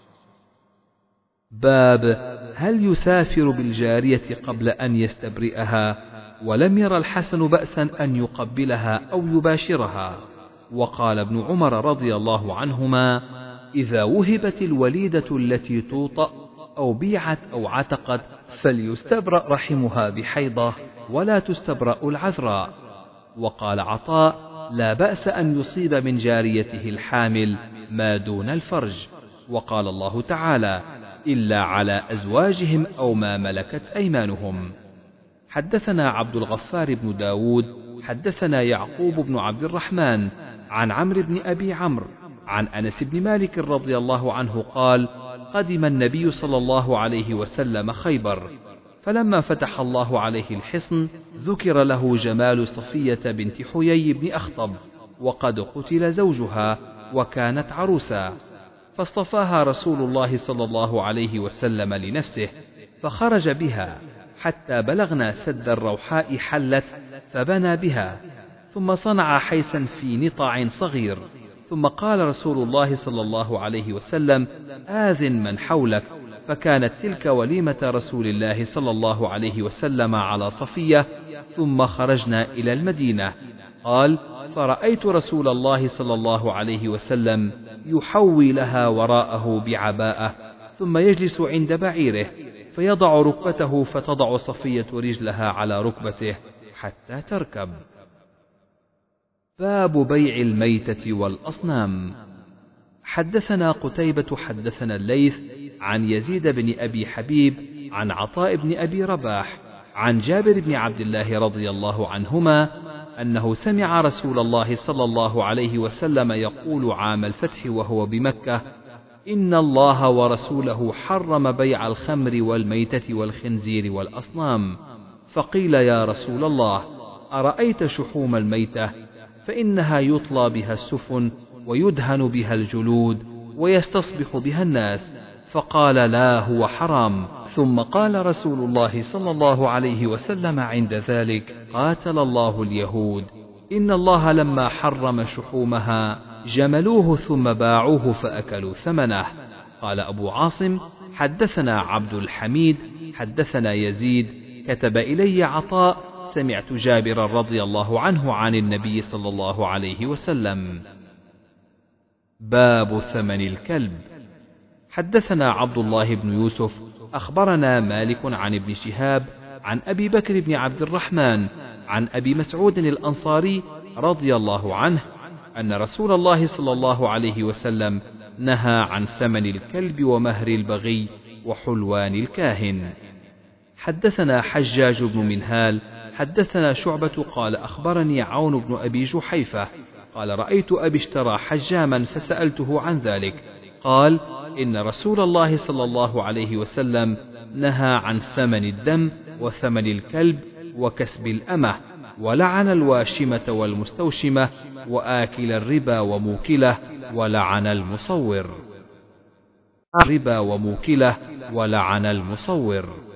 باب هل يسافر بالجارية قبل أن يستبرئها؟ ولم ير الحسن بأسا أن يقبلها أو يباشرها. وقال ابن عمر رضي الله عنهما: إذا وهبت الوليدة التي توطأ أو بيعت أو عتقت فليستبرأ رحمها بحيضة ولا تستبرأ العذراء. وقال عطاء: لا بأس أن يصيب من جاريته الحامل ما دون الفرج. وقال الله تعالى: إلا على أزواجهم أو ما ملكت أيمانهم. حدثنا عبد الغفار بن داود حدثنا يعقوب بن عبد الرحمن عن عمرو بن أبي عمرو عن أنس بن مالك رضي الله عنه قال: قدم النبي صلى الله عليه وسلم خيبر، فلما فتح الله عليه الحصن ذكر له جمال صفية بنت حيي بن أخطب، وقد قتل زوجها وكانت عروسا، فاصطفاها رسول الله صلى الله عليه وسلم لنفسه، فخرج بها حتى بلغنا سد الروحاء حلت فبنى بها، ثم صنع حيسا في نطع صغير، ثم قال رسول الله صلى الله عليه وسلم: آذن من حولك. فكانت تلك وليمة رسول الله صلى الله عليه وسلم على صفية، ثم خرجنا إلى المدينة. قال: فرأيت رسول الله صلى الله عليه وسلم يحوي لها وراءه بعباءة، ثم يجلس عند بعيره فيضع ركبته فتضع صفية رجلها على ركبته حتى تركب. باب بيع الميتة والأصنام. حدثنا قتيبة حدثنا الليث عن يزيد بن أبي حبيب عن عطاء بن أبي رباح عن جابر بن عبد الله رضي الله عنهما أنه سمع رسول الله صلى الله عليه وسلم يقول عام الفتح وهو بمكة: إن الله ورسوله حرم بيع الخمر والميتة والخنزير والأصنام، فقيل يا رسول الله أرأيت شحوم الميتة فإنها يطلى بها السفن ويدهن بها الجلود ويستصبح بها الناس، فقال لا هو حرام. ثم قال رسول الله صلى الله عليه وسلم عند ذلك قاتل الله اليهود، إن الله لما حرم شحومها جملوه ثم باعوه فأكلوا ثمنه. قال أبو عاصم حدثنا عبد الحميد حدثنا يزيد كتب إلي عطاء سمعت جابر رضي الله عنه عن النبي صلى الله عليه وسلم. باب ثمن الكلب. حدثنا عبد الله بن يوسف أخبرنا مالك عن ابن شهاب عن أبي بكر بن عبد الرحمن عن أبي مسعود الأنصاري رضي الله عنه أن رسول الله صلى الله عليه وسلم نهى عن ثمن الكلب ومهر البغي وحلوان الكاهن. حدثنا حجاج بن منهال حدثنا شعبة قال أخبرني عون بن أبي جحيفة قال رأيت أبي اشترى حجاما فسألته عن ذلك، قال إن رسول الله صلى الله عليه وسلم نهى عن ثمن الدم وثمن الكلب وكسب الأمة، ولعن الواشمة والمستوشمة وآكل الربا وموكله، ولعن المصور.